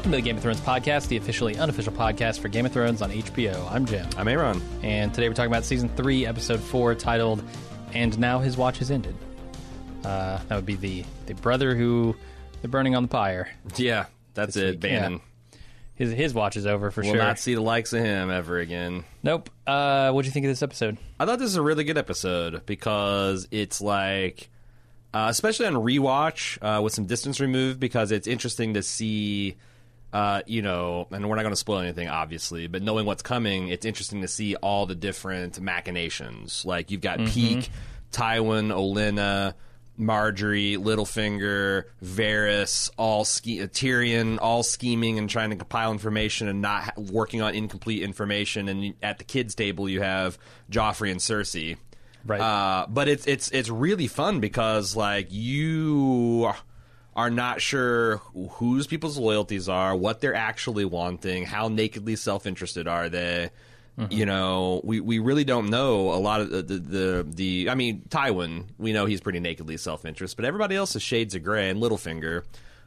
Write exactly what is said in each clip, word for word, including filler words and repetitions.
Welcome to the Game of Thrones podcast, the officially unofficial podcast for Game of Thrones on H B O. I'm Jim. I'm Aaron. And today we're talking about Season three, Episode four, titled, And Now His Watch Has Ended. Uh, that would be the, the brother who they're burning on the pyre. Yeah, that's This it, week, Bannon. yeah. His his watch is over for we'll sure. We'll not see the likes of him ever again. Nope. Uh, what'd you think of this episode? I thought this was a really good episode because it's like, uh, especially on rewatch uh, with some distance removed, because it's interesting to see, uh, you know, and we're not going to spoil anything, obviously, but knowing what's coming, it's interesting to see all the different machinations. Like, you've got mm-hmm. Peak, Tywin, Olenna, Marjorie, Littlefinger, Varys, all ske- Tyrion, all scheming and trying to compile information and not ha- working on incomplete information. And at the kids' table, you have Joffrey and Cersei. Right. Uh, but it's it's it's really fun because like you are not sure whose people's loyalties are, what they're actually wanting, how nakedly self-interested are they. Mm-hmm. You know, we, we really don't know a lot of the, the, the, the... I mean, Tywin, we know he's pretty nakedly self-interest, but everybody else is shades of gray, and Littlefinger.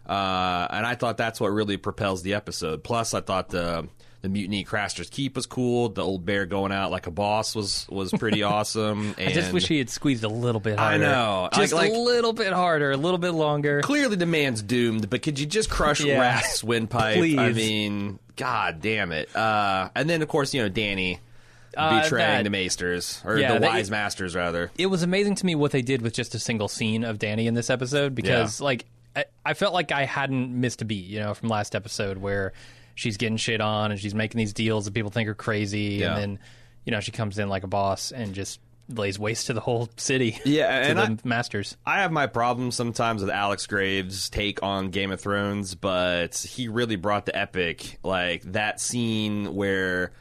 Uh, and I thought that's what really propels the episode. Plus, I thought the the mutiny at Craster's Keep was cool. The old bear going out like a boss was, was pretty awesome. And I just wish he had squeezed a little bit harder. I know. Just like, a little bit harder, a little bit longer. Clearly the man's doomed, but could you just crush yeah. Rath's windpipe? Please. I mean... God damn it. Uh, and then, of course, you know, Dany uh, betraying that, the Maesters, or yeah, the that, Wise Masters, rather. It was amazing to me what they did with just a single scene of Dany in this episode, because, yeah. like, I, I felt like I hadn't missed a beat, you know, from last episode where she's getting shit on and she's making these deals that people think are crazy, yeah. and then, you know, she comes in like a boss and just lays waste to the whole city. Yeah, to and the I, Masters. I have my problems sometimes with Alex Graves' take on Game of Thrones, but he really brought the epic. Like that scene where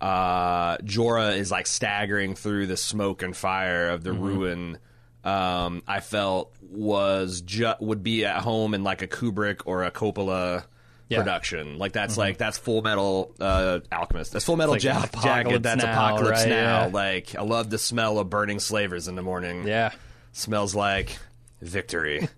uh, Jorah is like staggering through the smoke and fire of the mm-hmm. ruin. Um, I felt was ju- would be at home in like a Kubrick or a Coppola. Yeah. Production like that's mm-hmm. like that's Full Metal uh, Alchemist. That's Full Metal like ja- Jacket. That's now, Apocalypse right? Now. Yeah. Like I love the smell of burning slavers in the morning. Yeah, smells like victory.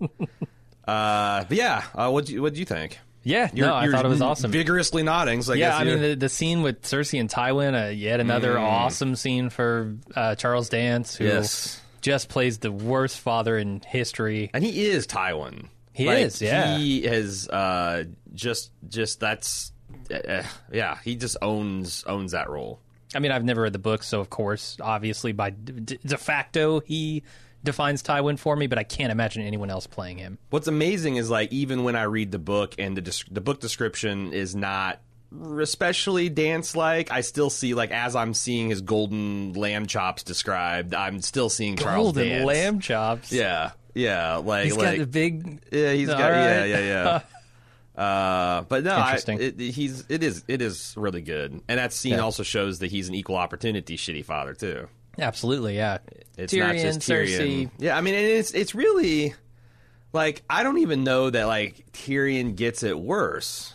uh, but yeah, uh, what what do you think? Yeah, you're, no, I you're thought it was awesome. Vigorously nodding. So I yeah, guess I mean the, the scene with Cersei and Tywin, uh, yet another mm. awesome scene for uh, Charles Dance, who yes. just plays the worst father in history, and he is Tywin. He like, is, yeah. He is uh, just, just that's, uh, yeah. He just owns owns that role. I mean, I've never read the book, so of course, obviously, by de, de facto, he defines Tywin for me. But I can't imagine anyone else playing him. What's amazing is like even when I read the book and the the book description is not especially Dance-like, I still see like as I'm seeing his golden lamb chops described, I'm still seeing Charles golden Dance. lamb chops. Yeah. Yeah, like he's like, got the big. Yeah, he's got. Right. Yeah, yeah, yeah. uh, but no, I, Interesting. it, he's it is it is really good, and that scene yeah. also shows that he's an equal opportunity shitty father too. Absolutely, yeah. It's Tyrion, not just Tyrion. Cersei. Yeah, I mean, and it's it's really like I don't even know that like Tyrion gets it worse.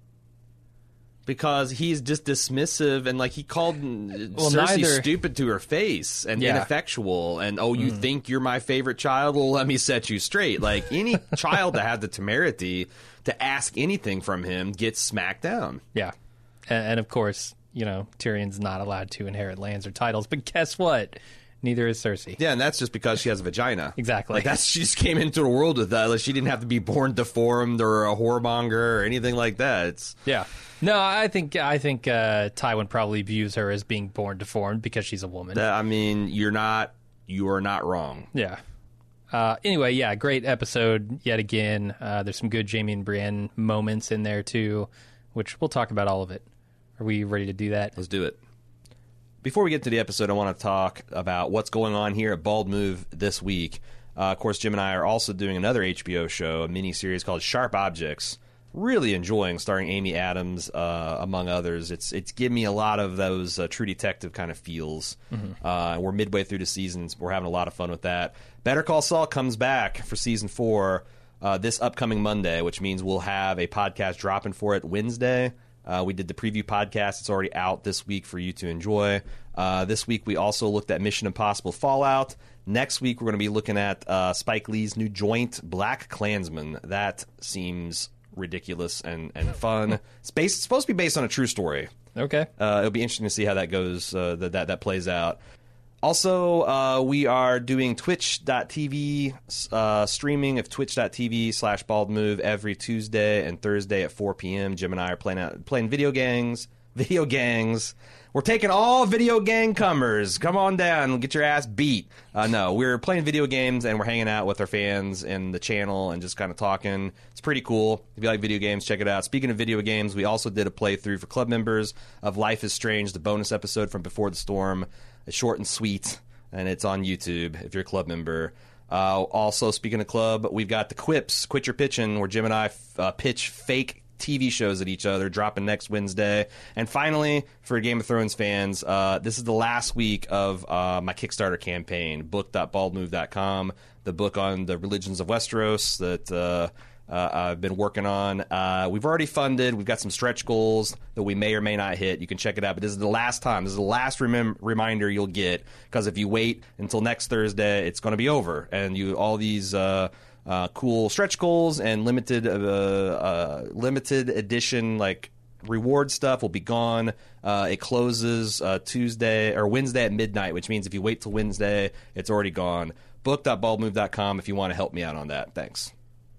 Because he's just dismissive and like he called well, Cersei neither... stupid to her face and yeah. ineffectual and oh you mm. think you're my favorite child, well let me set you straight. Like any child that had the temerity to ask anything from him gets smacked down. Yeah, and, and of course you know Tyrion's not allowed to inherit lands or titles, but guess what? Neither is Cersei. Yeah, and that's just because she has a vagina. Exactly. Like that's she just came into the world with that. Like she didn't have to be born deformed or a whoremonger or anything like that. It's yeah. No, I think I think uh, Tywin probably views her as being born deformed because she's a woman. That, I mean, you're not you are not wrong. Yeah. Uh, anyway, yeah, great episode yet again. Uh, there's some good Jaime and Brienne moments in there too, which we'll talk about all of it. Are we ready to do that? Let's do it. Before we get to the episode, I want to talk about what's going on here at Bald Move this week. Uh, of course, Jim and I are also doing another H B O show, a mini-series called Sharp Objects. Really enjoying, starring Amy Adams, uh, among others. It's it's giving me a lot of those uh, True Detective kind of feels. Mm-hmm. Uh, we're midway through the seasons. We're having a lot of fun with that. Better Call Saul comes back for season four uh, this upcoming Monday, which means we'll have a podcast dropping for it Wednesday. Uh, we did the preview podcast. It's already out this week for you to enjoy. Uh, this week, we also looked at Mission Impossible Fallout. Next week, we're going to be looking at uh, Spike Lee's new joint, Black Klansman. That seems ridiculous and, and fun. It's based it's supposed to be based on a true story. Okay. Uh, it'll be interesting to see how that goes, uh, that, that that plays out. Also, uh, we are doing twitch dot t v uh, streaming of twitch dot t v slash bald move every Tuesday and Thursday at four p.m. Jim and I are playing out, playing video gangs. Video gangs. We're taking all video gang comers. Come on down and get your ass beat. Uh, no, we're playing video games and we're hanging out with our fans and the channel and just kind of talking. It's pretty cool. If you like video games, check it out. Speaking of video games, we also did a playthrough for club members of Life is Strange, the bonus episode from Before the Storm. It's short and sweet, and it's on YouTube if you're a club member. Uh, also, speaking of club, we've got the Quips, Quit Your Pitching, where Jim and I f- uh, pitch fake T V shows at each other, dropping next Wednesday. And finally, for Game of Thrones fans, uh, this is the last week of uh, my Kickstarter campaign, book dot bald move dot com, the book on the religions of Westeros that uh, uh, I've been working on. Uh, we've already funded. We've got some stretch goals that we may or may not hit. You can check it out. But this is the last time. This is the last remem- reminder you'll get, because if you wait until next Thursday, it's going to be over. And you all these... Uh, Uh, cool stretch goals and limited uh, uh, limited edition like reward stuff will be gone. Uh, it closes uh, Tuesday or Wednesday at midnight, which means if you wait till Wednesday, it's already gone. book dot bald move dot com if you want to help me out on that. Thanks.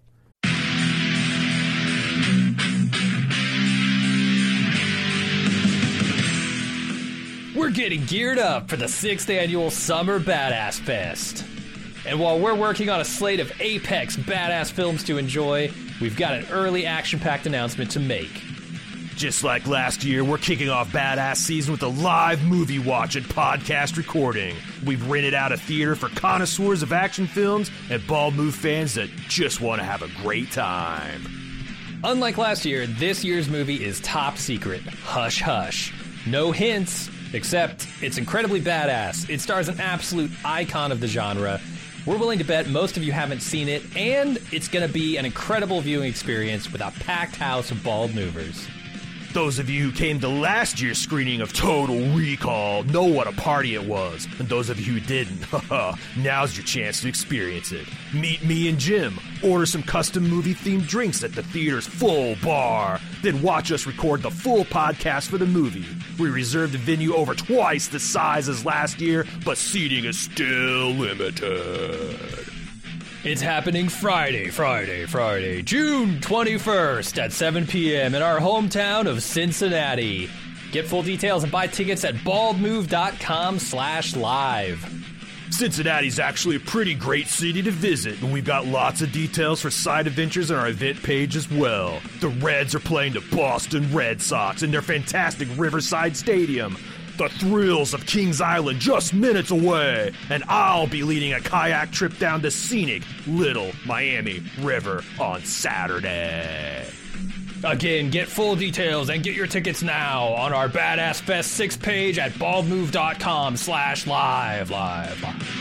We're getting geared up for the sixth annual Summer Badass Fest. And while we're working on a slate of apex badass films to enjoy, we've got an early action-packed announcement to make. Just like last year, we're kicking off Badass Season with a live movie watch and podcast recording. We've rented out a theater for connoisseurs of action films and Bald Move fans that just want to have a great time. Unlike last year, this year's movie is top secret. Hush hush. No hints, except it's incredibly badass. It stars an absolute icon of the genre. We're willing to bet most of you haven't seen it, and it's going to be an incredible viewing experience with a packed house of bald movers. Those of you who came to last year's screening of Total Recall know what a party it was. And those of you who didn't, haha, now's your chance to experience it. Meet me and Jim, order some custom movie-themed drinks at the theater's full bar, then watch us record the full podcast for the movie. We reserved the venue over twice the size as last year, but seating is still limited. It's happening Friday, Friday, Friday, June twenty-first at seven p.m. in our hometown of Cincinnati. Get full details and buy tickets at baldmove.com slash live. Cincinnati's actually a pretty great city to visit, and we've got lots of details for side adventures on our event page as well. The Reds are playing the Boston Red Sox in their fantastic Riverside Stadium. The thrills of Kings Island just minutes away, and I'll be leading a kayak trip down the scenic Little Miami River on Saturday. Again, get full details and get your tickets now on our Badass Fest six page at baldmove.com slash live, live, live.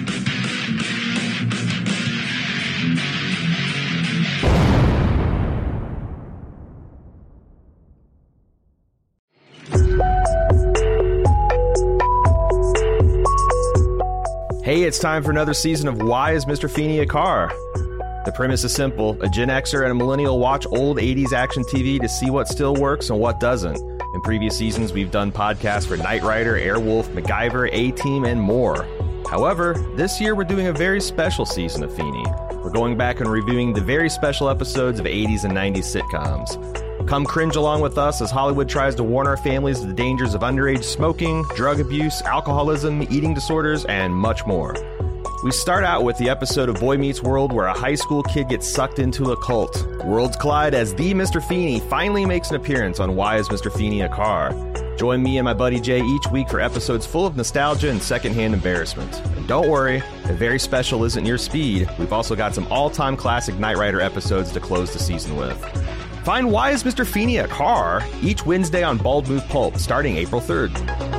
Hey, it's time for another season of Why is Mister Feeney a Car? The premise is simple. A Gen Xer and a millennial watch old eighties action T V to see what still works and what doesn't. In previous seasons, we've done podcasts for Knight Rider, Airwolf, MacGyver, A-Team, and more. However, this year we're doing a very special season of Feeney. We're going back and reviewing the very special episodes of eighties and nineties sitcoms. Come cringe along with us as Hollywood tries to warn our families of the dangers of underage smoking, drug abuse, alcoholism, eating disorders, and much more. We start out with the episode of Boy Meets World where a high school kid gets sucked into a cult. Worlds collide as the Mister Feeney finally makes an appearance on Why is Mister Feeney a Car? Join me and my buddy Jay each week for episodes full of nostalgia and secondhand embarrassment. And don't worry, if very special isn't your speed, we've also got some all-time classic Knight Rider episodes to close the season with. Find Why is Mister Feeney a Car? Each Wednesday on Bald Move Pulp, starting April third.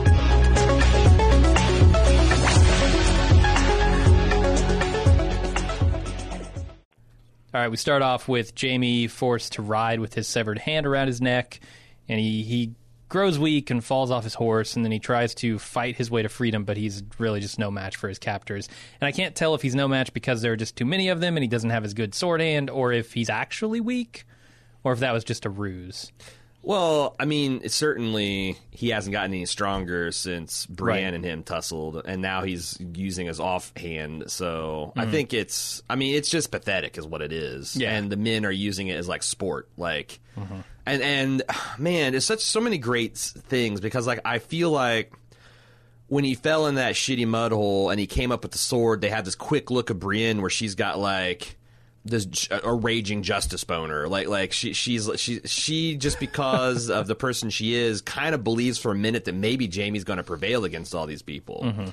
All right, we start off with Jamie forced to ride with his severed hand around his neck, and he, he grows weak and falls off his horse, and then he tries to fight his way to freedom, but he's really just no match for his captors. And I can't tell if he's no match because there are just too many of them and he doesn't have as good sword hand, or if he's actually weak, or if that was just a ruse. Well, I mean, it's certainly he hasn't gotten any stronger since Brienne Right. and him tussled, and now he's using his offhand. So Mm. I think it's, I mean, it's just pathetic, is what it is. Yeah. And the men are using it as like sport, like, Mm-hmm. and and man, it's such so many great s- things because like I feel like when he fell in that shitty mud hole and he came up with the sword, they had this quick look of Brienne where she's got like this j- a raging justice boner, like like she she's she she just because of the person she is, kind of believes for a minute that maybe Jaime's going to prevail against all these people, Mm-hmm.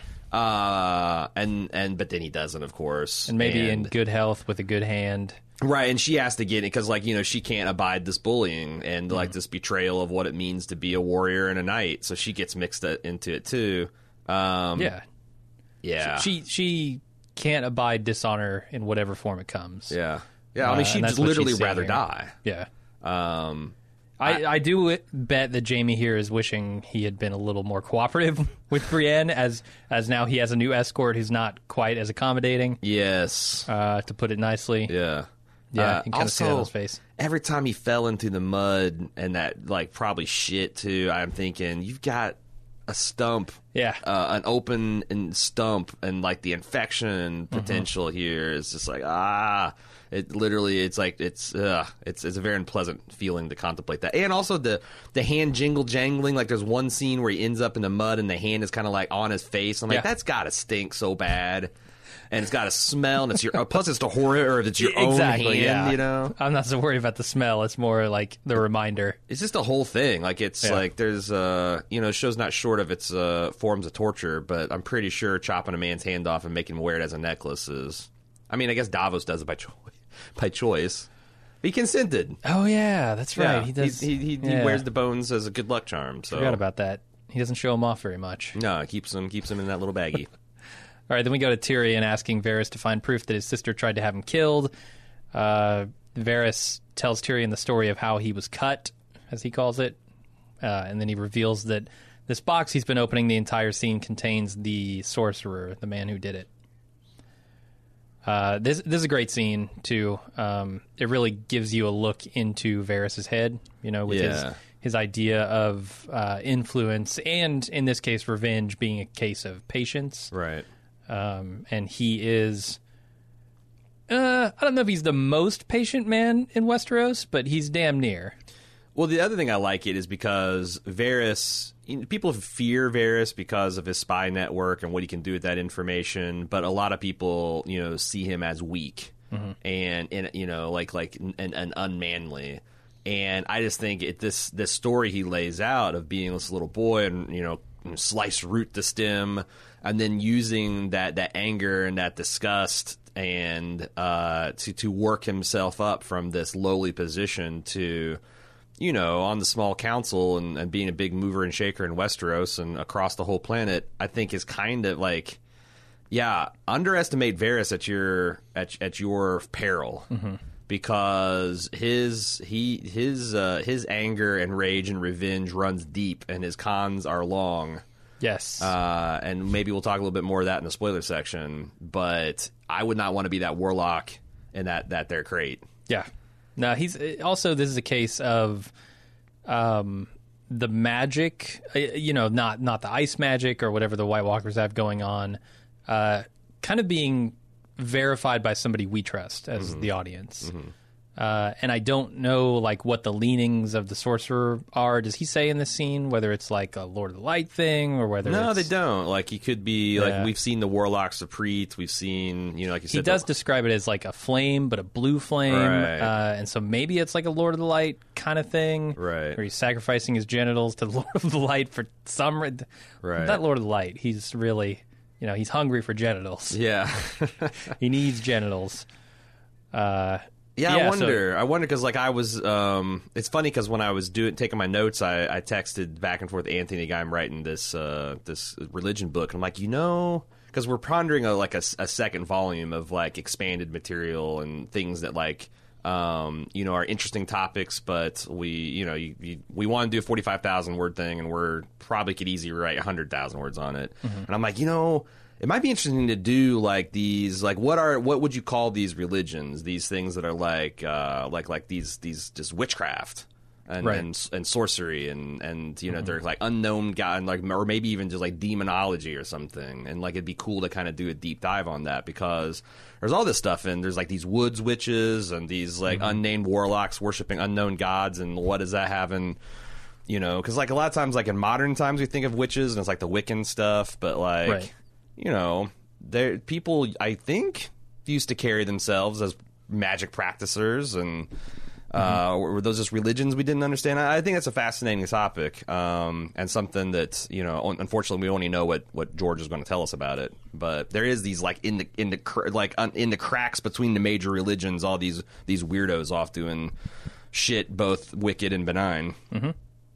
uh, and and but then he doesn't, of course, And maybe in And- good health with a good hand. right, and she has to get it because like you know she can't abide this bullying and like this betrayal of what it means to be a warrior and a knight, so she gets mixed uh, into it too. Um, Yeah. yeah, She she can't abide dishonor in whatever form it comes. yeah, yeah. I Uh, mean, she'd and that's what literally she's saying rather here. die. Yeah. Um, I, I do bet that Jaime here is wishing he had been a little more cooperative with Brienne, as as now he has a new escort who's not quite as accommodating, yes, uh, to put it nicely. yeah. Yeah, Uh, you can kind of see that on his also, face. every time he fell into the mud and that like probably shit too, I'm thinking you've got a stump, Yeah. uh, an open and stump, and like the infection Mm-hmm. potential here is just like ah, it literally it's like it's uh, it's it's a very unpleasant feeling to contemplate that, and also the the hand jingle jangling. Like there's one scene where he ends up in the mud and the hand is kind of like on his face. I'm like Yeah. that's gotta stink so bad. And it's got a smell, and it's your. uh, Plus, it's the horror, or it's your Exactly, own hand. yeah. You know, I'm not so worried about the smell. It's more like the reminder. it's just a whole thing. Like it's Yeah. like there's uh you know, the show's not short of its uh forms of torture, but I'm pretty sure chopping a man's hand off and making him wear it as a necklace is. I mean, I guess Davos does it by choice. By choice, he consented. Oh yeah, that's right. Yeah, he does. He, he, he yeah. wears the bones as a good luck charm. So Forgot about that. He doesn't show him off very much. no, it keeps him keeps him in that little baggie. All right, then we go to Tyrion asking Varys to find proof that his sister tried to have him killed. Uh, Varys tells Tyrion the story of how he was cut, as he calls it, uh, and then he reveals that this box he's been opening the entire scene contains the sorcerer, the man who did it. Uh, this this is a great scene too. Um, it really gives you a look into Varys' head, you know, with Yeah. his his idea of uh, influence, and in this case, revenge being a case of patience. Right. Um, and he is, uh, I don't know if he's the most patient man in Westeros, but he's damn near. Well, the other thing I like it is because Varys, you know, people fear Varys because of his spy network and what he can do with that information, but a lot of people, you know, see him as weak and, and you know, like like and, and unmanly. And I just think it, this this story he lays out of being this little boy and you know slice root the stem, and then using that that anger and that disgust and uh, to to work himself up from this lowly position to, you know, on the small council and, and being a big mover and shaker in Westeros and across the whole planet, I think is kind of like, yeah, underestimate Varys at your at at your peril. Mm-hmm. Because his he his uh, his anger and rage and revenge runs deep, and his cons are long. Yes. Uh, and maybe we'll talk a little bit more of that in the spoiler section. But I would not want to be that warlock in that that there crate. Yeah. No, he's also, this is a case of um, the magic, uh, you know, not not the ice magic or whatever the White Walkers have going on, uh, kind of being verified by somebody we trust as Mm-hmm. the audience. Mm-hmm. Uh, and I don't know, like, what the leanings of the sorcerer are. Does he say in this scene whether it's like a Lord of the Light thing or whether No, it's... they don't. Like he could be Yeah. like we've seen the warlocks of Preet. We've seen you know like you said He does the- describe it as like a flame, but a blue flame, Right. uh, and so maybe it's like a Lord of the Light kind of thing, Right. Where he's sacrificing his genitals to the Lord of the Light for some. Re- Right. That Lord of the Light, he's really, you know, he's hungry for genitals. yeah. He needs genitals. Uh, Yeah, Yeah, I so- wonder. I wonder because, like, I was. Um, it's funny because when I was doing taking my notes, I, I texted back and forth Anthony, the guy I'm writing this uh, this religion book, and I'm like, you know, because we're pondering a, like a, s- a second volume of like expanded material and things that like. Um, you know, are interesting topics, but we, you know, you, you, we want to do a forty-five thousand word thing, and we're probably could easily write one hundred thousand words on it. And I'm like, you know, it might be interesting to do like these, like what are what would you call these religions? These things that are like uh, like like these these just witchcraft. And, right. and and sorcery and, and you know mm-hmm. they're like unknown god and like or maybe even just like demonology or something, and like it'd be cool to kind of do a deep dive on that, because there's all this stuff and there's like these woods witches and these like mm-hmm. unnamed warlocks worshiping unknown gods, and what does that have in, you know, because like a lot of times like in modern times we think of witches and it's like the Wiccan stuff, but like right. you know, there people I think used to carry themselves as magic practicers, and Uh, mm-hmm. were those just religions we didn't understand? I think that's a fascinating topic, um, and something that, you know, unfortunately we only know what, what George is going to tell us about it. But there is these like in the in the cr- like un- in the cracks between the major religions, all these these weirdos off doing shit, both wicked and benign. Mm-hmm. All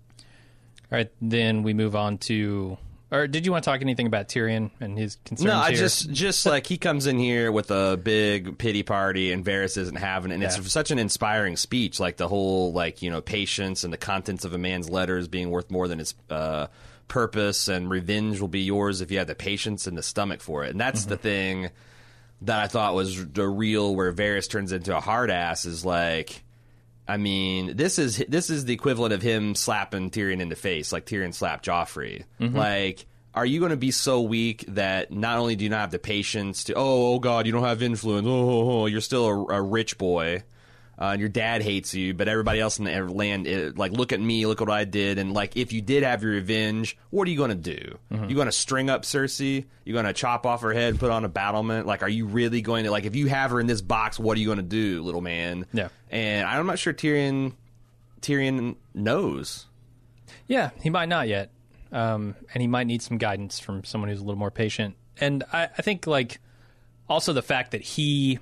right, then we move on to. Or did you want to talk anything about Tyrion and his concerns No, I here? just just like he comes in here with a big pity party and Varys isn't having it, and yeah. it's such an inspiring speech, like the whole like, you know, patience and the contents of a man's letters being worth more than its uh, purpose, and revenge will be yours if you have the patience and the stomach for it. And that's mm-hmm. the thing that I thought was the real where Varys turns into a hard ass is like, I mean, this is this is the equivalent of him slapping Tyrion in the face, like Tyrion slapped Joffrey. Mm-hmm. Like, are you going to be so weak that not only do you not have the patience to, oh, oh God, you don't have influence, oh, oh, oh you're still a, a rich boy, uh, and your dad hates you, but everybody else in the land, it, like, look at me, look what I did, and, like, if you did have your revenge, what are you going to do? Mm-hmm. You going to string up Cersei? You going to chop off her head and put on a battlement? Like, are you really going to, like, if you have her in this box, what are you going to do, little man? Yeah. And I'm not sure Tyrion Tyrion knows. Yeah, he might not yet. Um, and he might need some guidance from someone who's a little more patient. And I, I think, like, also the fact that he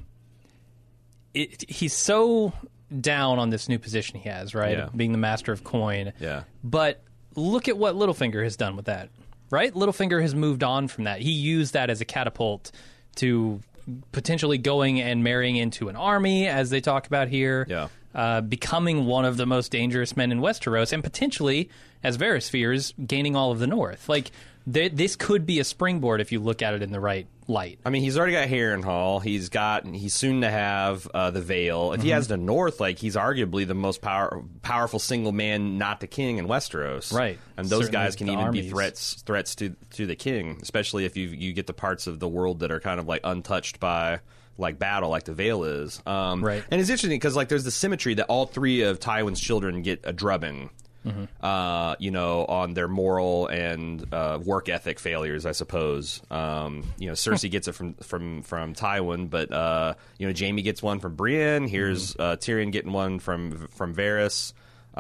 it, he's so down on this new position he has, right? Yeah. Being the master of coin. Yeah. But look at what Littlefinger has done with that, right? Littlefinger has moved on from that. He used that as a catapult to potentially going and marrying into an army, as they talk about here. Yeah. Uh, becoming one of the most dangerous men in Westeros, and potentially, as Varys fears, gaining all of the North. Like, th- this could be a springboard if you look at it in the right light. I mean, he's already got Harrenhal. He's got. He's soon to have uh, the Vale. If mm-hmm. he has the North, like, he's arguably the most power, powerful single man, not the king in Westeros. Right. And those Certainly guys can even armies. be threats threats to to the king, especially if you you get the parts of the world that are kind of like untouched by, like, battle, like the Vale is. Um, right. And it's interesting because, like, there's the symmetry that all three of Tywin's children get a drubbing, mm-hmm. uh, you know, on their moral and uh, work ethic failures, I suppose. Um, you know, Cersei gets it from, from, from Tywin, but, uh, you know, Jaime gets one from Brienne. Here's mm-hmm. uh, Tyrion getting one from, from Varys.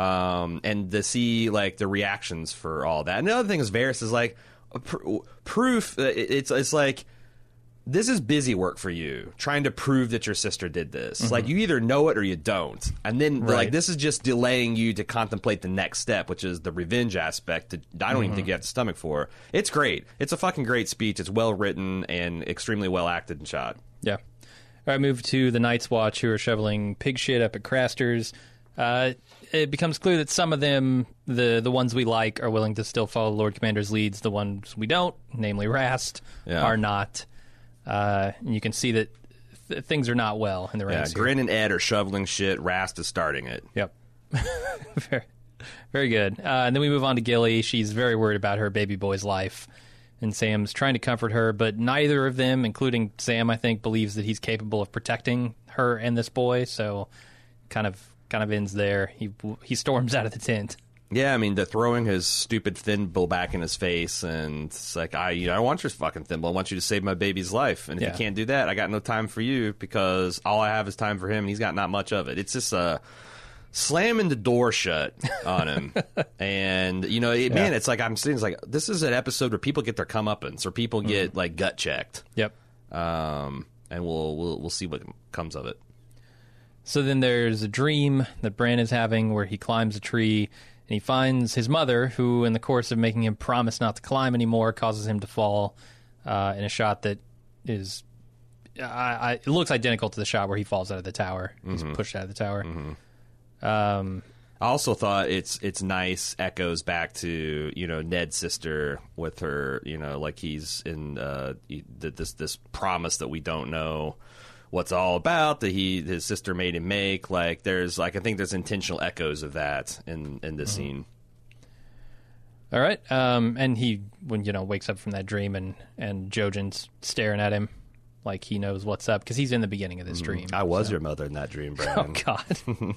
Um, and to see, like, the reactions for all that. And the other thing is Varys is, like, pr- proof. It's, it's like, this is busy work for you, trying to prove that your sister did this. Mm-hmm. Like, you either know it or you don't. And then, right. like, this is just delaying you to contemplate the next step, which is the revenge aspect that I don't mm-hmm. even think you have the stomach for. It's great. It's a fucking great speech. It's well written and extremely well acted and shot. Yeah. All right, move to the Night's Watch, who are shoveling pig shit up at Craster's. Uh, it becomes clear that some of them, the the ones we like, are willing to still follow Lord Commander's leads. The ones we don't, namely Rast, yeah. are not. Uh, and you can see that th- things are not well in the ranks. Yeah, Grin and Ed are shoveling shit. Rast is starting it. Yep. very, very good. Uh, and then we move on to Gilly. She's very worried about her baby boy's life. And Sam's trying to comfort her, but neither of them, including Sam, I think, believes that he's capable of protecting her and this boy. So kind of kind of ends there. He he storms out of the tent. Yeah, I mean, the throwing his stupid thimble back in his face, and it's like, I, you know, I don't want your fucking thimble. I want you to save my baby's life. And if yeah. you can't do that, I got no time for you, because all I have is time for him, and he's got not much of it. It's just uh, slamming the door shut on him. And, you know, it, yeah. man, it's like, I'm sitting, it's like, this is an episode where people get their comeuppance, or people get, mm-hmm. like, gut checked. Yep. Um, and we'll, we'll, we'll see what comes of it. So then there's a dream that Bran is having where he climbs a tree, and he finds his mother, who, in the course of making him promise not to climb anymore, causes him to fall uh, in a shot that is... I, I, it looks identical to the shot where he falls out of the tower. He's mm-hmm. pushed out of the tower. Mm-hmm. Um, I also thought it's it's nice echoes back to, you know, Ned's sister with her, you know, like he's in uh, this this promise that we don't know what's all about, that he his sister made him make. Like there's like I think there's intentional echoes of that in in this mm-hmm. scene. All right, um, and he when you know wakes up from that dream and and Jojen's staring at him like he knows what's up because he's in the beginning of this mm-hmm. dream. I was so. your mother in that dream, Brian. Oh God.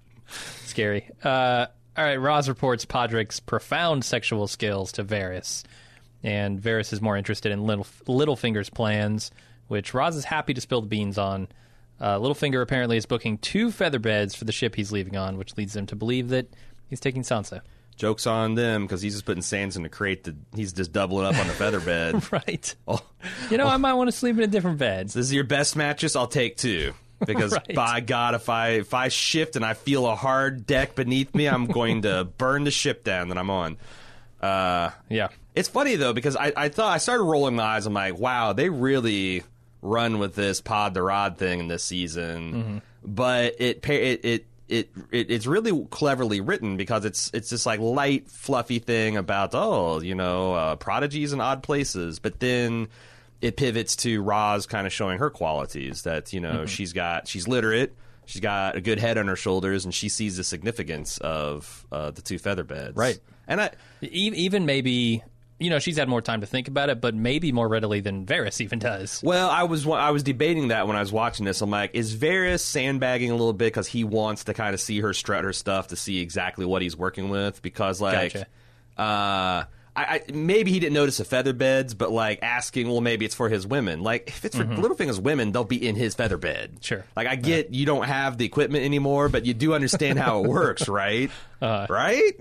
Scary. Uh, all right, Roz reports Podrick's profound sexual skills to Varys, and Varys is more interested in Little, Littlefinger's plans, which Roz is happy to spill the beans on. Uh, Littlefinger apparently is booking two feather beds for the ship he's leaving on, which leads them to believe that he's taking Sansa. Joke's on them, because he's just putting Sansa in a crate that he's just doubling up on the feather bed. Right. Oh, you know, oh. I might want to sleep in a different bed. This is your best mattress? I'll take two. Because right. by God, if I if I shift and I feel a hard deck beneath me, I'm going to burn the ship down that I'm on. Uh, yeah, it's funny though because I, I thought I started rolling my eyes. I'm like, wow, they really run with this pod to rod thing in this season. Mm-hmm. But it it, it it it it's really cleverly written because it's it's this like light, fluffy thing about oh, you know, uh, prodigies in odd places, but then it pivots to Roz kind of showing her qualities that, you know, mm-hmm. she's got, she's literate, she's got a good head on her shoulders, and she sees the significance of uh, the two feather beds. Right. And I, even maybe, you know, she's had more time to think about it, but maybe more readily than Varys even does. Well, I was I was debating that when I was watching this. I'm like, is Varys sandbagging a little bit because he wants to kind of see her strut her stuff to see exactly what he's working with? Because, like, gotcha. uh... I, I, maybe he didn't notice the feather beds, but like asking, well, maybe it's for his women. Like if it's for mm-hmm. Littlefinger's women, they'll be in his feather bed. Sure. Like I get yeah. you don't have the equipment anymore, but you do understand how it works, right? Uh, right?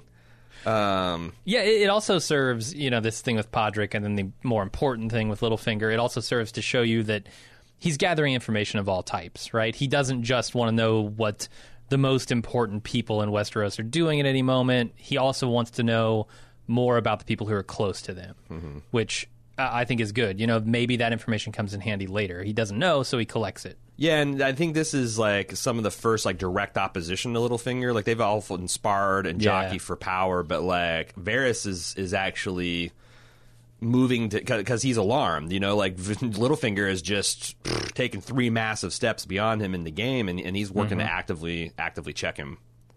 Um, yeah. It, it also serves, you know, this thing with Podrick, and then the more important thing with Littlefinger. It also serves to show you that he's gathering information of all types, right? He doesn't just want to know what the most important people in Westeros are doing at any moment. He also wants to know more about the people who are close to them, mm-hmm. which uh, I think is good. You know, maybe that information comes in handy later. He doesn't know, so he collects it. Yeah, and I think this is like some of the first like direct opposition to Littlefinger. Like they've often sparred and jockeyed yeah. for power, but like Varys is is actually moving to because he's alarmed. You know, like Littlefinger is just pff, taking three massive steps beyond him in the game, and, and he's working mm-hmm. to actively actively check him.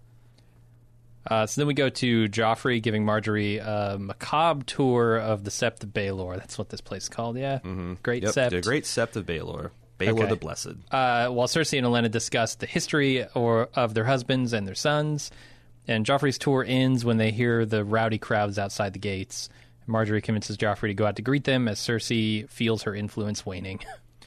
Uh, so then we go to Joffrey giving Marjorie a macabre tour of the Sept of Baelor. That's what this place is called, yeah? Mm-hmm. Great yep, Sept. The Great Sept of Baelor. Baelor okay. the Blessed. Uh, while Cersei and Olenna discuss the history or of their husbands and their sons, and Joffrey's tour ends when they hear the rowdy crowds outside the gates. Marjorie convinces Joffrey to go out to greet them as Cersei feels her influence waning.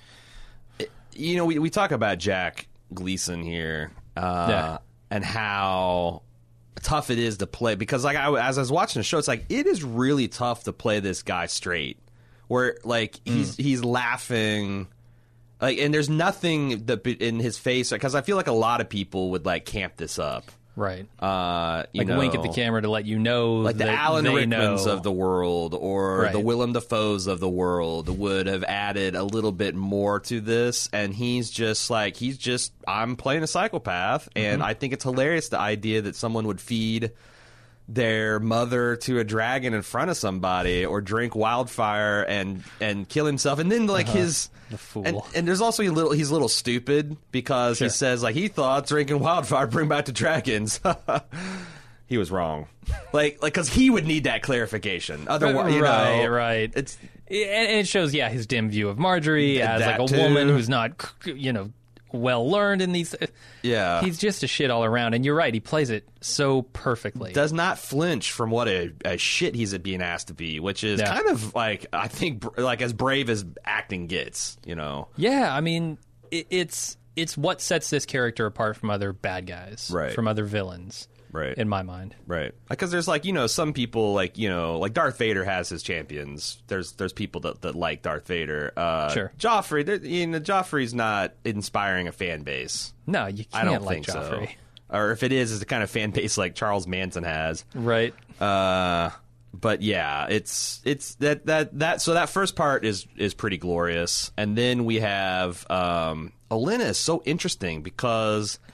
You know, we, we talk about Jack Gleeson here uh, yeah. and how tough it is to play because like I, as I was watching the show, it's like it is really tough to play this guy straight where like he's mm. he's laughing like and there's nothing that in his face because I feel like a lot of people would like camp this up, right? Uh, you like know, wink at the camera to let you know, like the that Alan they Rickmans know. of the world or right. the Willem Dafoes of the world would have added a little bit more to this, and he's just like he's just I'm playing a psychopath, and mm-hmm. I think it's hilarious the idea that someone would feed their mother to a dragon in front of somebody or drink wildfire and and kill himself, and then like uh-huh. his the fool. And, and there's also a little he's a little stupid because sure. he says like he thought drinking wildfire bring back the dragons. He was wrong, like like because he would need that clarification. Otherwise, you right, know, right. It's and it shows yeah his dim view of Marjorie as like a too. woman who's not you know well learned in these. Yeah, he's just a shit all around, and you're right. He plays it so perfectly. Does not flinch from what a, a shit he's being asked to be, which is yeah. kind of like I think like as brave as acting gets. You know. Yeah, I mean it, it's it's what sets this character apart from other bad guys, right? From other villains. Right. In my mind. Right. Because there's like, you know, some people like, you know, like Darth Vader has his champions. There's there's people that, that like Darth Vader. Uh, sure. Joffrey, you know, Joffrey's not inspiring a fan base. No, you can't I don't like think Joffrey. So. Or if it is, it's the kind of fan base like Charles Manson has. Right. Uh, but yeah, it's it's that that that so that first part is is pretty glorious. And then we have um Olenna is so interesting because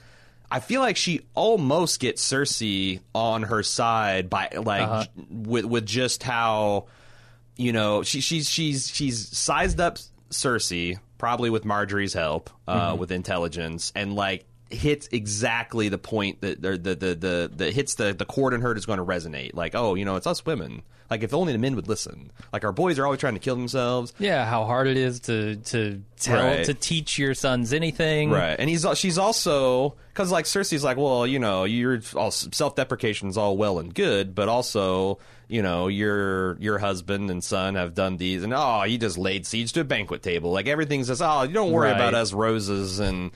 I feel like she almost gets Cersei on her side by like Uh-huh. j- with with just how, you know, she she's she's she's sized up Cersei probably with Marjorie's help, uh, Mm-hmm. with intelligence, and like hits exactly the point that the the the the, the hits the the chord in her is going to resonate. Like, oh, you know, it's us women. Like, if only the men would listen. Like, our boys are always trying to kill themselves. Yeah, how hard it is to to tell Right. to teach your sons anything. Right, and he's she's also because like Cersei's like, well, you know, your all self-deprecation is all well and good, but also, you know, your your husband and son have done these, and oh, you just laid siege to a banquet table. Like everything's just, oh, you don't worry Right. about us roses, and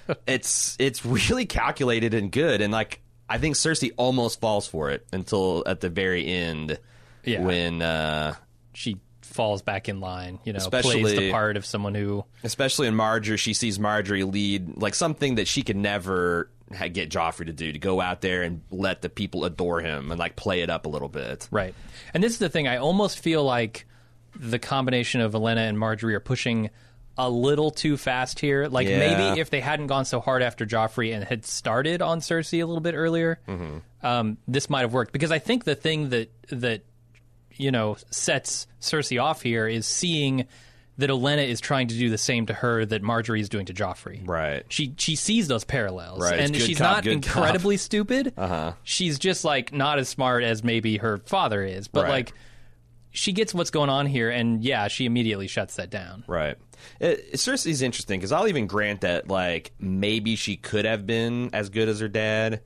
it's it's really calculated and good, and like I think Cersei almost falls for it until at the very end, Yeah. when. uh She falls back in line, you know, Especially- plays the part of someone who Especially in Marjorie, she sees Marjorie lead like something that she could never ha- get Joffrey to do, to go out there and let the people adore him and like play it up a little bit. Right. And this is the thing. I almost feel like the combination of Olenna and Marjorie are pushing a little too fast here. Like, Yeah. maybe if they hadn't gone so hard after Joffrey and had started on Cersei a little bit earlier, Mm-hmm. um, this might have worked. Because I think the thing that, that you know, sets Cersei off here is seeing that Olenna is trying to do the same to her that Marjorie is doing to Joffrey. Right. She she sees those parallels, Right. It's and good she's cop, not good cop. incredibly stupid. Uh-huh. She's just like not as smart as maybe her father is, but Right. like she gets what's going on here, and yeah, she immediately shuts that down. Right. It, Cersei's interesting because I'll even grant that like maybe she could have been as good as her dad,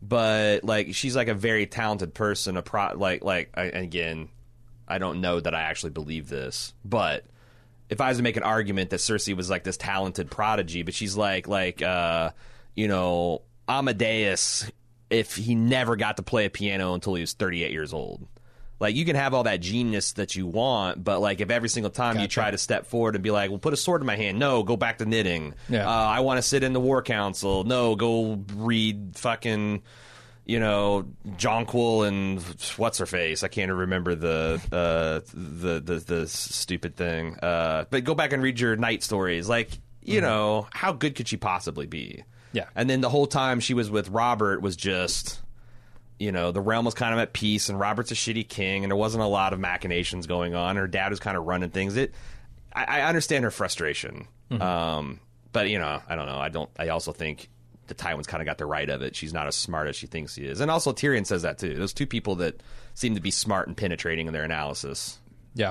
but like she's like a very talented person. A pro like like I, again, I don't know that I actually believe this, but if I was to make an argument that Cersei was like this talented prodigy, but she's like like uh you know Amadeus if he never got to play a piano until he was thirty-eight years old. Like, you can have all that genius that you want, but, like, if every single time you Gotcha. try to step forward and be like, well, put a sword in my hand. No, go back to knitting. Yeah. Uh, I want to sit in the war council. No, go read fucking, you know, Jonquil and what's-her-face. I can't remember the, uh, the, the, the stupid thing. Uh, but go back and read your night stories. Like, you Mm-hmm. know, how good could she possibly be? Yeah. And then the whole time she was with Robert was just... You know, the realm was kind of at peace, and Robert's a shitty king, and there wasn't a lot of machinations going on. Her dad was kind of running things. It, I, I understand her frustration, Mm-hmm. um, but you know, I don't know. I don't. I also think the Tywin's kind of got the right of it. She's not as smart as she thinks she is, and also Tyrion says that too. Those two people that seem to be smart and penetrating in their analysis. Yeah.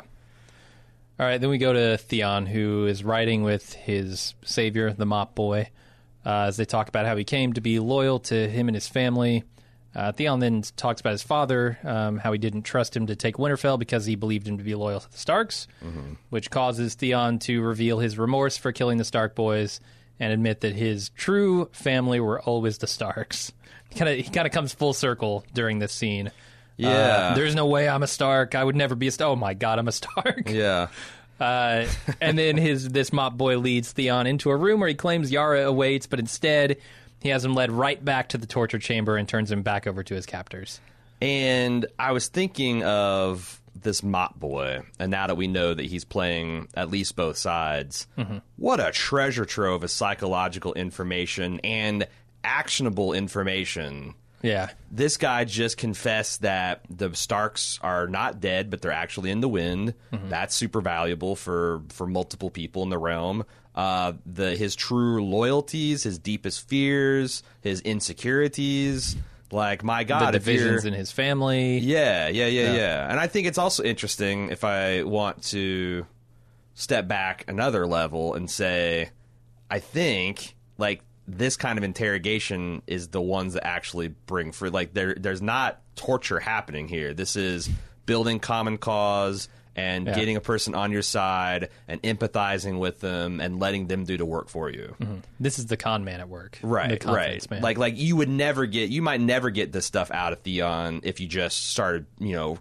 All right, then we go to Theon, who is riding with his savior, the Mop Boy, uh, as they talk about how he came to be loyal to him and his family. Uh, Theon then talks about his father, um, how he didn't trust him to take Winterfell because he believed him to be loyal to the Starks, Mm-hmm. which causes Theon to reveal his remorse for killing the Stark boys and admit that his true family were always the Starks. He kind of he kind of comes full circle during this scene. Yeah. Uh, there's no way I'm a Stark. I would never be a Stark. Oh my God, I'm a Stark. Yeah. Uh, and then his this Mop Boy leads Theon into a room where he claims Yara awaits, but instead he has him led right back to the torture chamber and turns him back over to his captors. And I was thinking of this Mop Boy, and now that we know that he's playing at least both sides, Mm-hmm. what a treasure trove of psychological information and actionable information. Yeah. This guy just confessed that the Starks are not dead, but they're actually in the wind. Mm-hmm. That's super valuable for, for multiple people in the realm. Uh, the his true loyalties, his deepest fears, his insecurities. Like, my God, the if you're- divisions in his family. yeah, yeah, yeah, Yeah. yeah. And I think it's also interesting if I want to step back another level and say, I think, like, this kind of interrogation is the ones that actually bring fruit. Like, there, there's not torture happening here. This is building common cause and Yeah. getting a person on your side and empathizing with them and letting them do the work for you. This is the con man at work. the Right, confidence right. man. Like, like you would never get, you might never get this stuff out of Theon if you just started, you know,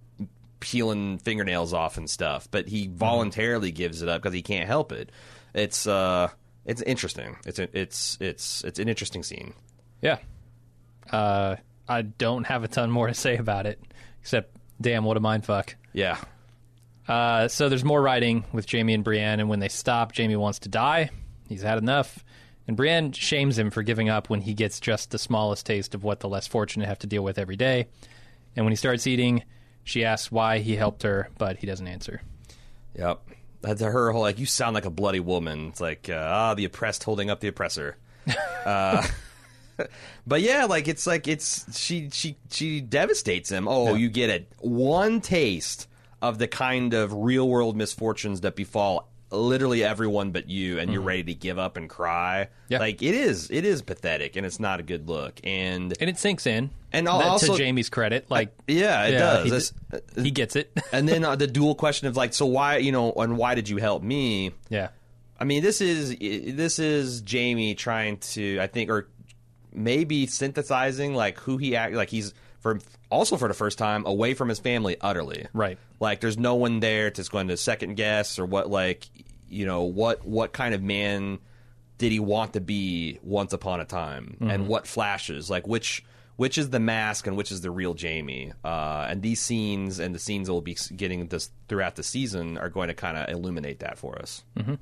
peeling fingernails off and stuff. But he voluntarily gives it up because he can't help it. It's, uh, it's interesting. It's, a, it's, it's, it's an interesting scene. yeah. Uh, I don't have a ton more to say about it, except, damn, what a mindfuck. Yeah, Uh, so there's more riding with Jaime and Brienne, and when they stop, Jaime wants to die. He's had enough. And Brienne shames him for giving up when he gets just the smallest taste of what the less fortunate have to deal with every day. And when he starts eating, she asks why he helped her, but he doesn't answer. Yep. That's her whole, like, you sound like a bloody woman. It's like, uh, ah, the oppressed holding up the oppressor. uh, but yeah, like, it's like, it's, she, she, she devastates him. Oh, yeah. You get a one taste of the kind of real world misfortunes that befall literally everyone but you, and mm-hmm. you're ready to give up and cry. Yeah. Like, it is it is pathetic, and it's not a good look. And and it sinks in. And that, also, to Jaime's credit, like uh, yeah, it yeah, does. He, he gets it. And then uh, the dual question of like, so why, you know, and why did you help me? Yeah. I mean, this is this is Jaime trying to, I think, or maybe synthesizing like who he act like he's for also for the first time away from his family utterly. Right. Like, there's no one there that's going to second guess or what, like, you know, what what kind of man did he want to be once upon a time, mm-hmm. and what flashes, like which which is the mask and which is the real Jaime. Uh, and these scenes and the scenes that we'll be getting this throughout the season are going to kind of illuminate that for us. Mm-hmm.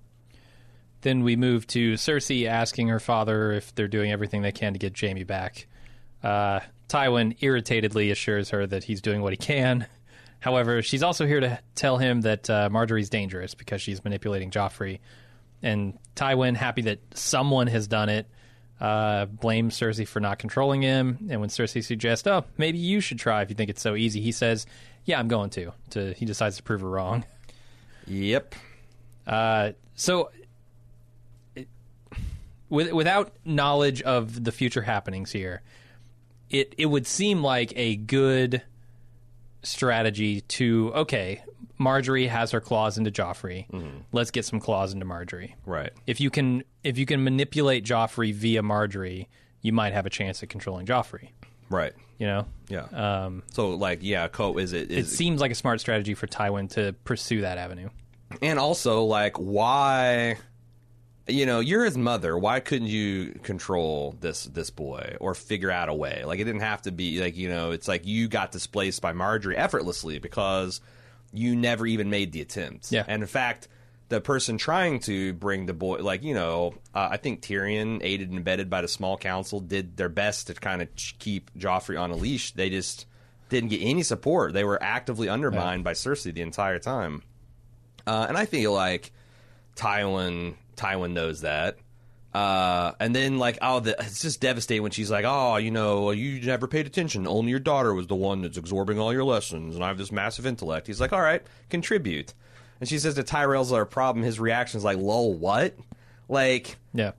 Then we move to Cersei asking her father if they're doing everything they can to get Jaime back. Uh, Tywin irritatedly assures her that he's doing what he can. However, she's also here to tell him that uh, Marjorie's dangerous because she's manipulating Joffrey. And Tywin, happy that someone has done it, uh, blames Cersei for not controlling him. And when Cersei suggests, oh, maybe you should try if you think it's so easy, he says, yeah, I'm going to. to he decides to prove her wrong. Yep. Uh, so, it, with, without knowledge of the future happenings here, it it would seem like a good strategy to, okay, Marjorie has her claws into Joffrey. Mm-hmm. Let's get some claws into Marjorie. Right. If you can if you can manipulate Joffrey via Marjorie, you might have a chance at controlling Joffrey. Right. You know? Yeah. Um, so, like, yeah, Co, is it... Is it seems like a smart strategy for Tywin to pursue that avenue. And also, like, why... You know, you're his mother. Why couldn't you control this this boy or figure out a way? Like, it didn't have to be, like, you know, it's like you got displaced by Marjorie effortlessly because you never even made the attempt. Yeah. And in fact, the person trying to bring the boy, like, you know, uh, I think Tyrion, aided and abetted by the small council, did their best to kind of keep Joffrey on a leash. They just didn't get any support. They were actively undermined yeah. by Cersei the entire time. Uh, and I feel like Tywin... Tywin knows that. Uh, and then, like, oh, the, it's just devastating when she's like, oh, you know, you never paid attention. Only your daughter was the one that's absorbing all your lessons, and I have this massive intellect. He's like, all right, contribute. And she says that Tyrell's our problem. His reaction is like, lol, what? Like, yeah.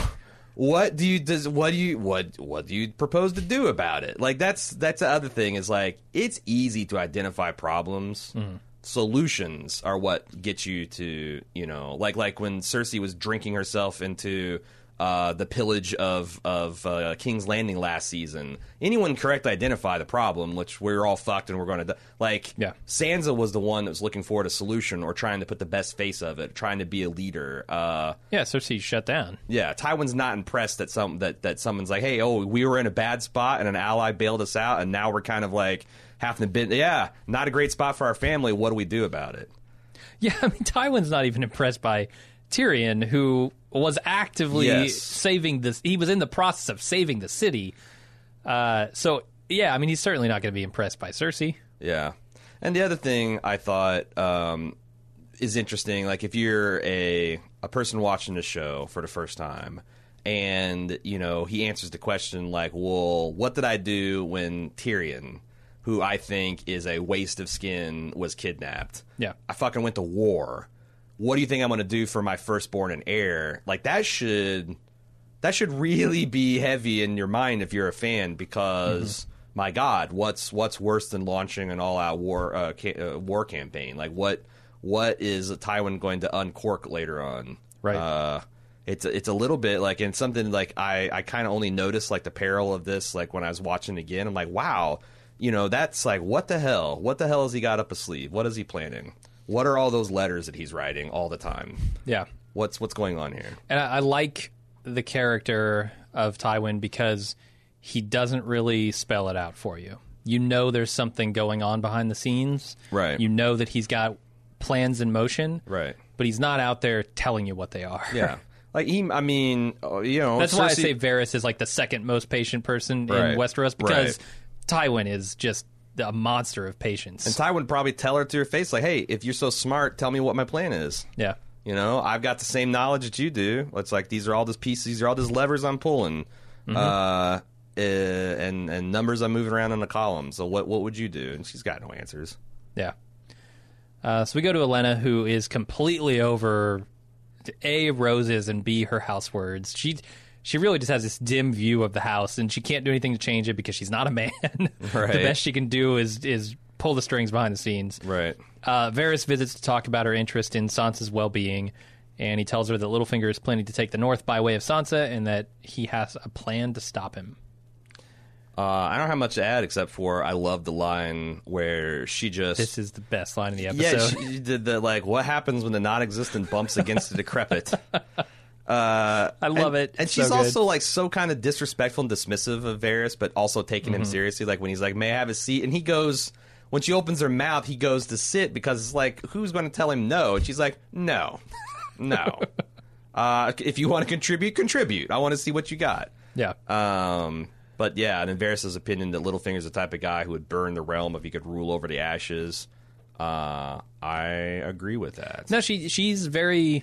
What do you does what do you what what do you propose to do about it? Like, that's that's the other thing is, like, it's easy to identify problems. Mm. Solutions are what get you to, you know, like like when Cersei was drinking herself into uh, the pillage of of uh, King's Landing last season. Anyone correctly identify the problem, which we're all fucked and we're going to like. Yeah. Sansa was the one that was looking for a solution or trying to put the best face of it, trying to be a leader. Uh, yeah, Cersei shut down. Yeah, Tywin's not impressed that some that that someone's like, hey, oh, we were in a bad spot and an ally bailed us out, and now we're kind of like. Having to been, yeah, not a great spot for our family. What do we do about it? Yeah, I mean, Tywin's not even impressed by Tyrion, who was actively yes. saving this. He was in the process of saving the city. Uh, so, yeah, I mean, he's certainly not going to be impressed by Cersei. Yeah. And the other thing I thought um, is interesting, like if you're a a person watching the show for the first time, and, you know, he answers the question like, well, what did I do when Tyrion, who I think is a waste of skin, was kidnapped? Yeah. I fucking went to war. What do you think I'm going to do for my firstborn and heir? Like, that should that should really be heavy in your mind if you're a fan, because, mm-hmm. my God, what's what's worse than launching an all-out war uh, ca- uh, war campaign? Like, what what is Tywin going to uncork later on? Right. Uh, it's it's a little bit like, and something like I, I kind of only noticed like the peril of this like when I was watching again. I'm like, wow. You know, that's like, what the hell? What the hell has he got up his sleeve? What is he planning? What are all those letters that he's writing all the time? Yeah. What's what's going on here? And I, I like the character of Tywin because he doesn't really spell it out for you. You know there's something going on behind the scenes. Right. You know that he's got plans in motion. Right. But he's not out there telling you what they are. Yeah. Like he, I mean, oh, you know, That's Cersei, why I say Varys is like the second most patient person Right. in Westeros because Right. Tywin is just a monster of patience. And Tywin would probably tell her to her face, like, "Hey, if you're so smart, tell me what my plan is." yeah. You know, I've got the same knowledge that you do. It's like these are all just pieces, these are all just levers I'm pulling, mm-hmm. uh, uh, and and numbers I'm moving around in a column. So what what would you do? And she's got no answers. Yeah. Uh, so we go to Olenna, who is completely over A, roses, and B, her house words. She she really just has this dim view of the house, and she can't do anything to change it because she's not a man. Right. The best she can do is is pull the strings behind the scenes. Right. Uh, Varys visits to talk about her interest in Sansa's well-being, and he tells her that Littlefinger is planning to take the north by way of Sansa, and that he has a plan to stop him. Uh, I don't have much to add except for I love the line where she just This is the best line in the yeah episode. she did the like what happens when the non-existent bumps against the decrepit. Uh, I love and, it. And It's she's so good. also like so kind of disrespectful and dismissive of Varys, but also taking Mm-hmm. him seriously. Like when he's like, "May I have a seat?" and he goes, when she opens her mouth, he goes to sit because it's like, who's going to tell him no? And she's like, "No, no. uh, if you want to contribute, contribute. I want to see what you got." Yeah. Um, but yeah, and in Varys' opinion, that Littlefinger's the type of guy who would burn the realm if he could rule over the ashes. Uh, I agree with that. No, she she's very.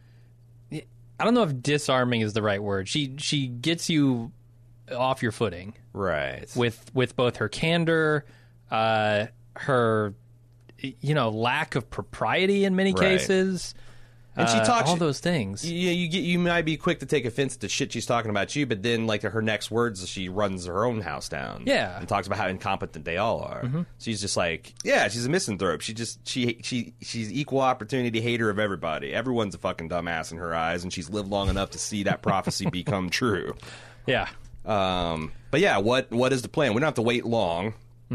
I don't know if disarming is the right word. She she gets you off your footing Right. with with both her candor, uh, her you know lack of propriety in many Right. cases, And she uh, talks all those things. Yeah, you get you might be quick to take offense to shit she's talking about you, but then like her next words, she runs her own house down. Yeah. and talks about how incompetent they all are. She's just like, yeah, she's a misanthrope. She just she she she's equal opportunity hater of everybody. Everyone's a fucking dumbass in her eyes, and she's lived long enough to see that prophecy become true. Yeah. Um, but yeah, what what is the plan? We don't have to wait long.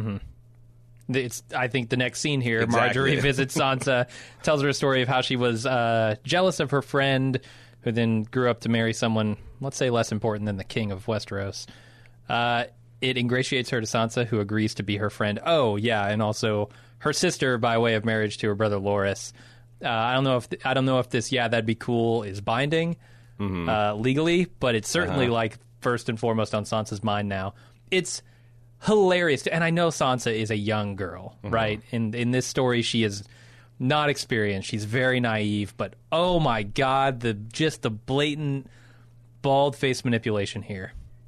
It's, I think the next scene here, Exactly. Marjorie visits Sansa, tells her a story of how she was uh, jealous of her friend, who then grew up to marry someone, let's say, less important than the king of Westeros. Uh, it ingratiates her to Sansa, who agrees to be her friend. Oh, yeah, and also her sister by way of marriage to her brother Loras. Uh, I don't know if I don't know if this yeah that'd be cool is binding Mm-hmm. uh, legally, but it's certainly Uh-huh. like first and foremost on Sansa's mind now. It's hilarious, and I know Sansa is a young girl, Mm-hmm. right? In in this story, she is not experienced. She's very naive, but oh my god, the just the blatant bald face manipulation here.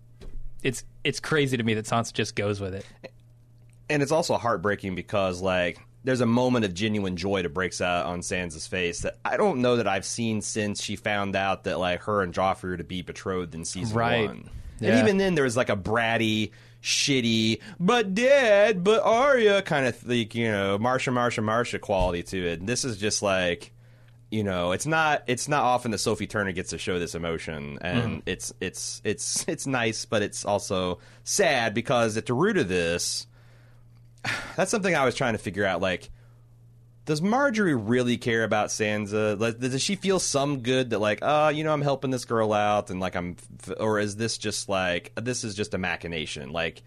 It's it's crazy to me that Sansa just goes with it. And it's also heartbreaking because, like, there's a moment of genuine joy that breaks out on Sansa's face that I don't know that I've seen since she found out that, like, her and Joffrey are to be betrothed in season Right. one. Yeah. And even then, there was, like, a bratty, shitty, but Dad, but Arya kind of, like, you know, Marsha, Marsha, Marsha quality to it. And this is just, like, you know, it's not it's not often that Sophie Turner gets to show this emotion, and Mm-hmm. it's it's it's it's nice, but it's also sad because at the root of this, that's something I was trying to figure out. Like, does Marjorie really care about Sansa? Like, does she feel some good that, like, oh, you know, I'm helping this girl out, and like I'm, or is this just like this is just a machination? Like,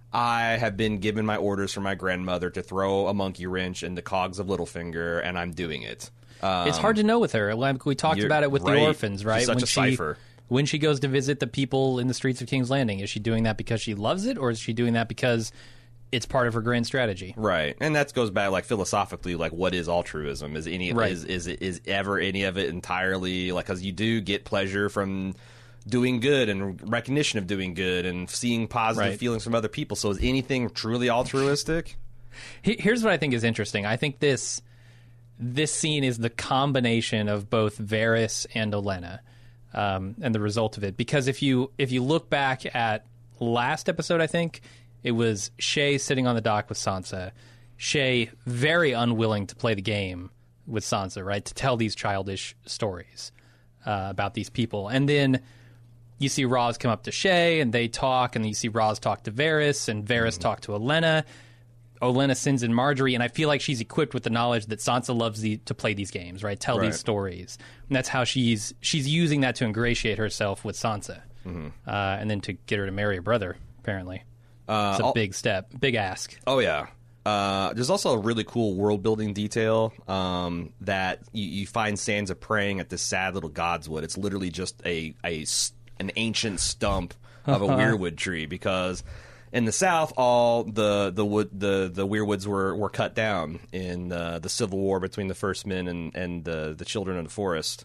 I have been given my orders from my grandmother to throw a monkey wrench in the cogs of Littlefinger, and I'm doing it. Um, It's hard to know with her. Like we talked you're about it with right. the orphans, right? She's such when a she cipher. when she goes to visit the people in the streets of King's Landing, is she doing that because she loves it, or is she doing that because it's part of her grand strategy? Right, and that goes back, like, philosophically, like, what is altruism? Is any Right. is is is ever any of it entirely, like, because you do get pleasure from doing good and recognition of doing good and seeing positive Right. feelings from other people. So is anything truly altruistic? He- Here's what I think is interesting. I think this this scene is the combination of both Varys and Olenna, um, and the result of it. Because if you if you look back at last episode, I think it was Shay sitting on the dock with Sansa. Shay very unwilling to play the game with Sansa, right? To tell these childish stories uh, about these people, and then you see Roz come up to Shay and they talk, and then you see Roz talk to Varys, and Varys talk to Olenna. Olenna sends in Marjorie, and I feel like she's equipped with the knowledge that Sansa loves the, to play these games, right? Tell Right. these stories, and that's how she's she's using that to ingratiate herself with Sansa, Mm-hmm. uh, and then to get her to marry her brother. Apparently, Uh, it's a al- big step, big ask. Oh yeah. Uh, there's also a really cool world building detail um, that you, you find Sansa praying at this sad little godswood. It's literally just a, a s- an ancient stump of a weirwood tree, because in the South, all the the wood the, the weirwoods were, were cut down in uh, the Civil War between the First Men and and the the Children of the Forest,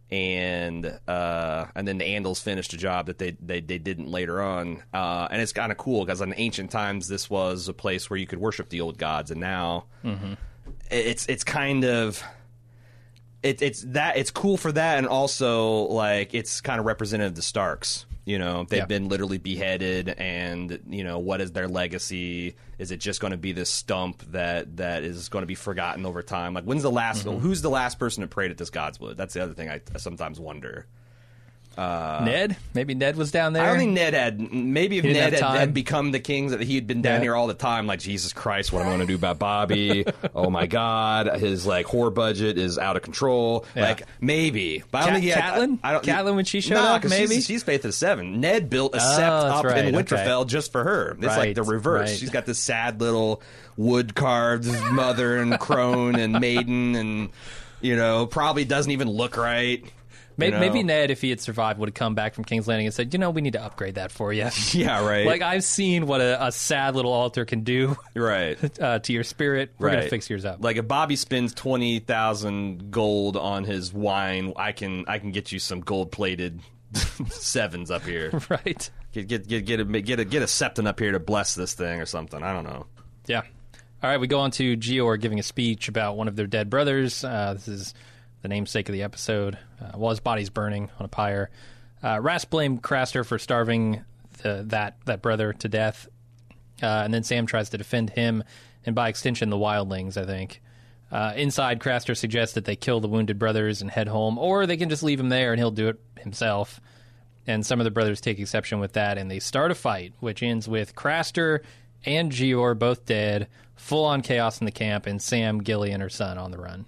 and uh, and then the Andals finished a job that they they, they didn't later on, uh, and it's kind of cool because in ancient times this was a place where you could worship the old gods, and now mm-hmm. it's it's kind of. It, it's that it's cool for that, and also like it's kind of representative of the Starks. You know, they've yeah. been literally beheaded, and you know, what is their legacy? Is it just going to be this stump that that is going to be forgotten over time? Like, when's the last? Mm-hmm. Who's the last person that prayed at this godswood? That's the other thing I, I sometimes wonder. Uh, Ned? Maybe Ned was down there? I don't think Ned had... Maybe if Ned had, had become the king, that he had been down yeah. here all the time, like, Jesus Christ, what am I going to do about Bobby? Oh, my God. His, like, whore budget is out of control. Yeah. Like, maybe. But I don't Cat- think he had... Catelyn? I, I don't, Catelyn when she showed nah, up, maybe? She's, she's Faith of Seven. Ned built a oh, sept up right. in Winterfell okay. just for her. It's right. like the reverse. Right. She's got this sad little wood-carved mother and crone and maiden and, you know, probably doesn't even look right. Maybe, You know? maybe Ned, if he had survived, would have come back from King's Landing and said, you know, we need to upgrade that for you. Yeah, right. Like, I've seen what a, a sad little altar can do right. uh, to your spirit. We're right. going to fix yours up. Like, if Bobby spends twenty thousand gold on his wine, I can I can get you some gold-plated sevens up here. Right. Get get get get a, get a, get a septon up here to bless this thing or something. I don't know. Yeah. All right, we go on to Jeor giving a speech about one of their dead brothers. Uh, this is the namesake of the episode, uh, while his body's burning on a pyre. Uh, Rast blamed Craster for starving the, that that brother to death, uh, and then Sam tries to defend him, and by extension, the wildlings, I think. Uh, inside, Craster suggests that they kill the wounded brothers and head home, or they can just leave him there and he'll do it himself. And some of the brothers take exception with that, and they start a fight, which ends with Craster and Jeor both dead, full-on chaos in the camp, and Sam, Gilly, and her son on the run.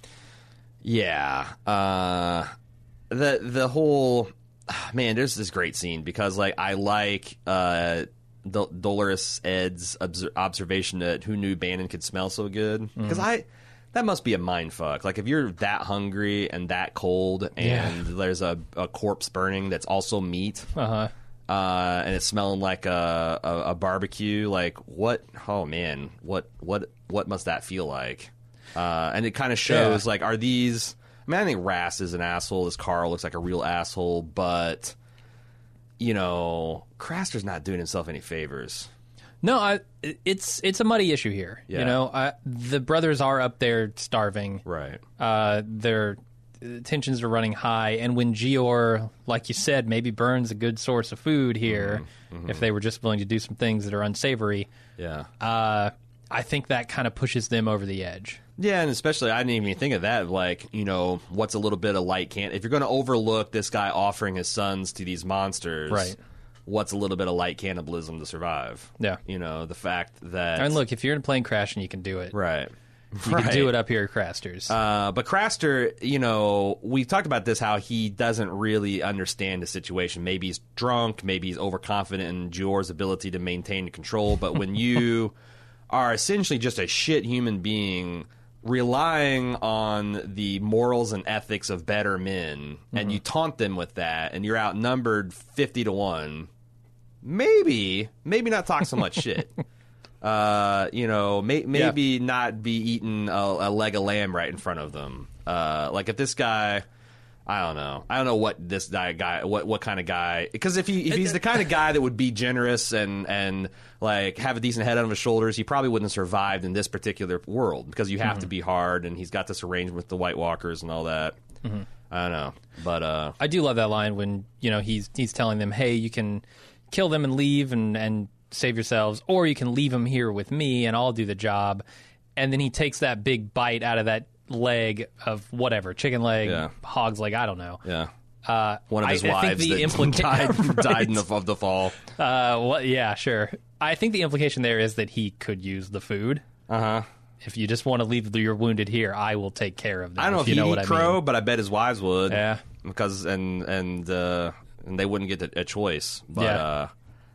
Yeah, uh, the the whole man. There's this great scene because like I like uh, Dol- Dolorous Ed's obs- observation that who knew Bannon could smell so good, because mm. I that must be a mind fuck. Like if you're that hungry and that cold, and yeah. there's a, a corpse burning that's also meat, uh-huh. uh, and it's smelling like a, a, a barbecue. Like what? Oh man, what what what must that feel like? Uh, and it kind of shows, yeah. like, are these... I mean, I think Rast is an asshole. This Carl looks like a real asshole. But, you know, Craster's not doing himself any favors. No, I, it's it's a muddy issue here. Yeah. You know, I, the brothers are up there starving. Right. Uh, their tensions are running high. And when Jeor, like you said, maybe burns a good source of food here, mm-hmm. Mm-hmm. if they were just willing to do some things that are unsavory, yeah, uh, I think that kind of pushes them over the edge. Yeah, and especially, I didn't even think of that, like, you know, what's a little bit of light can... If you're going to overlook this guy offering his sons to these monsters, right. what's a little bit of light cannibalism to survive? Yeah. You know, the fact that... And look, if you're in a plane crash and you can do it... Right. You right. can do it up here at Craster's. Uh, but Craster, you know, we talked about this, how he doesn't really understand the situation. Maybe he's drunk, maybe he's overconfident in Jeor's ability to maintain control, but when you are essentially just a shit human being... relying on the morals and ethics of better men, mm-hmm. and you taunt them with that, and you're outnumbered fifty to one, maybe, maybe not talk so much shit. Uh, you know, may, maybe yeah. not be eating a, a leg of lamb right in front of them. Uh, like if this guy... I don't know. I don't know what this guy, what what kind of guy. Because if he if he's the kind of guy that would be generous and and like have a decent head on his shoulders, he probably wouldn't have survived in this particular world because you have mm-hmm. to be hard, and he's got this arrangement with the White Walkers and all that. Mm-hmm. I don't know, but uh, I do love that line when you know he's he's telling them, "Hey, you can kill them and leave and and save yourselves, or you can leave them here with me and I'll do the job." And then he takes that big bite out of that leg of whatever, chicken leg, yeah. hog's leg, I don't know. Yeah. Uh, One of his I, wives I think the that implica- died, right. died in the, of the fall. Uh, well, yeah, sure. I think the implication there is that he could use the food. Uh-huh. If you just want to leave your wounded here, I will take care of them. I don't know if, if you know he'd what eat I crow, mean. but I bet his wives would. Yeah. Because, and, and, uh, and they wouldn't get a choice. But, yeah. uh,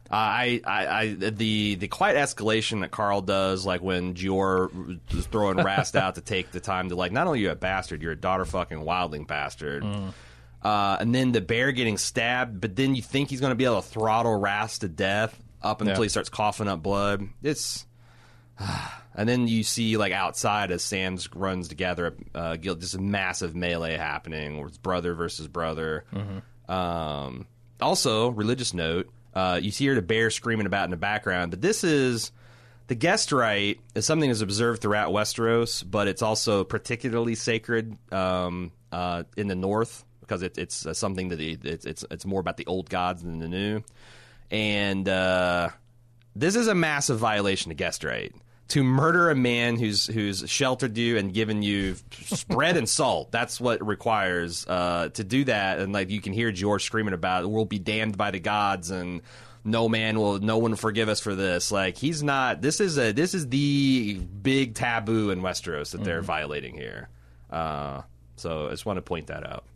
Uh, I, I, I, the the quiet escalation that Carl does, like when Gior is throwing Rast out to take the time to, like, not only are you a bastard, you're a daughter fucking wildling bastard. Mm. Uh, and then the bear getting stabbed, but then you think he's going to be able to throttle Rast to death up until yeah. he starts coughing up blood. It's, and then you see, like, outside as Sam runs together, uh, just a massive melee happening, where it's brother versus brother. Mm-hmm. Um, also, religious note. Uh, you hear the bear screaming about in the background, but this is the guest rite is something that's observed throughout Westeros, but it's also particularly sacred um, uh, in the north because it, it's uh, something that the, it's it's it's more about the old gods than the new, and uh, this is a massive violation of guest rite. To murder a man who's who's sheltered you and given you bread and salt, that's what it requires uh, to do that. And like you can hear George screaming about, "We'll be damned by the gods," and no man will, no one will forgive us for this. Like he's not. This is a this is the big taboo in Westeros that they're mm-hmm. violating here. Uh, so I just want to point that out.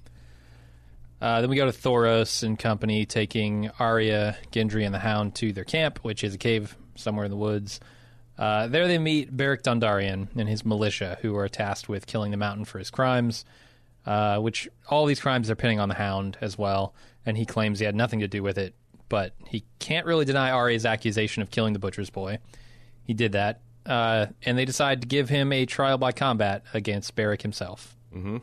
Uh, then we go to Thoros and company taking Arya, Gendry, and the Hound to their camp, which is a cave somewhere in the woods. Uh, there they meet Beric Dondarrion and his militia, who are tasked with killing the Mountain for his crimes, uh, which all these crimes are pinning on the Hound as well, and he claims he had nothing to do with it, but he can't really deny Arya's accusation of killing the Butcher's Boy. He did that, uh, and they decide to give him a trial by combat against Beric himself. Mm-hmm.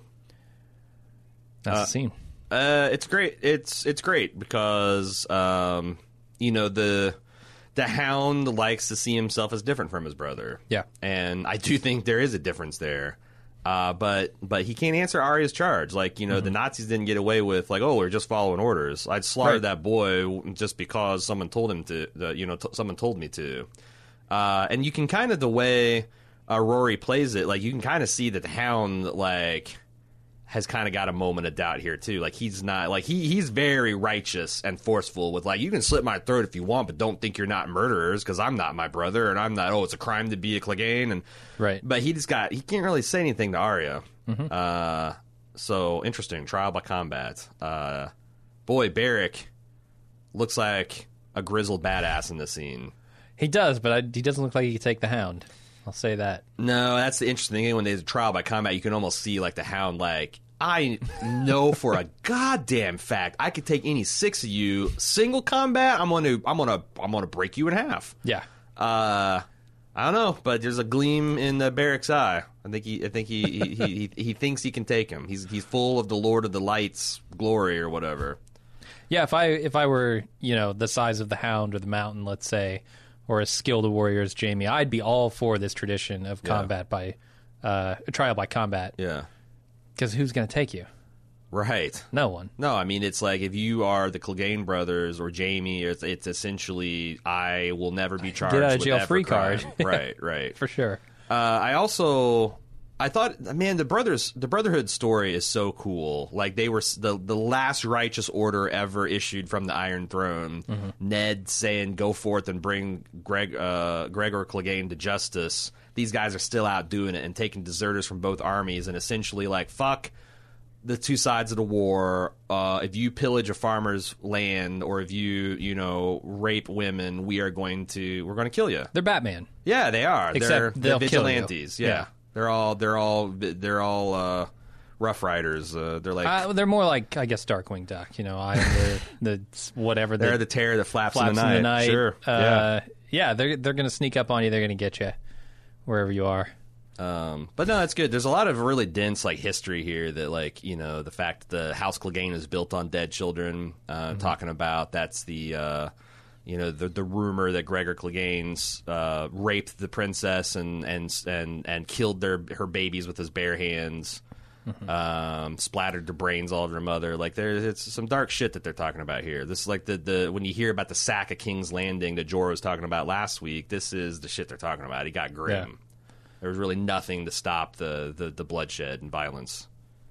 That's uh, the scene. Uh, it's great. It's it's great because, um, you know, the... The Hound likes to see himself as different from his brother. Yeah. And I do think there is a difference there. Uh, but but he can't answer Arya's charge. Like, you know, mm-hmm. the Nazis didn't get away with, like, oh, we're just following orders. I'd slaughter right. that boy just because someone told him to, uh, you know, t- someone told me to. Uh, and you can kind of, the way uh, Rory plays it, like, you can kind of see that the Hound, like... has kind of got a moment of doubt here too. Like he's not like he he's very righteous and forceful with like, you can slit my throat if you want, but don't think you're not murderers because I'm not my brother and I'm not. Oh, it's a crime to be a Clegane and right. But he just got he can't really say anything to Arya. Mm-hmm. Uh, so interesting trial by combat. Uh, boy, Beric looks like a grizzled badass in this scene. He does, but I, he doesn't look like he could take the Hound. I'll say that. No, that's the interesting thing. When there's a trial by combat, you can almost see like the Hound. Like I know for a goddamn fact, I could take any six of you single combat. I'm gonna, I'm gonna, I'm gonna break you in half. Yeah. Uh, I don't know, but there's a gleam in the Beric's eye. I think he, I think he, he, he, he, he thinks he can take him. He's, he's full of the Lord of the Lights glory or whatever. Yeah. If I, if I were, you know, the size of the Hound or the Mountain, let's say, or as skilled a warrior as Jaime, I'd be all for this tradition of combat yeah. by uh, trial by combat. Yeah, because who's going to take you? Right, no one. No, I mean it's like if you are the Clegane brothers or Jaime, it's, it's essentially I will never be charged. Get out of with jail ever free crime. card. Right, right, for sure. Uh, I also. I thought, man, the brothers, the Brotherhood story is so cool. Like they were the the last righteous order ever issued from the Iron Throne. Mm-hmm. Ned saying, "Go forth and bring Greg, uh, Gregor Clegane to justice." These guys are still out doing it and taking deserters from both armies and essentially like fuck the two sides of the war. Uh, if you pillage a farmer's land or if you you know rape women, we are going to we're going to kill you. They're Batman. Yeah, they are. Except they're, they're vigilantes. Yeah. yeah. They're all they're all they're all uh, Rough Riders. Uh, they're like uh, they're more like I guess Darkwing Duck. You know, I the, the whatever. They're the, the terror that flaps, flaps in, the night. in the night. Sure. Uh, yeah. Yeah. They're they're going to sneak up on you. They're going to get you wherever you are. Um, but no, it's good. There's a lot of really dense like history here. That like you know the fact that the House Clegane is built on dead children. Uh, mm-hmm. Talking about that's the. Uh, You know the the rumor that Gregor Clegane's uh, raped the princess and and and and killed their her babies with his bare hands, mm-hmm. um, splattered their brains all over their mother. Like there's it's some dark shit that they're talking about here. This is like the, the when you hear about the sack of King's Landing that Jorah was talking about last week. This is the shit they're talking about. He got grim. Yeah. There was really nothing to stop the, the the bloodshed and violence.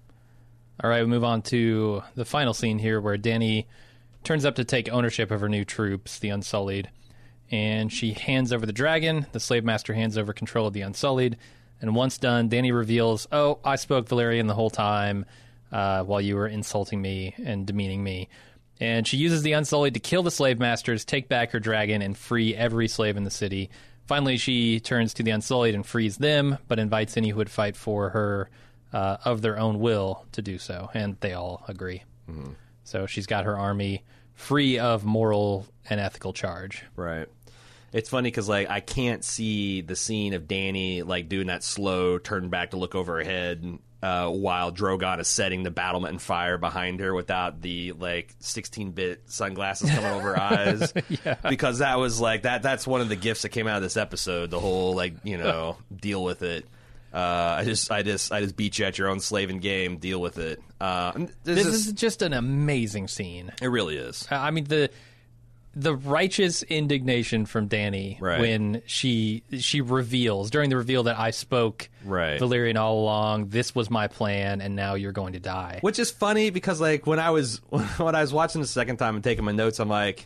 All right, we move on to the final scene here where Dany turns up to take ownership of her new troops, the Unsullied, and she hands over the dragon. The slave master hands over control of the Unsullied, and once done, Dany reveals, oh, I spoke Valyrian the whole time uh, while you were insulting me and demeaning me. And she uses the Unsullied to kill the slave masters, take back her dragon, and free every slave in the city. Finally, she turns to the Unsullied and frees them, but invites any who would fight for her uh, of their own will to do so. And they all agree. Mm-hmm. So she's got her army free of moral and ethical charge. Right. It's funny because, like, I can't see the scene of Dany, like, doing that slow turn back to look over her head uh, while Drogon is setting the battlement on fire behind her without the, like, sixteen-bit sunglasses coming over her eyes. Yeah. Because that was, like, that. that's one of the gifts that came out of this episode, the whole, like, you know, deal with it. Uh, I just, I just, I just beat you at your own slaving game. Deal with it. Uh, this is, is just an amazing scene. It really is. I mean, the the righteous indignation from Dany right. when she she reveals during the reveal that I spoke right. Valyrian all along. This was my plan, and now you're going to die. Which is funny because, like, when I was when I was watching the second time and taking my notes, I'm like,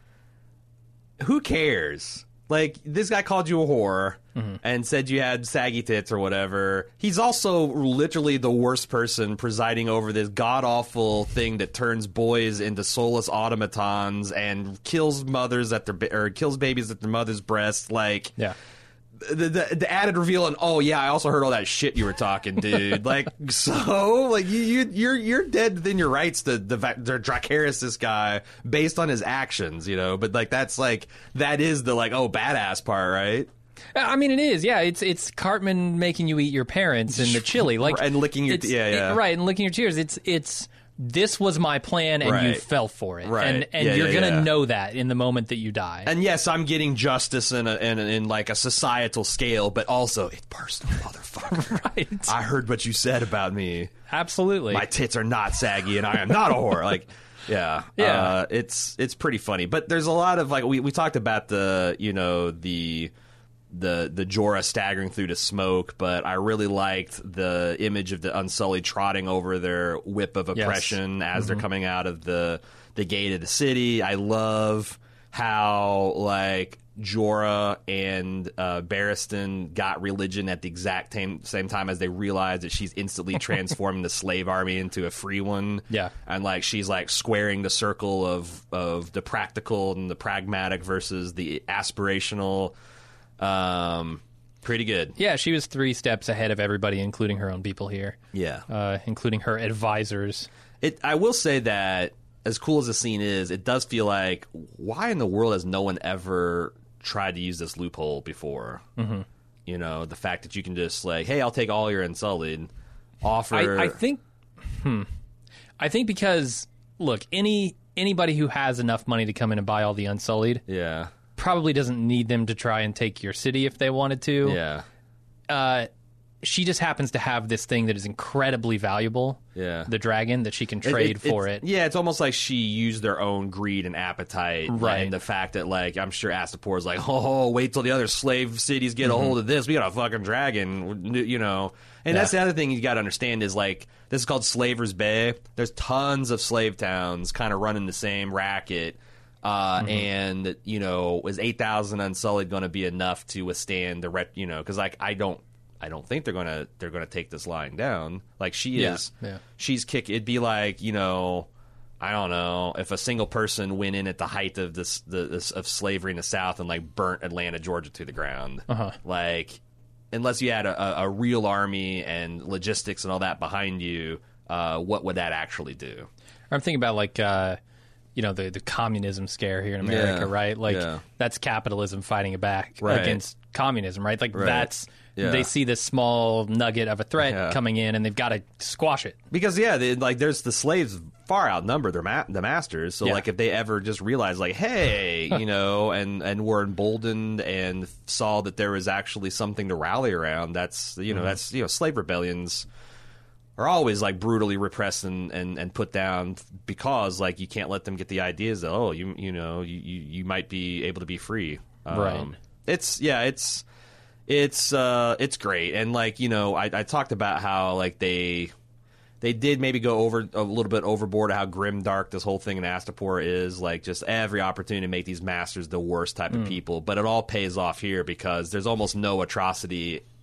who cares? Like, this guy called you a whore mm-hmm. and said you had saggy tits or whatever. He's also literally the worst person presiding over this god-awful thing that turns boys into soulless automatons and kills mothers at their or kills babies at their mother's breasts. Like, yeah. The, the the added reveal and oh yeah, I also heard all that shit you were talking, dude. Like, so like you you you're you're dead within your rights to the the Dracarys this guy based on his actions, you know. But like that's like that is the like oh badass part, right? I mean, it is, yeah. It's it's Cartman making you eat your parents in the chili, like and licking your yeah yeah it, right and licking your tears. It's it's. This was my plan, and right. you fell for it. Right. And, and yeah, you're yeah, going to yeah. know that in the moment that you die. And yes, I'm getting justice in, a, in, a, in like a societal scale, but also, it's personal, motherfucker. Right. I heard what you said about me. Absolutely. My tits are not saggy, and I am not a whore. Like, yeah. Yeah. Uh, it's it's pretty funny. But there's a lot of, like, we, we talked about the, you know, the... the the Jorah staggering through the smoke, but I really liked the image of the Unsullied trotting over their whip of oppression yes. as mm-hmm. they're coming out of the the gate of the city. I love how like Jorah and uh, Barristan got religion at the exact same, same time as they realized that she's instantly transforming the slave army into a free one. Yeah. And like she's like squaring the circle of of the practical and the pragmatic versus the aspirational. Um, pretty good. Yeah, she was three steps ahead of everybody, including her own people here. Yeah, uh, including her advisors. It. I will say that as cool as the scene is, it does feel like why in the world has no one ever tried to use this loophole before? Mm-hmm. You know, the fact that you can just like, hey, I'll take all your Unsullied. Offer. I, I think. Hmm. I think because look, any anybody who has enough money to come in and buy all the Unsullied. Yeah. Probably doesn't need them to try and take your city if they wanted to. Yeah. Uh, she just happens to have this thing that is incredibly valuable. Yeah. The dragon that she can trade it, it, for it. Yeah, it's almost like she used their own greed and appetite. Right. And the fact that, like, I'm sure Astapor is like, oh, wait till the other slave cities get mm-hmm. a hold of this. We got a fucking dragon, you know. And yeah. that's the other thing you got to understand is, like, this is called Slaver's Bay. There's tons of slave towns kind of running the same racket. Uh, mm-hmm. And, you know, is eight thousand Unsullied going to be enough to withstand the, ret- you know, because, like, I don't, I don't think they're going to, they're going to take this line down. Like, she yeah. is, yeah. she's kick. It'd be like, you know, I don't know, if a single person went in at the height of this, the, this of slavery in the South and, like, burnt Atlanta, Georgia to the ground. Uh-huh. Like, unless you had a, a, a real army and logistics and all that behind you, uh, what would that actually do? I'm thinking about, like, uh, you know, the, the communism scare here in America, yeah. right? Like, yeah. that's capitalism fighting back right. against communism, right? Like, right. that's, yeah. they see this small nugget of a threat yeah. coming in, and they've got to squash it. Because, yeah, they, like, there's the slaves far outnumber their ma- the masters, so, yeah. like, if they ever just realized, like, hey, you know, and, and were emboldened and saw that there was actually something to rally around, that's, you know, mm-hmm. that's, you know, slave rebellions are always like brutally repressed and, and, and put down because like you can't let them get the ideas that oh you you know you, you, you might be able to be free. Um, right. It's yeah it's it's uh it's great and like you know I, I talked about how like they they did maybe go over a little bit overboard of how grim dark this whole thing in Astapor is like just every opportunity to make these masters the worst type mm. of people, but it all pays off here because there's almost no atrocity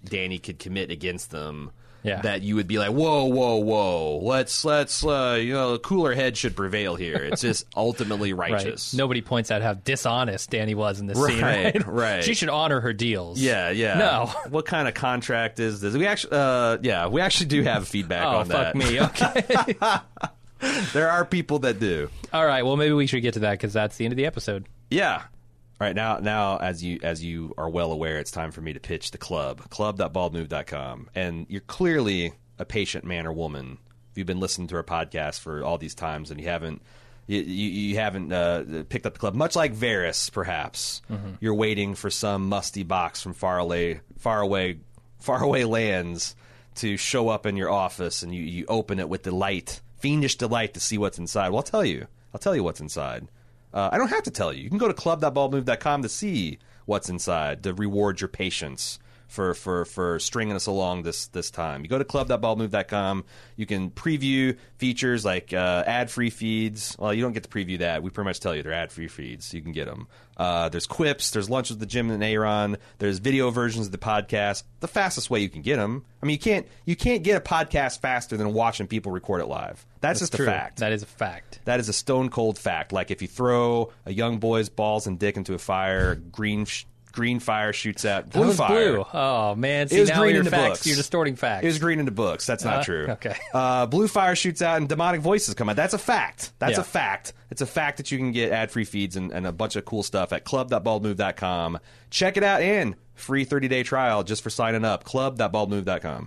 Danny could commit against them. Yeah. That you would be like, whoa, whoa, whoa, let's, let's, uh, you know, cooler head should prevail here. It's just ultimately righteous. Right. Nobody points out how dishonest Danny was in this right, scene, right? Right. She should honor her deals. Yeah, yeah. No. What kind of contract is this? We actually, uh, yeah, we actually do have feedback oh, on fuck that. me. Okay. There are people that do. All right. Well, maybe we should get to that because that's the end of the episode. Yeah. All right, now, now as you as you are well aware, it's time for me to pitch the club, club dot bald move dot com. And you're clearly a patient man or woman if you've been listening to our podcast for all these times and you haven't you, you, you haven't uh, picked up the club. Much like Varys, perhaps, mm-hmm. you're waiting for some musty box from far away, far away, far away lands to show up in your office, and you, you open it with delight, fiendish delight to see what's inside. Well, I'll tell you. I'll tell you what's inside. Uh, I don't have to tell you. You can go to club dot bald move dot com to see what's inside, to reward your patience for, for, for stringing us along this this time. You go to club dot bald move dot com. You can preview features like uh, ad-free feeds. Well, you don't get to preview that. We pretty much tell you they're ad-free feeds, so you can get them. Uh, there's quips. There's lunch with the Jim and Aaron. There's video versions of the podcast. The fastest way you can get them. I mean, you can't you can't get a podcast faster than watching people record it live. That's, That's just true. a fact. That is a fact. That is a stone cold fact. Like if you throw a young boy's balls and dick into a fire, green sh- green fire shoots out blue that was fire. Blue. Oh man, see, it was now green your into facts, books. You're distorting facts. It was green into books. That's not uh, true. Okay. Uh, blue fire shoots out and demonic voices come out. That's a fact. That's yeah. a fact. It's a fact that you can get ad free feeds and, and a bunch of cool stuff at club dot bald move dot com. Check it out and free thirty day trial just for signing up. club dot bald move dot com.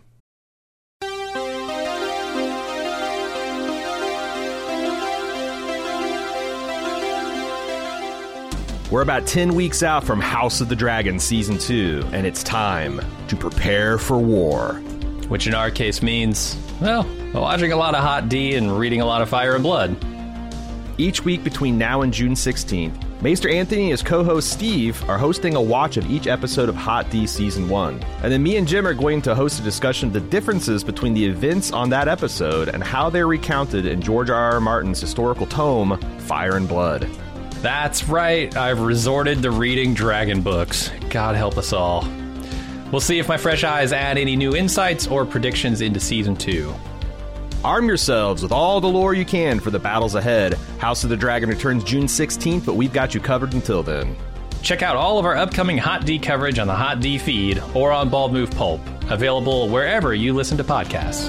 We're about ten weeks out from House of the Dragon Season two, and it's time to prepare for war. Which in our case means, well, watching a lot of Hot D and reading a lot of Fire and Blood. Each week between now and June sixteenth, Maester Anthony and his co-host Steve are hosting a watch of each episode of Hot D Season one. And then me and Jim are going to host a discussion of the differences between the events on that episode and how they're recounted in George R. R. Martin's historical tome, Fire and Blood. That's right, I've resorted to reading dragon books. God help us all. We'll see if my fresh eyes add any new insights or predictions into Season two. Arm yourselves with all the lore you can for the battles ahead. House of the Dragon returns June sixteenth, but we've got you covered until then. Check out all of our upcoming Hot D coverage on the Hot D feed or on Bald Move Pulp, available wherever you listen to podcasts.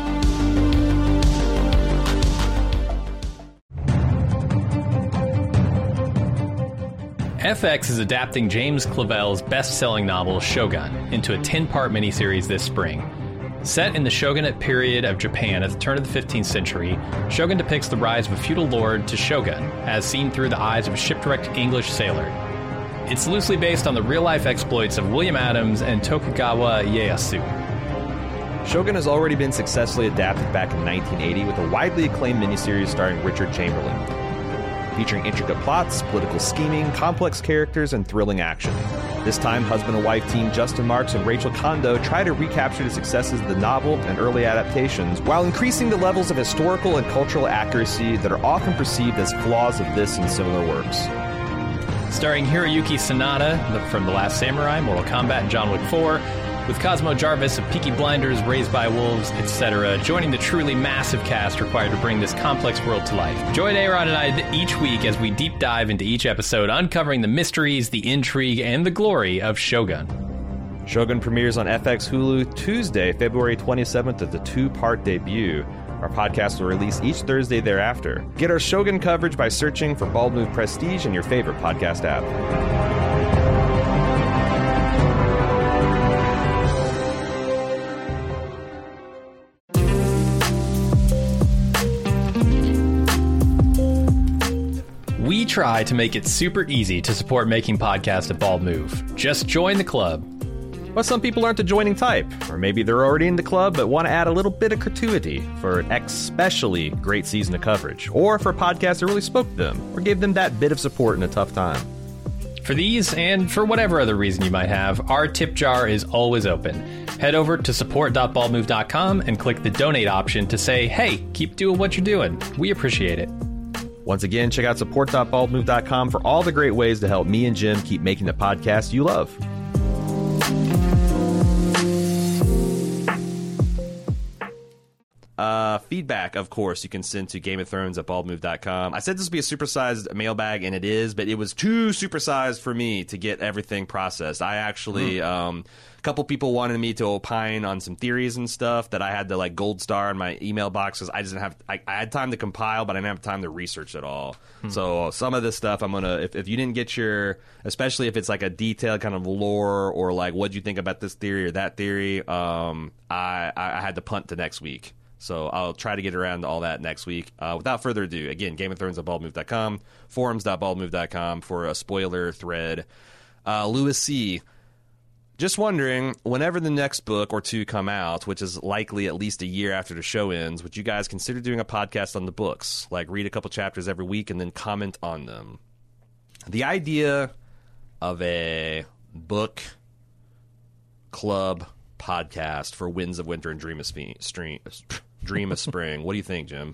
F X is adapting James Clavell's best-selling novel Shogun into a ten-part miniseries this spring. Set in the shogunate period of Japan at the turn of the fifteenth century, Shogun depicts the rise of a feudal lord to shogun, as seen through the eyes of a shipwrecked English sailor. It's loosely based on the real-life exploits of William Adams and Tokugawa Ieyasu. Shogun has already been successfully adapted back in nineteen eighty with a widely acclaimed miniseries starring Richard Chamberlain, featuring intricate plots, political scheming, complex characters, and thrilling action. This time, husband and wife team Justin Marks and Rachel Kondo try to recapture the successes of the novel and early adaptations while increasing the levels of historical and cultural accuracy that are often perceived as flaws of this and similar works. Starring Hiroyuki Sanada from The Last Samurai, Mortal Kombat, and John Wick four, with Cosmo Jarvis of Peaky Blinders, Raised by Wolves, et cetera, joining the truly massive cast required to bring this complex world to life. Join Aaron and I each week as we deep dive into each episode, uncovering the mysteries, the intrigue, and the glory of Shogun. Shogun premieres on F X Hulu Tuesday, February twenty-seventh as the two-part debut. Our podcast will release each Thursday thereafter. Get our Shogun coverage by searching for Bald Move Prestige in your favorite podcast app. We try to make it super easy to support making podcasts at Bald Move. Just join the club. But some people aren't the joining type, or maybe they're already in the club but want to add a little bit of gratuity for an especially great season of coverage, or for a podcast that really spoke to them, or gave them that bit of support in a tough time. For these, and for whatever other reason you might have, our tip jar is always open. Head over to support dot bald move dot com and click the donate option to say, hey, keep doing what you're doing. We appreciate it. Once again, check out support dot bald move dot com for all the great ways to help me and Jim keep making the podcast you love. Uh, feedback, of course, you can send to Game of Thrones at bald move dot com. I said this would be a supersized mailbag, and it is, but it was too supersized for me to get everything processed. I actually, mm. um, a couple people wanted me to opine on some theories and stuff that I had to like gold star in my email box because I didn't have, I, I had time to compile, but I didn't have time to research it all. Mm. So some of this stuff, I'm gonna, if, if you didn't get your, especially if it's like a detailed kind of lore or like what'd you think about this theory or that theory, um, I, I had to punt to next week. So I'll try to get around to all that next week. Uh, without further ado, again, Game of Thrones at bald move dot com, forums dot bald move dot com for a spoiler thread. Uh, Lewis C., just wondering, whenever the next book or two come out, which is likely at least a year after the show ends, would you guys consider doing a podcast on the books? Like read a couple chapters every week and then comment on them. The idea of a book club podcast for Winds of Winter and Dream of Spe- Stream, Dream of Spring. What do you think, Jim?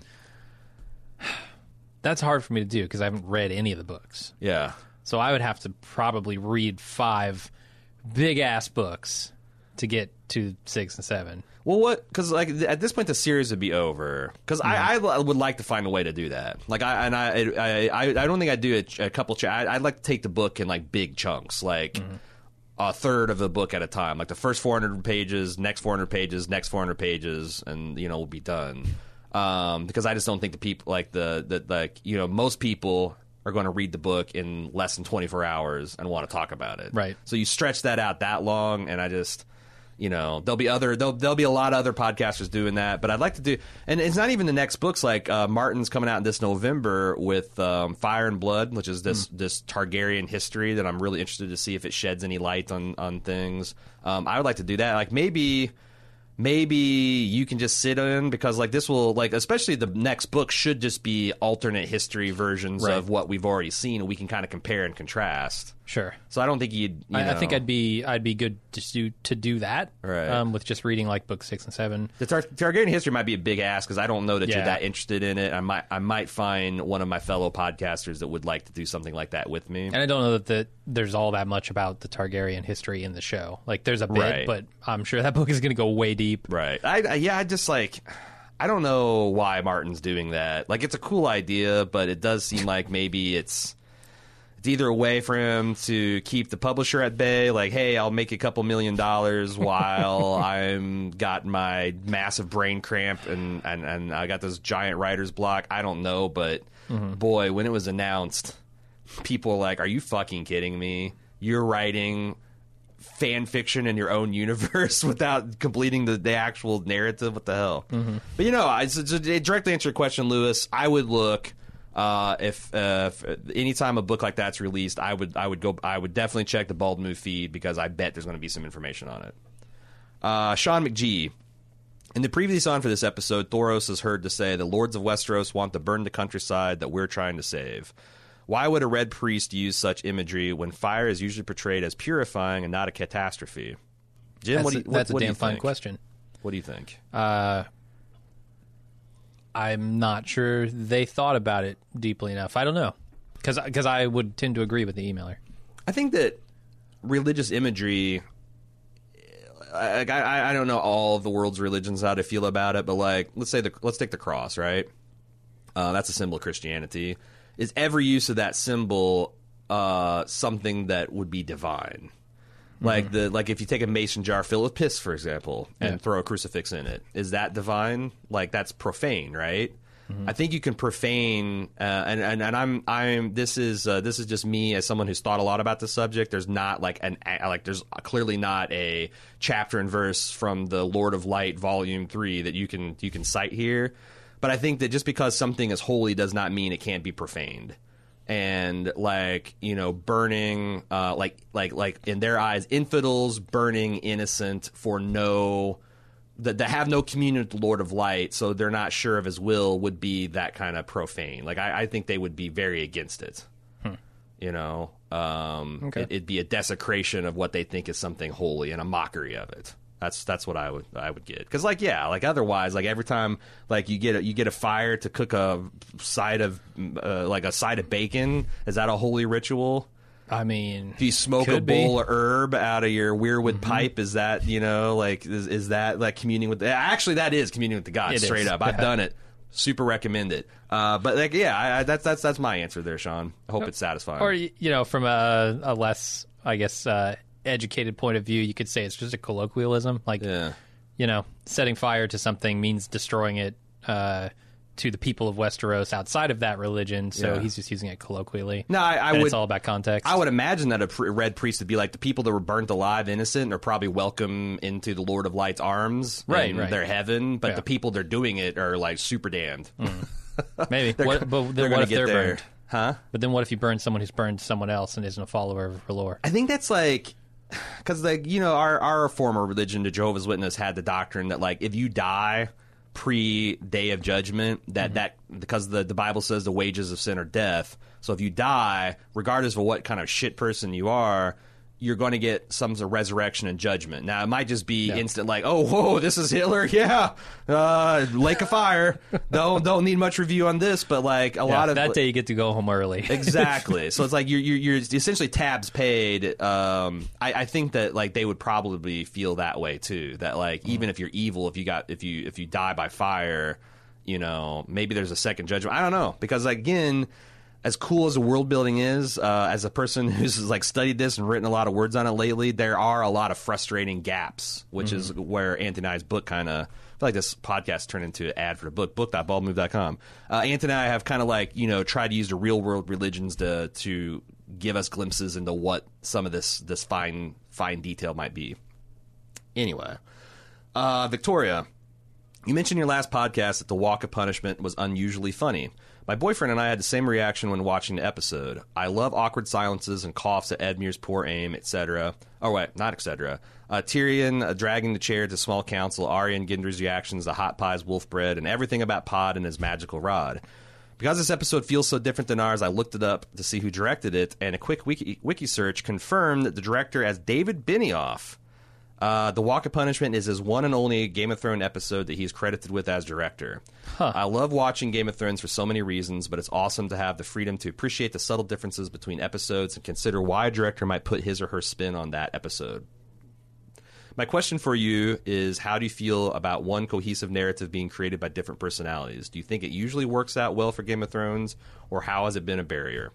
That's hard for me to do because I haven't read any of the books. Yeah. So I would have to probably read five big-ass books to get to six and seven. Well, what? Because like at this point, the series would be over. Because mm-hmm. I, I would like to find a way to do that. Like I and I, I, I don't think I'd do a, a couple. Ch- I, I'd like to take the book in like big chunks, like. Mm-hmm. A third of the book at a time, like the first four hundred pages, next four hundred pages, next four hundred pages, and you know we'll be done. Um, because I just don't think the people like the the like you know most people are going to read the book in less than twenty-four hours and want to talk about it. Right. So you stretch that out that long, and I just. You know, there'll be other there'll, there'll be a lot of other podcasters doing that, but I'd like to do, and it's not even the next books. Like uh, Martin's coming out this November with um, Fire and Blood, which is this mm. this Targaryen history that I'm really interested to see if it sheds any light on on things. Um, I would like to do that. Like maybe. Maybe you can just sit in because, like, this will, like, especially the next book should just be alternate history versions right. of what we've already seen, and we can kind of compare and contrast. Sure. So I don't think you'd. You I, know, I think I'd be I'd be good to do to do that. Right. Um, with just reading like book six and seven. The Tar- Targaryen history might be a big ask because I don't know that yeah. you're that interested in it. I might I might find one of my fellow podcasters that would like to do something like that with me. And I don't know that the, there's all that much about the Targaryen history in the show. Like there's a bit, right. but I'm sure that book is going to go way deep. Right. I, I yeah. I just like. I don't know why Martin's doing that. Like, it's a cool idea, but it does seem like maybe it's it's either a way for him to keep the publisher at bay, like, hey, I'll make a couple million dollars while I'm got my massive brain cramp and, and, and I got this giant writer's block. I don't know, but mm-hmm. boy, when it was announced, people were like, are you fucking kidding me? You're writing fan fiction in your own universe without completing the, the actual narrative. What the hell? Mm-hmm. But you know, I, so, so directly answer your question, Lewis. I would look uh, if, uh, if anytime a book like that's released, I would I would go. I would definitely check the Bald Move feed because I bet there's going to be some information on it. Uh, Sean McGee. In the previous on for this episode, Thoros is heard to say the Lords of Westeros want to burn the countryside that we're trying to save. Why would a red priest use such imagery when fire is usually portrayed as purifying and not a catastrophe? Jim, that's what do you, a, what, that's what a do damn you fine think? question. What do you think? Uh, I'm not sure they thought about it deeply enough. I don't know. Because I would tend to agree with the emailer. I think that religious imagery... I, I, I don't know all of the world's religions, how to feel about it, but like, let's say the let's take the cross, right? Uh, that's a symbol of Christianity. Is every use of that symbol uh, something that would be divine? Like mm-hmm. the like if you take a mason jar filled with piss, for example, and yeah. throw a crucifix in it, is that divine? Like that's profane, right? Mm-hmm. I think you can profane, uh, and, and and I'm I'm this is uh, this is just me as someone who's thought a lot about the subject. There's not like an like there's clearly not a chapter and verse from the Lord of Light Volume Three that you can you can cite here. But I think that just because something is holy does not mean it can't be profaned. And like, you know, burning, uh, like, like, like in their eyes, infidels burning innocent for no, that, that have no communion with the Lord of Light, so they're not sure of his will, would be that kind of profane. Like, I, I think they would be very against it. Hmm. You know, um, okay. it, it'd be a desecration of what they think is something holy and a mockery of it. That's that's what I would I would get, because like yeah like otherwise like every time like you get a, you get a fire to cook a side of uh, like a side of bacon, is that a holy ritual? I mean, if you smoke a could bowl be. of herb out of your weirwood mm-hmm. pipe, is that, you know, like, is, is that like communing with the, actually that is communing with the gods, It straight is. up. I've done it. Super recommend it. Uh, but like, yeah, I, I, that's that's that's my answer there, Sean. I hope it's satisfying. Or, you know, from a, a less, I guess, uh, educated point of view, you could say it's just a colloquialism. Like, yeah. you know, setting fire to something means destroying it uh, to the people of Westeros outside of that religion. So Yeah. he's just using it colloquially. No, I, I and would. it's all about context. I would imagine that a pre- red priest would be like the people that were burnt alive, innocent, are probably welcome into the Lord of Light's arms, Right, in right. their heaven. But Yeah. the people that are doing it are like super damned. Mm. Maybe. They're what, go- but they're then what gonna if get they're there. burned? Huh? But then what if you burn someone who's burned someone else and isn't a follower of R'hllor? I think that's like, because like you know, our our former religion, the Jehovah's Witness, had the doctrine that like if you die pre Day of Judgment, that Mm-hmm. that because the the Bible says the wages of sin are death. So if you die, regardless of what kind of shit person you are, you're going to get some sort of resurrection and judgment. Now, it might just be Yeah. instant, like, oh, whoa, this is Hitler, yeah, uh, Lake of Fire. don't don't need much review on this, but like a Yeah, lot of that day you get to go home early. exactly. So it's like you're you're, you're essentially tabs paid. Um, I, I think that like they would probably feel that way too. That like Mm-hmm. even if you're evil, if you got if you if you die by fire, you know, maybe there's a second judgment. I don't know, because again, as cool as the world building is, uh, as a person who's like studied this and written a lot of words on it lately, there are a lot of frustrating gaps, which Mm-hmm. is where Anthony and I's book kind of. I feel like this podcast turned into an ad for the book, book dot bald move dot com. Uh, Anthony and I have kind of like, you know, tried to use the real world religions to to give us glimpses into what some of this this fine fine detail might be. Anyway, uh, Victoria, you mentioned in your last podcast that the Walk of Punishment was unusually funny. My boyfriend and I had the same reaction when watching the episode. I love awkward silences and coughs at Edmure's poor aim, et cetera. Oh, wait, not et cetera. Uh, Tyrion uh, dragging the chair to small council, Arya and Gendry's reactions to hot pies, wolf bread, and everything about Pod and his magical rod. Because this episode feels so different than ours, I looked it up to see who directed it, and a quick wiki, wiki search confirmed that the director as David Benioff. Uh, the Walk of Punishment is his one and only Game of Thrones episode that he's credited with as director. Huh. I love watching Game of Thrones for so many reasons, but it's awesome to have the freedom to appreciate the subtle differences between episodes and consider why a director might put his or her spin on that episode. My question for you is, how do you feel about one cohesive narrative being created by different personalities? Do you think it usually works out well for Game of Thrones, or how has it been a barrier?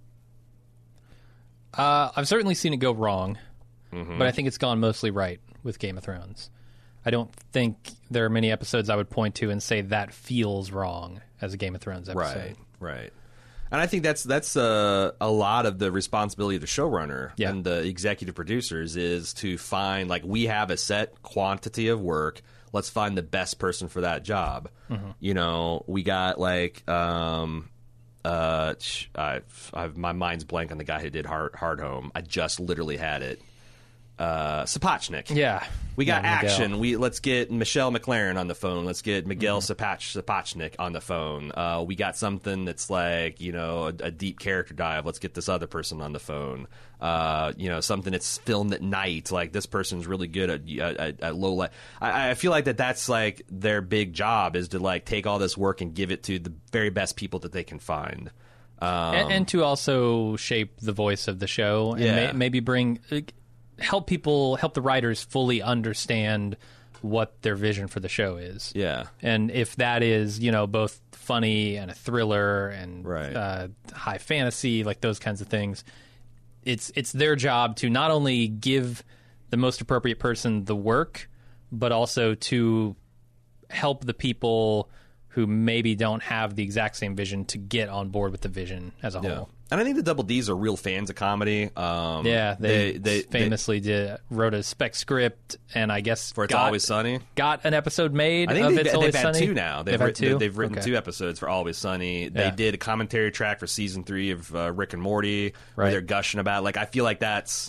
Uh, I've certainly seen it go wrong, Mm-hmm. but I think it's gone mostly right with Game of Thrones. I don't think there are many episodes I would point to and say that feels wrong as a Game of Thrones episode. Right, right. And I think that's that's uh, a lot of the responsibility of the showrunner Yeah. and the executive producers is to find, like, we have a set quantity of work. Let's find the best person for that job. Mm-hmm. You know, we got like, um, uh, sh- I've, I've, my mind's blank on the guy who did Hard, Hard Home. I just literally had it. Uh, Sapochnik. Yeah. We got Yeah, Miguel. action. We let's get Michelle McLaren on the phone. Let's get Miguel Mm-hmm. Sapach, Sapochnik on the phone. Uh, we got something that's like, you know, a, a deep character dive. Let's get this other person on the phone. Uh, you know, something that's filmed at night. Like, this person's really good at at, at low light. I, I feel like that that's like their big job, is to like take all this work and give it to the very best people that they can find. Um, and, and to also shape the voice of the show and Yeah. may, maybe bring like, help people help the writers fully understand what their vision for the show is. yeah. And if that is, you know, both funny and a thriller and Right. uh, high fantasy, like those kinds of things, it's it's their job to not only give the most appropriate person the work, but also to help the people who maybe don't have the exact same vision to get on board with the vision as a Yeah. whole. And I think the Double D's are real fans of comedy. Um, Yeah, they, they, they famously did wrote a spec script, and I guess for It's got, Always Sunny. got an episode made. I think of they've, It's they've Always had Sunny. two now. They've, They've had written, two. They've written Okay. two episodes for Always Sunny. They Yeah. did a commentary track for season three of uh, Rick and Morty, where Right. they're gushing about. Like, I feel like that's.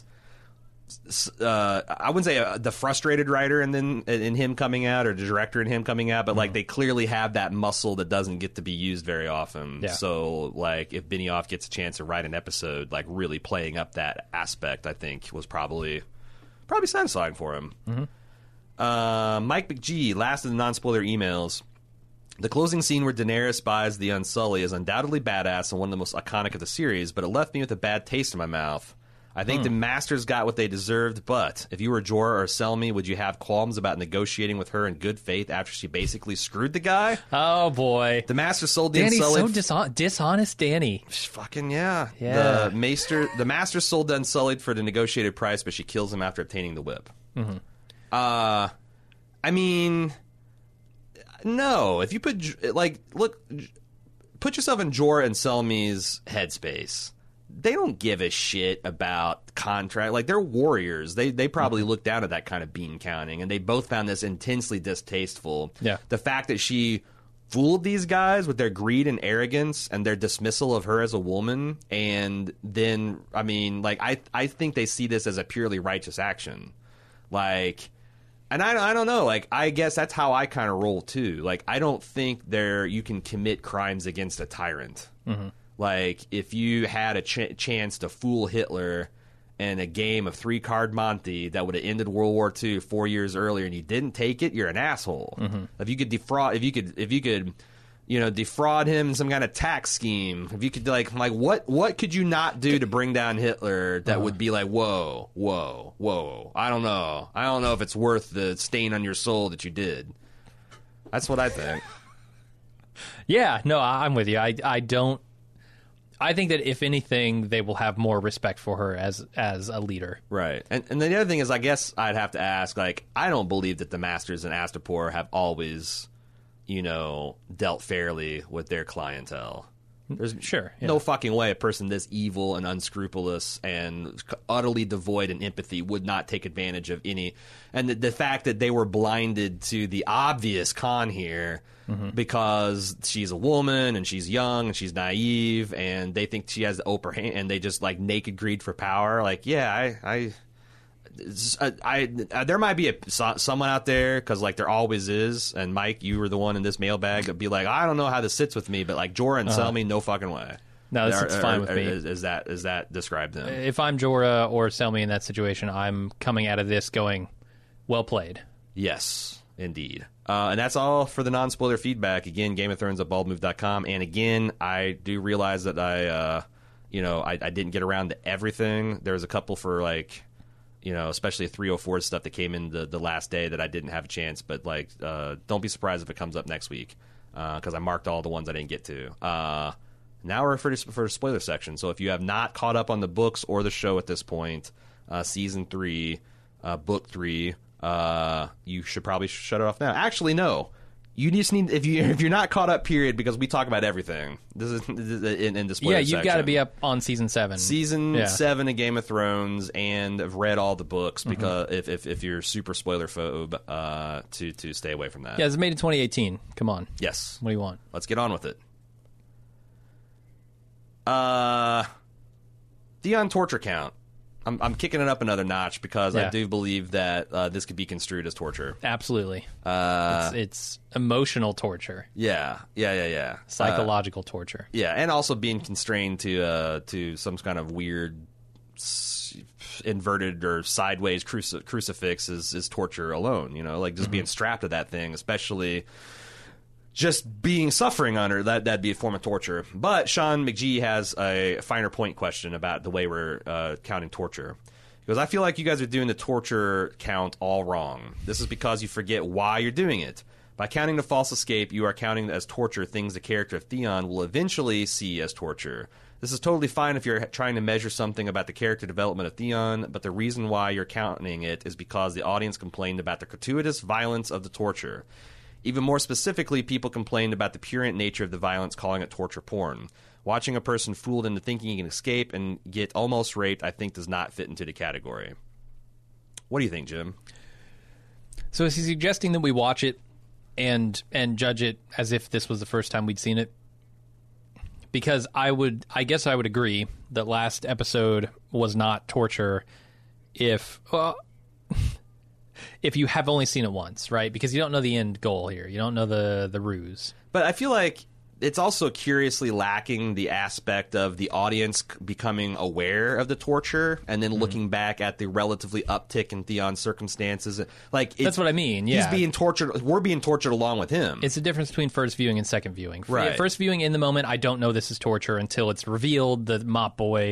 Uh, I wouldn't say uh, the frustrated writer and then in him coming out, or the director and him coming out, but Mm-hmm. like they clearly have that muscle that doesn't get to be used very often. Yeah. So like if Benioff gets a chance to write an episode, like really playing up that aspect, I think was probably probably satisfying for him. Mm-hmm. Uh, Mike McGee, last of the non-spoiler emails. The closing scene where Daenerys spies the Unsullied is undoubtedly badass and one of the most iconic of the series, but it left me with a bad taste in my mouth. I think hmm. the Masters got what they deserved, but if you were Jorah or Selmy, would you have qualms about negotiating with her in good faith after she basically screwed the guy? Oh, boy. The Masters sold the Danny's Unsullied... so dishon- dishonest, Danny. Fucking yeah. Yeah. The, Maester, the Masters sold the Unsullied for the negotiated price, but she kills him after obtaining the whip. Mm-hmm. Uh, I mean, no. If you put, like, look, put yourself in Jorah and Selmy's headspace. They don't give a shit about contract. Like, they're warriors. They they probably mm-hmm. look down at that kind of bean counting, and they both found this intensely distasteful. Yeah. The fact that she fooled these guys with their greed and arrogance and their dismissal of her as a woman, and then, I mean, like, I I think they see this as a purely righteous action. Like, and I, I don't know, like, I guess that's how I kind of roll, too. Like, I don't think there you can commit crimes against a tyrant. Mm-hmm. Like, if you had a ch- chance to fool Hitler in a game of three-card Monty that would have ended World War Two four years earlier and you didn't take it, you're an asshole. Mm-hmm. If you could defraud, if you could, if you could, you know, defraud him in some kind of tax scheme, if you could, like, like what, what could you not do to bring down Hitler that uh-huh. would be like, whoa, whoa, whoa, I don't know. I don't know if it's worth the stain on your soul that you did. That's what I think. Yeah, no, I'm with you. I, I don't. I think that if anything, they will have more respect for her as as a leader. Right. And and then the other thing is, I guess I'd have to ask, like, I don't believe that the Masters and Astapor have always, you know, dealt fairly with their clientele. There's sure yeah. no fucking way a person this evil and unscrupulous and utterly devoid in empathy would not take advantage of any. And the, the fact that they were blinded to the obvious con here mm-hmm. because she's a woman and she's young and she's naive and they think she has the upper hand and they just like naked greed for power. Like, yeah, I. I I, I, I there might be a someone out there because like there always is, and Mike, you were the one in this mailbag that'd be like, I don't know how this sits with me, but like Jorah and uh-huh. Selmy, no fucking way. No, this sits fine with me. Is, is that is that describe them? If I'm Jorah or Selmy in that situation, I'm coming out of this going, well played. Yes, indeed. Uh, and that's all for the non-spoiler feedback. Again, Game of Thrones at bald move dot com. And again, I do realize that I, uh, you know, I, I didn't get around to everything. There was a couple for like. You know, especially three oh four stuff that came in the, the last day that I didn't have a chance. But, like, uh, don't be surprised if it comes up next week because uh, I marked all the ones I didn't get to. Uh, now we're for, for the spoiler section. So if you have not caught up on the books or the show at this point, uh, season three, uh, book three, uh, you should probably shut it off now. Actually, no. You just need if you if you're not caught up, period, because we talk about everything. This is, this is in, in the spoiler Yeah, you've section. got to be up on season seven. Season yeah. seven of Game of Thrones, and have read all the books because mm-hmm. if, if if you're super spoiler phobe, uh, to to stay away from that. Yeah, it's made in twenty eighteen. Come on. Yes. What do you want? Let's get on with it. Uh, Theon torture count. I'm, I'm kicking it up another notch because yeah. I do believe that uh, this could be construed as torture. Absolutely. Uh, it's, it's emotional torture. Yeah, yeah, yeah, yeah. Psychological uh, torture. Yeah, and also being constrained to uh, to some kind of weird inverted or sideways cruci- crucifix is, is torture alone. You know, like just mm-hmm. being strapped to that thing, especially. Just being suffering under that that'd be a form of torture. But Sean McGee has a finer point question about the way we're uh, counting torture. Because I feel like you guys are doing the torture count all wrong. This is because you forget why you're doing it. By counting the false escape, you are counting as torture things the character of Theon will eventually see as torture. This is totally fine if you're trying to measure something about the character development of Theon, but the reason why you're counting it is because the audience complained about the gratuitous violence of the torture. Even more specifically, people complained about the purient nature of the violence, calling it torture porn. Watching a person fooled into thinking he can escape and get almost raped, I think, does not fit into the category. What do you think, Jim? So is he suggesting that we watch it and and judge it as if this was the first time we'd seen it? Because I would, I guess I would agree that last episode was not torture if... Well, if you have only seen it once, right? Because you don't know the end goal here. You don't know the, the ruse. But I feel like it's also curiously lacking the aspect of the audience becoming aware of the torture and then mm-hmm. looking back at the relatively uptick in Theon's circumstances. Like it's, That's what I mean, yeah. He's being tortured. We're being tortured along with him. It's the difference between first viewing and second viewing. Right. First viewing in the moment, I don't know this is torture until it's revealed. The mop boy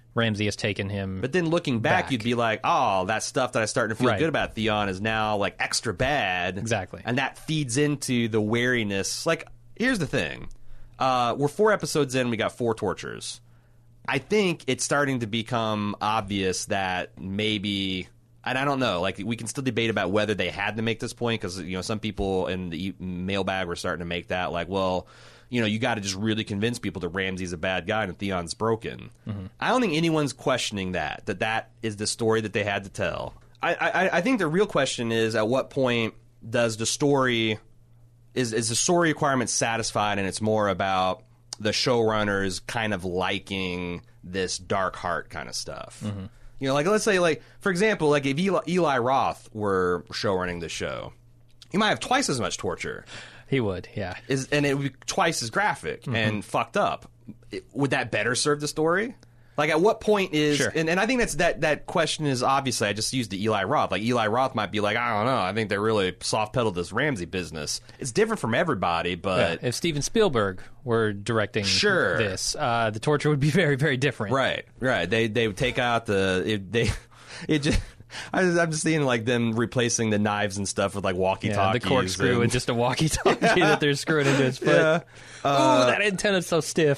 Ramsay has taken him. But then looking back, back. you'd be like, oh, that stuff that I started to feel Right. good about Theon is now like extra bad. Exactly. And that feeds into the wariness. Like, here's the thing. Uh, we're four episodes in, we got four tortures. I think it's starting to become obvious that maybe, and I don't know, like we can still debate about whether they had to make this point because, you know, some people in the mailbag were starting to make that like, well, you know, you got to just really convince people that Ramsay's a bad guy and Theon's broken. Mm-hmm. I don't think anyone's questioning that, that that is the story that they had to tell. I, I, I think the real question is at what point does the story, is, is the story requirement satisfied and it's more about the showrunners kind of liking this dark heart kind of stuff. Mm-hmm. You know, like let's say, like for example, like if Eli, Eli Roth were showrunning the show, he might have twice as much torture. He would, yeah. Is and it would be twice as graphic mm-hmm. and fucked up. It, would that better serve the story? Like, at what point is... Sure. And, and I think that's that that question is obviously... I just used the Eli Roth. Like, Eli Roth might be like, I don't know. I think they really soft-pedaled this Ramsay business. It's different from everybody, but... Yeah. If Steven Spielberg were directing sure. this, uh, the torture would be very, very different. Right, right. They they would take out the... It, they it just... I was, I'm just seeing like them replacing the knives and stuff with like walkie-talkies. Yeah, the corkscrew and, and just a walkie-talkie yeah. that they're screwing into his foot. Yeah. Uh, Ooh, that antenna's so stiff.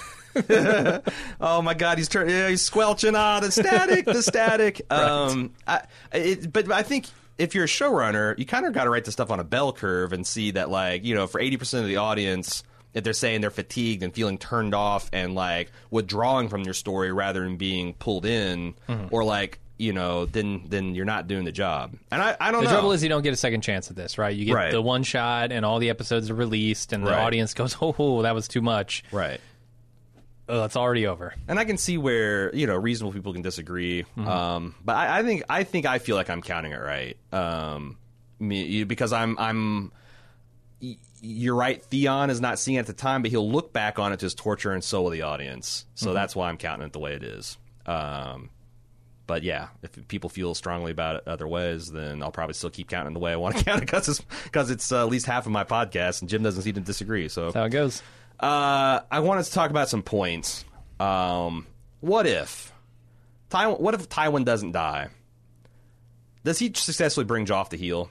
Oh my God, he's turning, yeah, he's squelching. Ah, the static, the static. Right. Um, I, it, but I think if you're a showrunner, you kind of got to write the stuff on a bell curve and see that, like, you know, for eighty percent of the audience, if they're saying they're fatigued and feeling turned off and like withdrawing from your story rather than being pulled in, mm-hmm. or like, you know, then then you're not doing the job. And I, I don't the know. The trouble is you don't get a second chance at this, right? You get right. the one shot and all the episodes are released and the right. audience goes, oh, that was too much. Right. Oh, it's already over. And I can see where, you know, reasonable people can disagree. Mm-hmm. Um, but I, I think I think I feel like I'm counting it right. Um, me, because I'm I'm you're right, Theon is not seeing it at the time, but he'll look back on it as torture and so will the audience. So mm-hmm. that's why I'm counting it the way it is. Um, but yeah, if people feel strongly about it other ways, then I'll probably still keep counting the way I want to count it because it's, cause it's uh, at least half of my podcast, and Jim doesn't seem to disagree. So that's how it goes. Uh, I wanted to talk about some points. Um, what if Tywin? What if Tywin doesn't die? Does he successfully bring Joff to heel?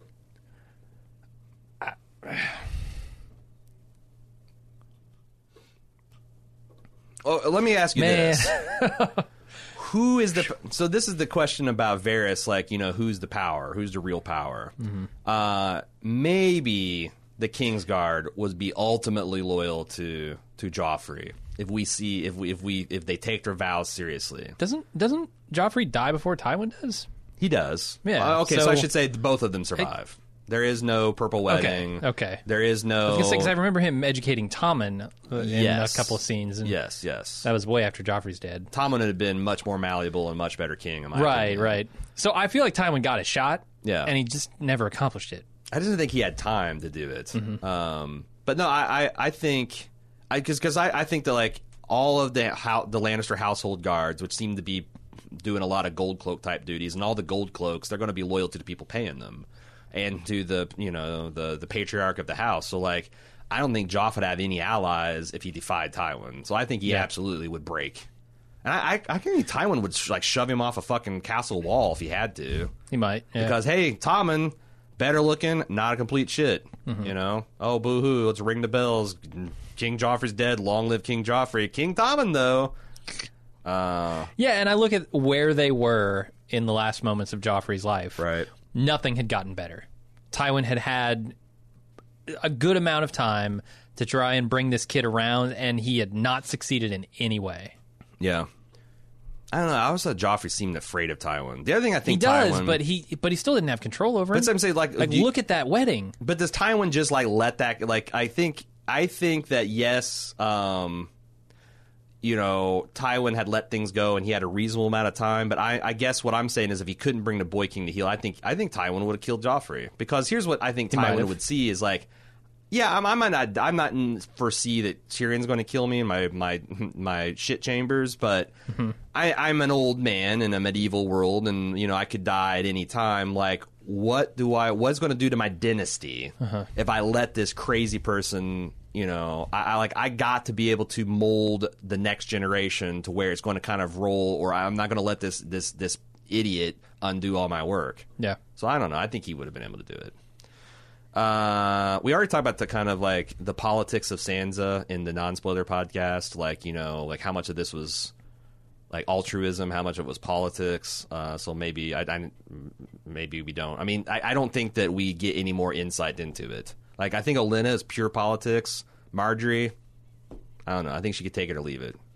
I, oh, let me ask you Man. this: Who is the? So this is the question about Varys. Like, you know, who's the power? Who's the real power? Mm-hmm. Uh, maybe the Kingsguard would be ultimately loyal to to Joffrey if we see if we if we if they take their vows seriously. Doesn't doesn't Joffrey die before Tywin does? He does. Yeah. Uh, okay, so, so I should say both of them survive. I, there is no purple wedding. Okay. okay. There is no. Because I, I remember him educating Tommen in yes. a couple of scenes. And yes. Yes. That was way after Joffrey's dead. Tommen had been much more malleable and much better king. In my right. opinion. Right. So I feel like Tywin got a shot. Yeah. And he just never accomplished it. I didn't think he had time to do it. Mm-hmm. Um, but no, I, I, I think, because because I, I think that like all of the how, the Lannister household guards, which seem to be doing a lot of gold cloak type duties, and all the gold cloaks, they're going to be loyal to the people paying them, and to the you know the the patriarch of the house. So like, I don't think Joff would have any allies if he defied Tywin. So I think he yeah. absolutely would break. And I, I, I think Tywin would like shove him off a fucking castle wall if he had to. He might, yeah. Because hey, Tommen. Better looking, not a complete shit. Mm-hmm. You know? Oh, boo-hoo, let's ring the bells. King Joffrey's dead. Long live King Joffrey. King Tommen, though. Uh, yeah, and I look at where they were in the last moments of Joffrey's life. Right. Nothing had gotten better. Tywin had had a good amount of time to try and bring this kid around, and he had not succeeded in any way. Yeah. I don't know. I always thought Joffrey seemed afraid of Tywin. The other thing I think he does, Tywin, but he but he still didn't have control over him. But I'm saying, like, like you, look at that wedding. But does Tywin just like let that? Like, I think I think that yes, um, you know, Tywin had let things go and he had a reasonable amount of time. But I, I guess what I'm saying is, if he couldn't bring the Boy King to heel, I think I think Tywin would have killed Joffrey, because here's what I think Tywin would see is like. Yeah, I'm, I might not. I'm not in foresee that Tyrion's going to kill me in my my my shit chambers, but mm-hmm. I, I'm an old man in a medieval world, and you know I could die at any time. Like, what do I? What's going to do to my dynasty uh-huh. if I let this crazy person you know, I, I like I got to be able to mold the next generation to where it's going to kind of roll, or I'm not going to let this this this idiot undo all my work. Yeah. So I don't know. I think he would have been able to do it. Uh, we already talked about the kind of like the politics of Sansa in the non-spoiler podcast. Like, you know, like how much of this was like altruism, how much of it was politics. Uh, so maybe I, I maybe we don't. I mean, I, I don't think that we get any more insight into it. Like, I think Olenna is pure politics. Marjorie, I don't know. I think she could take it or leave it.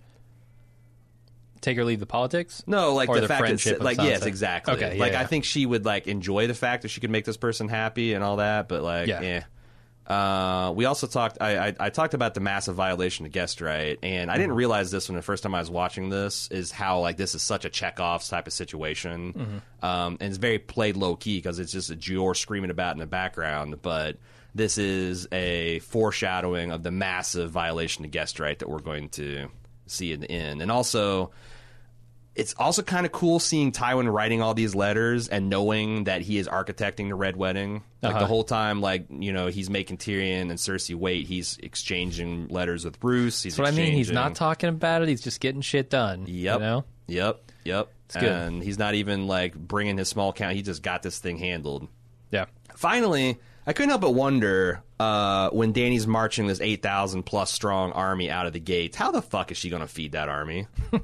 Take or leave the politics? No, like or the, the fact friendship that, like, of Sansa? yes, exactly. Okay, yeah, like, yeah. I think she would like enjoy the fact that she could make this person happy and all that. But like, Yeah. eh. Uh, we also talked. I, I I talked about the massive violation of guest right, and I didn't Mm-hmm. realize this when the first time I was watching this is how like this is such a Chekhov's type of situation, Mm-hmm. um, and it's very played low key because it's just a Gior screaming about in the background, but. This is a foreshadowing of the massive violation of guest right that we're going to see in the end. And also, it's also kind of cool seeing Tywin writing all these letters and knowing that he is architecting the Red Wedding. Like Uh-huh. the whole time, like, you know, he's making Tyrion and Cersei wait. He's exchanging letters with Bruce. He's That's what I mean. He's exchanging- not talking about it. He's just getting shit done. Yep. You know? Yep. Yep. It's good. And he's not even, like, bringing his small count. He just got this thing handled. Yeah. Finally, I couldn't help but wonder uh, when Dany's marching this eight thousand plus strong army out of the gates, how the fuck is she going to feed that army?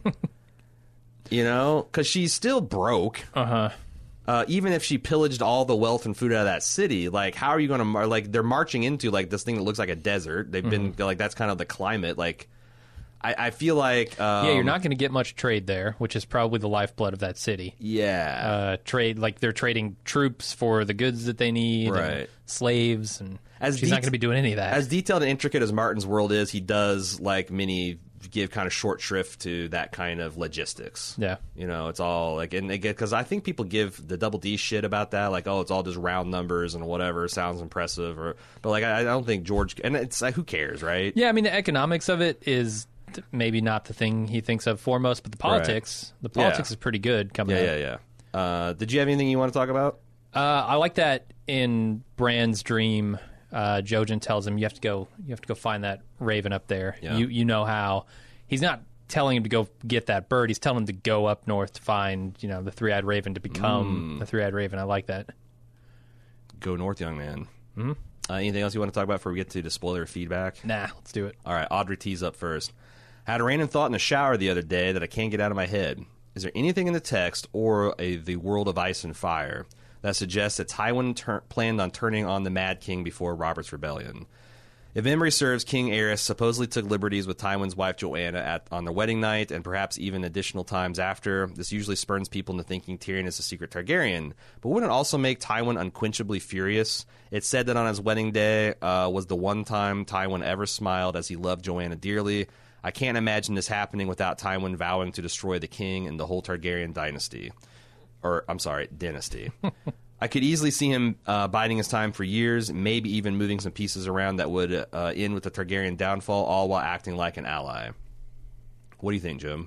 You know? Because she's still broke. Uh-huh. Uh, even if she pillaged all the wealth and food out of that city, like, how are you going to, mar- like, they're marching into, like, this thing that looks like a desert. They've Mm-hmm. been, like, that's kind of the climate. Like, I, I feel like... Um, Yeah, you're not going to get much trade there, which is probably the lifeblood of that city. Yeah. Uh, trade, like they're trading troops for the goods that they need, and Right. slaves, and As she's not det- going to be doing any of that. As detailed and intricate as Martin's world is, he does, like, many... give kind of short shrift to that kind of logistics. Yeah. You know, it's all like, and because I think people give the double D shit about that, like, oh, it's all just round numbers and whatever sounds impressive, or but like I, I don't think George, and it's like, who cares, right? Yeah, I mean, the economics of it is th- maybe not the thing he thinks of foremost, but the politics, the politics Yeah. is pretty good coming Yeah, up. yeah, yeah. Uh, did you have anything you want to talk about? Uh, I like that in Bran's dream, uh, Jojen tells him you have to go, you have to go find that raven up there. Yeah. You you know how he's not telling him to go get that bird. He's telling him to go up north to find, you know, the three-eyed raven to become Mm. the three-eyed raven. I like that. Go north, young man. Mm-hmm. Uh, anything else you want to talk about before we get to the spoiler feedback? Nah, let's do it. All right, Audrey tees up first. Had a random thought in the shower the other day that I can't get out of my head. Is there anything in the text or a, the world of ice and fire that suggests that Tywin tur- planned on turning on the Mad King before Robert's rebellion? If memory serves, King Aerys supposedly took liberties with Tywin's wife Joanna at, on their wedding night, and perhaps even additional times after. This usually spurns people into thinking Tyrion is a secret Targaryen. But wouldn't it also make Tywin unquenchably furious? It's said that on his wedding day uh, was the one time Tywin ever smiled, as he loved Joanna dearly. I can't imagine this happening without Tywin vowing to destroy the king and the whole Targaryen dynasty. Or, I'm sorry, dynasty. I could easily see him uh, biding his time for years, maybe even moving some pieces around that would uh, end with the Targaryen downfall, all while acting like an ally. What do you think, Jim?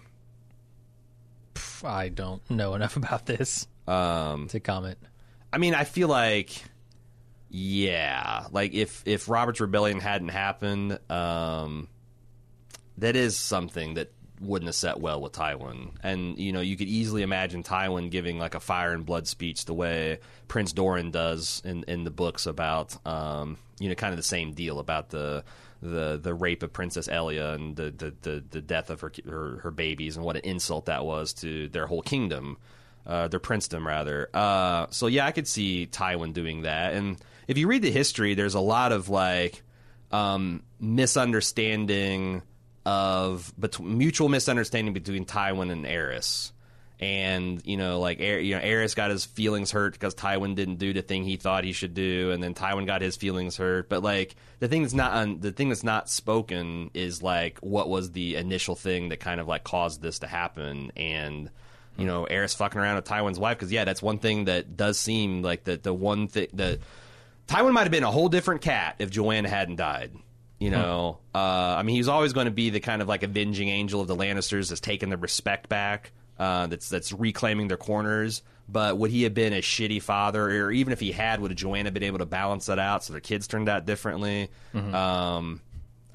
I don't know enough about this Um, to comment. I mean, I feel like, yeah, like if if Robert's rebellion hadn't happened, um, that is something that wouldn't have set well with Tywin. And, you know, you could easily imagine Tywin giving like a fire and blood speech the way Prince Doran does in, in the books about, um, you know, kind of the same deal about the the the rape of Princess Elia and the the, the, the death of her, her her babies and what an insult that was to their whole kingdom. Uh, their princedom, rather. Uh, so, yeah, I could see Tywin doing that. And if you read the history, there's a lot of, like, um, misunderstanding of bet- mutual misunderstanding between Tywin and Aerys. And, you know, like, Aer- you know, Aerys got his feelings hurt because Tywin didn't do the thing he thought he should do, and then Tywin got his feelings hurt. But, like, the thing that's not un- the thing that's not spoken is, like, what was the initial thing that kind of, like, caused this to happen. And, you know, Aerys fucking around with Tywin's wife, because, yeah, that's one thing that does seem like the, the one thing that Tywin might have been a whole different cat if Joanna hadn't died. You know, hmm. uh, I mean, he's always going to be the kind of like avenging angel of the Lannisters that's taking the respect back, uh, that's that's reclaiming their corners. But would he have been a shitty father, or even if he had, would have Joanna been able to balance that out so their kids turned out differently? Mm-hmm. Um,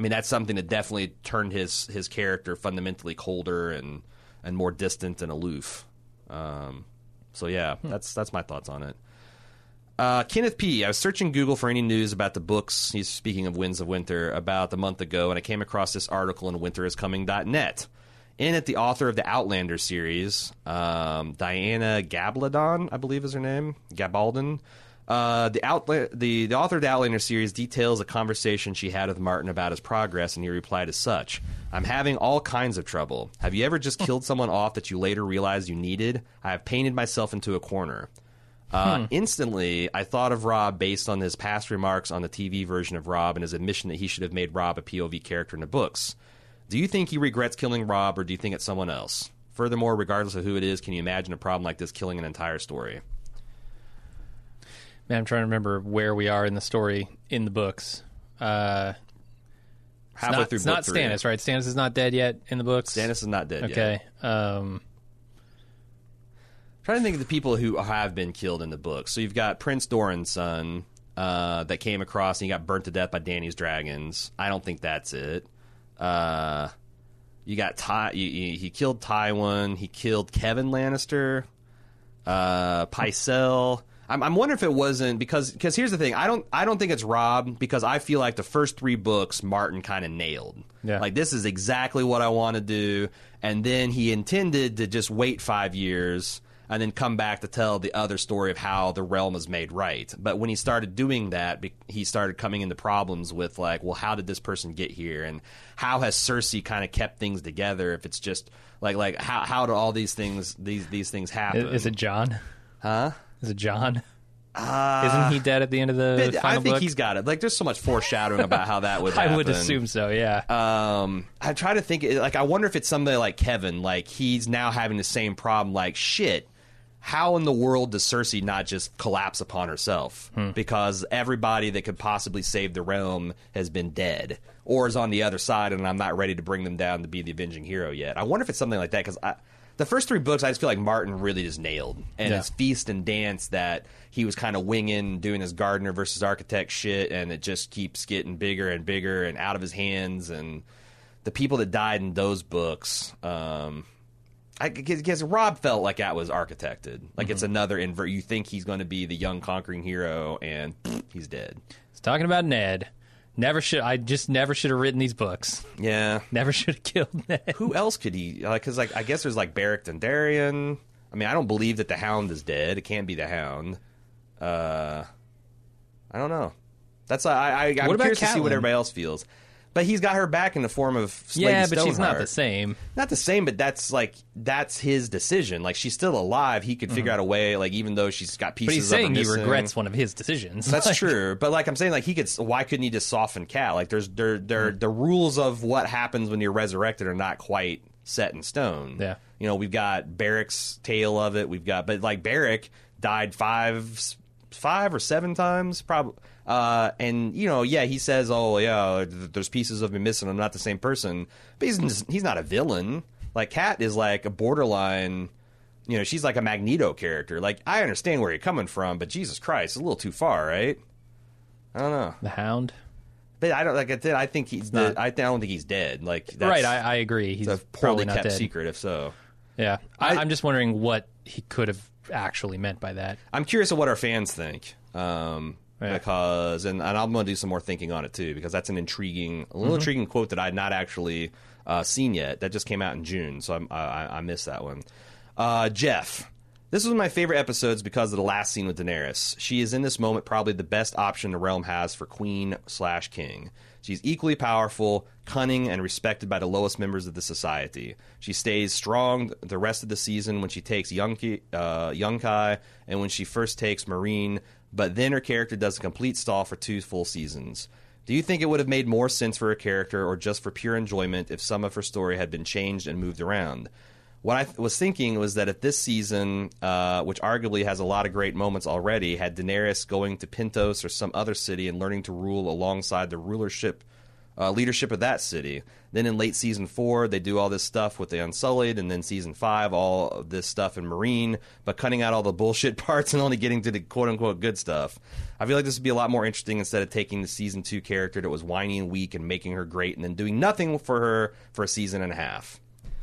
I mean, that's something that definitely turned his his character fundamentally colder and and more distant and aloof. Um, so yeah, hmm. that's that's my thoughts on it. Uh, Kenneth P. I was searching Google for any news about the books. He's speaking of Winds of Winter about a month ago, and I came across this article in winter is coming dot net. In it, the author of the Outlander series, um, Diana Gabaldon, I believe is her name, Gabaldon. Uh, the, Outla- the the author of the Outlander series details a conversation she had with Martin about his progress, and he replied as such: "I'm having all kinds of trouble. Have you ever just killed someone off that you later realized you needed? I have painted myself into a corner." Uh, hmm. Instantly, I thought of Rob based on his past remarks on the T V version of Rob and his admission that he should have made Rob a P O V character in the books. Do you think he regrets killing Rob, or do you think it's someone else? Furthermore, regardless of who it is, can you imagine a problem like this killing an entire story? Man, I'm trying to remember where we are in the story in the books. Uh, Halfway not, through it's book not three. Stannis, right? Stannis is not dead yet in the books? Stannis is not dead okay. yet. Okay. Um, trying to think of the people who have been killed in the books. So you've got Prince Doran's son uh, that came across and he got burnt to death by Dany's dragons. I don't think that's it. Uh, you got Ty. You, you, he killed Tywin. He killed Kevin Lannister. Uh, Pycelle. I'm, I'm wondering if it wasn't because because here's the thing. I don't I don't think it's Rob because I feel like the first three books Martin kind of nailed. Yeah. Like this is exactly what I want to do, and then he intended to just wait five years. And then come back to tell the other story of how the realm is made right. But when he started doing that, he started coming into problems with, like, well, how did this person get here? And how has Cersei kind of kept things together if it's just, like, like how how do all these things these these things happen? Is it Jon? Huh? Is it Jon? Uh, Isn't he dead at the end of the final I think book? he's got it. Like, there's so much foreshadowing about how that would happen. I would assume so, yeah. Um, I try to think, like, I wonder if it's somebody like Kevin. Like, he's now having the same problem. Like, shit. How in the world does Cersei not just collapse upon herself? Hmm. Because everybody that could possibly save the realm has been dead or is on the other side, and I'm not ready to bring them down to be the avenging hero yet. I wonder if it's something like that, because the first three books I just feel like Martin really just nailed. And yeah. It's Feast and Dance that he was kind of winging, doing his gardener versus architect shit, and it just keeps getting bigger and bigger and out of his hands. And the people that died in those books... Um, I guess Rob felt like that was architected. Like mm-hmm. It's another invert. You think he's going to be the young conquering hero, and pfft, he's dead. He's talking about Ned. Never should. I just never should have written these books. Yeah, never should have killed Ned. Who else could he? Because like, like I guess there's like Beric Dondarrion. I mean, I don't believe that the Hound is dead. It can't be the Hound. Uh, I don't know. That's I. I I'm what about curious Catelyn? to see what everybody else feels. But he's got her back in the form of Lady yeah, but Stoneheart. she's not the same. Not the same, but that's like that's his decision. Like she's still alive. He could figure mm-hmm. out a way. Like even though she's got pieces. But he's saying of her he missing. regrets one of his decisions. That's like, true. But like I'm saying, like he could. Why couldn't he just soften Cat? Like there's there there mm-hmm. the rules of what happens when you're resurrected are not quite set in stone. Yeah. You know, we've got Beric's tale of it. We've got, but like Beric died five, five or seven times, probably. Uh, and you know, yeah, he says, "Oh, yeah, there's pieces of me missing. I'm not the same person." But he's he's not a villain. Like Kat is like a borderline. You know, she's like a Magneto character. Like I understand where you're coming from, but Jesus Christ, it's a little too far, right? I don't know. The Hound. But I don't like I did. I think he's. Not, the, I, I don't think he's dead. Like that's, right, I, I agree. He's a poorly probably not kept dead. secret, if so. Yeah, I, I'm just wondering what he could have actually meant by that. I'm curious of what our fans think. Um, Yeah. Because, and, and I'm going to do some more thinking on it too, because that's an intriguing, a little mm-hmm. intriguing quote that I'd not actually uh, seen yet. That just came out in June, so I'm, I, I missed that one. Uh, Jeff, this was my favorite episodes because of the last scene with Daenerys. She is in this moment probably the best option the realm has for queen slash king. She's equally powerful, cunning, and respected by the lowest members of the society. She stays strong the rest of the season when she takes Yunkai, uh, Yunkai and when she first takes Meereen. But then her character does a complete stall for two full seasons. Do you think it would have made more sense for her character, or just for pure enjoyment, if some of her story had been changed and moved around? What I th- was thinking was that if this season, uh, which arguably has a lot of great moments already, had Daenerys going to Pentos or some other city and learning to rule alongside the rulership uh, leadership of that city. Then in late season four, they do all this stuff with the Unsullied, and then season five, all of this stuff in Marine, but cutting out all the bullshit parts and only getting to the quote-unquote good stuff. I feel like this would be a lot more interesting instead of taking the season two character that was whiny and weak and making her great and then doing nothing for her for a season and a half.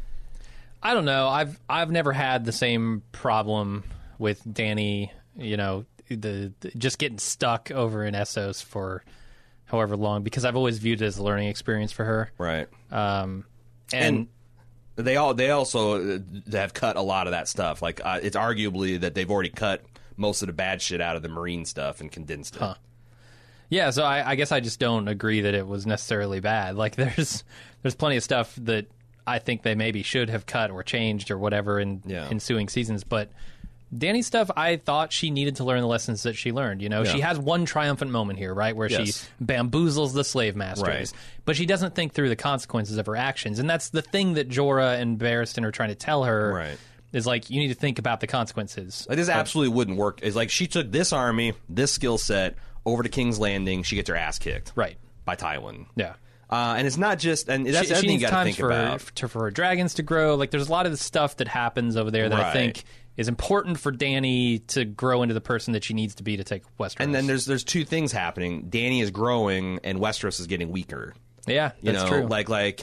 I don't know. I've I've never had the same problem with Dany, you know, the, the just getting stuck over in Essos for however long, because I've always viewed it as a learning experience for her. Right. Um, and, and they all they also have cut a lot of that stuff. Like uh, it's arguably that they've already cut most of the bad shit out of the Marine stuff and condensed it. Huh. Yeah, so I, I guess I just don't agree that it was necessarily bad. Like there's there's plenty of stuff that I think they maybe should have cut or changed or whatever in yeah. ensuing seasons, but Dany's stuff, I thought she needed to learn the lessons that she learned. You know, yeah. she has one triumphant moment here, right, where yes. she bamboozles the slave masters, right. but she doesn't think through the consequences of her actions, and that's the thing that Jorah and Barristan are trying to tell her. Right. Is like, you need to think about the consequences. Like, this absolutely wouldn't work. It's like she took this army, this skill set, over to King's Landing. She gets her ass kicked, right, by Tywin. Yeah. Uh, and it's not just, and that's she, the other she thing you needs got to think for, about. To, for her dragons to grow. Like, there's a lot of the stuff that happens over there that right. I think is important for Dany to grow into the person that she needs to be to take Westeros. And then there's there's two things happening. Dany is growing, and Westeros is getting weaker. Yeah, you that's know, true. Like like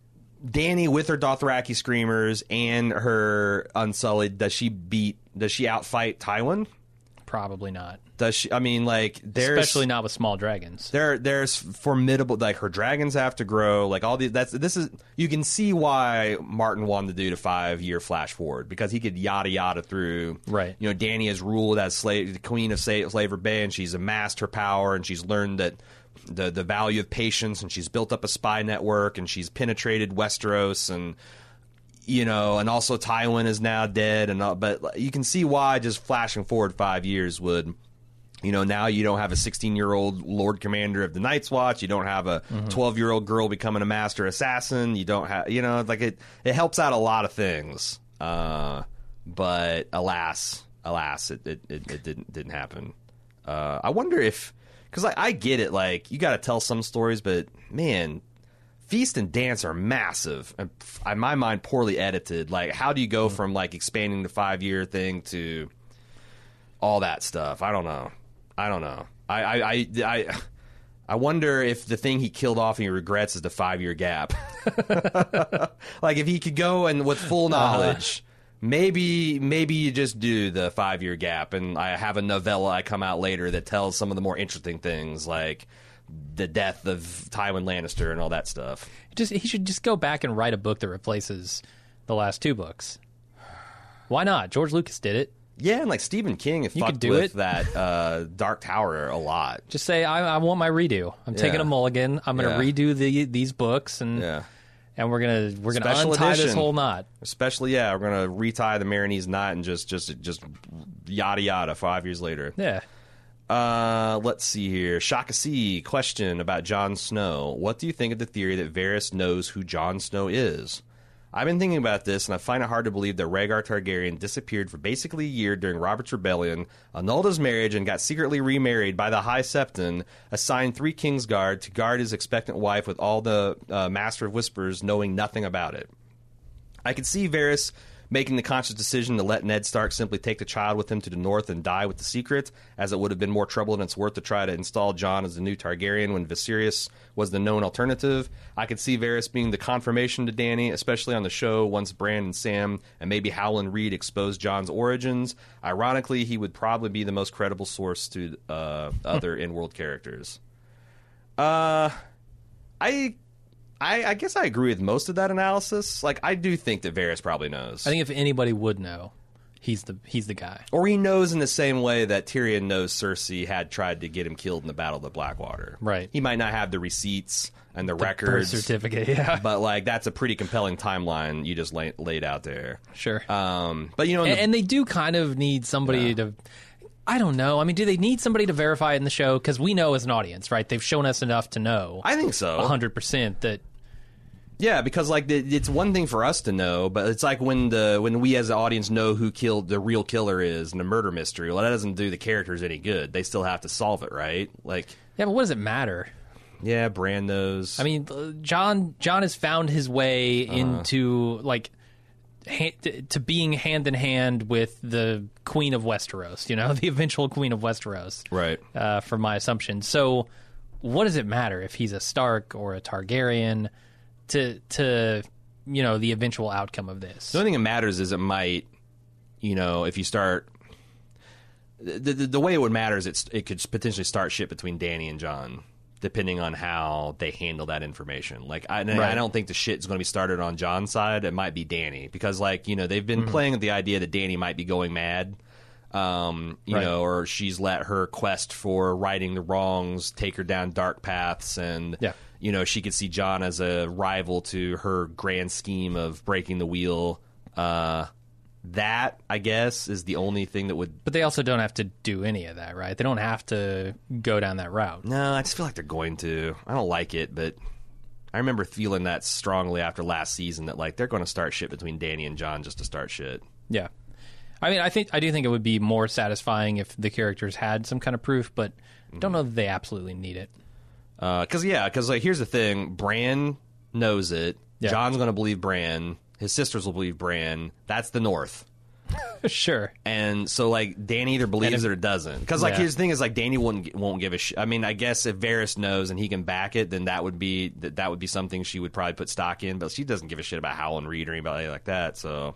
Dany with her Dothraki screamers and her Unsullied, does she beat? Does she outfight Tywin? Probably not. Does she? I mean, like, there's especially not with small dragons. There, there's formidable. Like, her dragons have to grow. Like all these. That's this is. You can see why Martin wanted to do the five year flash forward, because he could yada yada through. Right. You know, Dany has ruled as slave, the queen of Slaver Bay, and she's amassed her power, and she's learned that the the value of patience, and she's built up a spy network, and she's penetrated Westeros, and. You know, and also Tywin is now dead, and all, but you can see why just flashing forward five years would, you know, now you don't have a sixteen-year-old Lord Commander of the Night's Watch, you don't have a twelve-year-old girl becoming a master assassin, you don't have, you know, like it, it helps out a lot of things, uh, but alas, alas, it it, it, it didn't didn't happen. Uh, I wonder if, because like, I get it, like you got to tell some stories, but man. Feast and Dance are massive, and in my mind, poorly edited. Like, how do you go from like expanding the five year thing to all that stuff? I don't know. I don't know. I I I I, I wonder if the thing he killed off and he regrets is the five year gap. Like, if he could go and with full knowledge, uh-huh. maybe maybe you just do the five year gap, and I have a novella I come out later that tells some of the more interesting things, like. The death of Tywin Lannister and all that stuff. Just he should just go back and write a book that replaces the last two books. Why not? George Lucas did it. Yeah, and like Stephen King you fucked could do with it. that uh, Dark Tower a lot. Just say I, I want my redo. I'm yeah. taking a mulligan. I'm going to yeah. redo the these books, and yeah. and we're gonna we're gonna Special untie edition. this whole knot. Especially, yeah, we're gonna retie the Marinese knot and just just just yada yada. Five years later. Yeah. Uh, let's see here. Shaka C, question about Jon Snow. What do you think of the theory that Varys knows who Jon Snow is? I've been thinking about this, and I find it hard to believe that Rhaegar Targaryen disappeared for basically a year during Robert's Rebellion, annulled his marriage, and got secretly remarried by the High Septon, assigned three Kingsguard to guard his expectant wife with all the uh, Master of Whispers knowing nothing about it. I could see Varys making the conscious decision to let Ned Stark simply take the child with him to the north and die with the secret, as it would have been more trouble than it's worth to try to install Jon as the new Targaryen when Viserys was the known alternative. I could see Varys being the confirmation to Dany, especially on the show once Bran and Sam and maybe Howland Reed expose Jon's origins. Ironically, he would probably be the most credible source to uh, other in-world characters. Uh, I... I, I guess I agree with most of that analysis. Like, I do think that Varys probably knows. I think if anybody would know, he's the he's the guy. Or he knows in the same way that Tyrion knows Cersei had tried to get him killed in the Battle of the Blackwater. Right. He might not have the receipts and the, the records. Birth certificate, yeah. But, like, that's a pretty compelling timeline you just lay, laid out there. Sure. Um, but, you know... And, the, and they do kind of need somebody yeah. to... I don't know. I mean, do they need somebody to verify it in the show? Because we know as an audience, right? They've shown us enough to know. I think so. one hundred percent that... Yeah, because like the, it's one thing for us to know, but it's like when the when we as an audience know who killed the real killer is in a murder mystery. Well, that doesn't do the characters any good. They still have to solve it, right? Like, yeah, but what does it matter? Yeah, Bran knows. I mean, John John has found his way uh-huh. into like ha- to being hand in hand with the Queen of Westeros. You know, the eventual Queen of Westeros. Right. Uh, from my assumption. So, what does it matter if he's a Stark or a Targaryen to to you know the eventual outcome of this? The only thing that matters is it might, you know, if you start. The, the, the way it would matter is it's, it could potentially start shit between Dany and Jon, depending on how they handle that information. Like, I, right. I don't think the shit is going to be started on Jon's side. It might be Dany. Because, like, you know, they've been mm-hmm. playing with the idea that Dany might be going mad, um, you right. know, or she's let her quest for righting the wrongs take her down dark paths. And, yeah. you know, she could see Jon as a rival to her grand scheme of breaking the wheel. Uh That, I guess, is the only thing that would... But they also don't have to do any of that, right? They don't have to go down that route. No, I just feel like they're going to. I don't like it, but I remember feeling that strongly after last season that, like, they're going to start shit between Dany and Jon just to start shit. Yeah. I mean, I think I do think it would be more satisfying if the characters had some kind of proof, but I don't know that they absolutely need it. Because, uh, yeah, because, like, here's the thing. Bran knows it. Yeah. Jon's going to believe Bran. His sisters will believe Bran. That's the North. Sure. And so, like, Dany either believes if, it or doesn't. Because, like, yeah. here's the thing is, like, Dany won't, won't give a shit. I mean, I guess if Varys knows and he can back it, then that would be that, that would be something she would probably put stock in. But she doesn't give a shit about Howland Reed or anybody like that. So,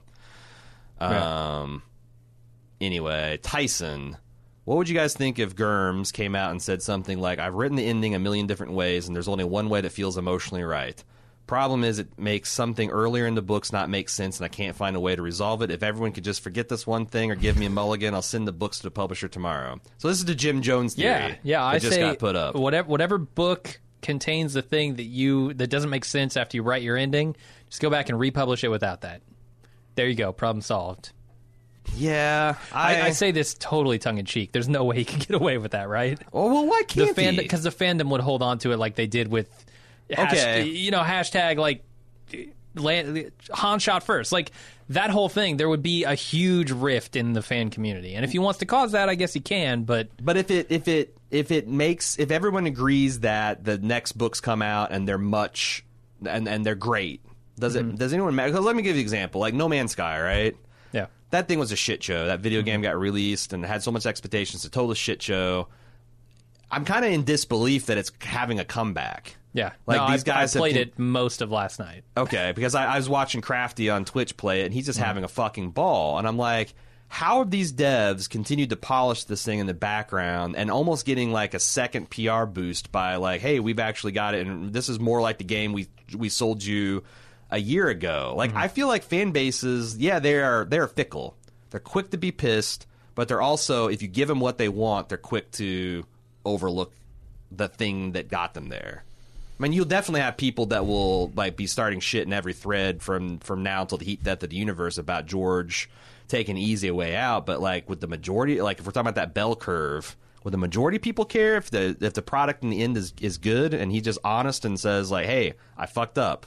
um, yeah. Anyway, Tyson. What would you guys think if Germs came out and said something like, I've written the ending a million different ways, and there's only one way that feels emotionally right. Problem is, it makes something earlier in the books not make sense, and I can't find a way to resolve it. If everyone could just forget this one thing or give me a mulligan, I'll send the books to the publisher tomorrow. So this is the Jim Jones theory. Yeah, yeah. I just say got put up. Whatever, whatever book contains the thing that you that doesn't make sense after you write your ending, just go back and republish it without that. There you go. Problem solved. Yeah, I, I, I say this totally tongue in cheek. There's no way you can get away with that, right? Oh well, why can't the fandom? Because the fandom would hold on to it like they did with, hash, okay, you know, hashtag like. Land, Han shot first. Like, that whole thing, there would be a huge rift in the fan community. And if he wants to cause that, I guess he can, but... But if it if it if it makes... If everyone agrees that the next books come out and they're much... And, and they're great, does it? Mm-hmm. Does anyone matter? Because let me give you an example. Like, No Man's Sky, right? Yeah. That thing was a shit show. That video mm-hmm. game got released and had so much expectations. It's a total shit show. I'm kind of in disbelief that it's having a comeback. Yeah, like no, these I, guys I played have, it most of last night. Okay, because I, I was watching Crafty on Twitch play it, and he's just mm. having a fucking ball. And I'm like, how have these devs continued to polish this thing in the background and almost getting like a second P R boost by like, hey, we've actually got it, and this is more like the game we we sold you a year ago. Like, mm. I feel like fan bases, yeah, they are they're fickle. They're quick to be pissed, but they're also, if you give them what they want, they're quick to overlook the thing that got them there. I mean, you'll definitely have people that will like be starting shit in every thread from, from now until the heat death of the universe about George taking an easy way out. But like with the majority, like if we're talking about that bell curve, would the majority of people care if the if the product in the end is, is good and he's just honest and says like, hey, I fucked up?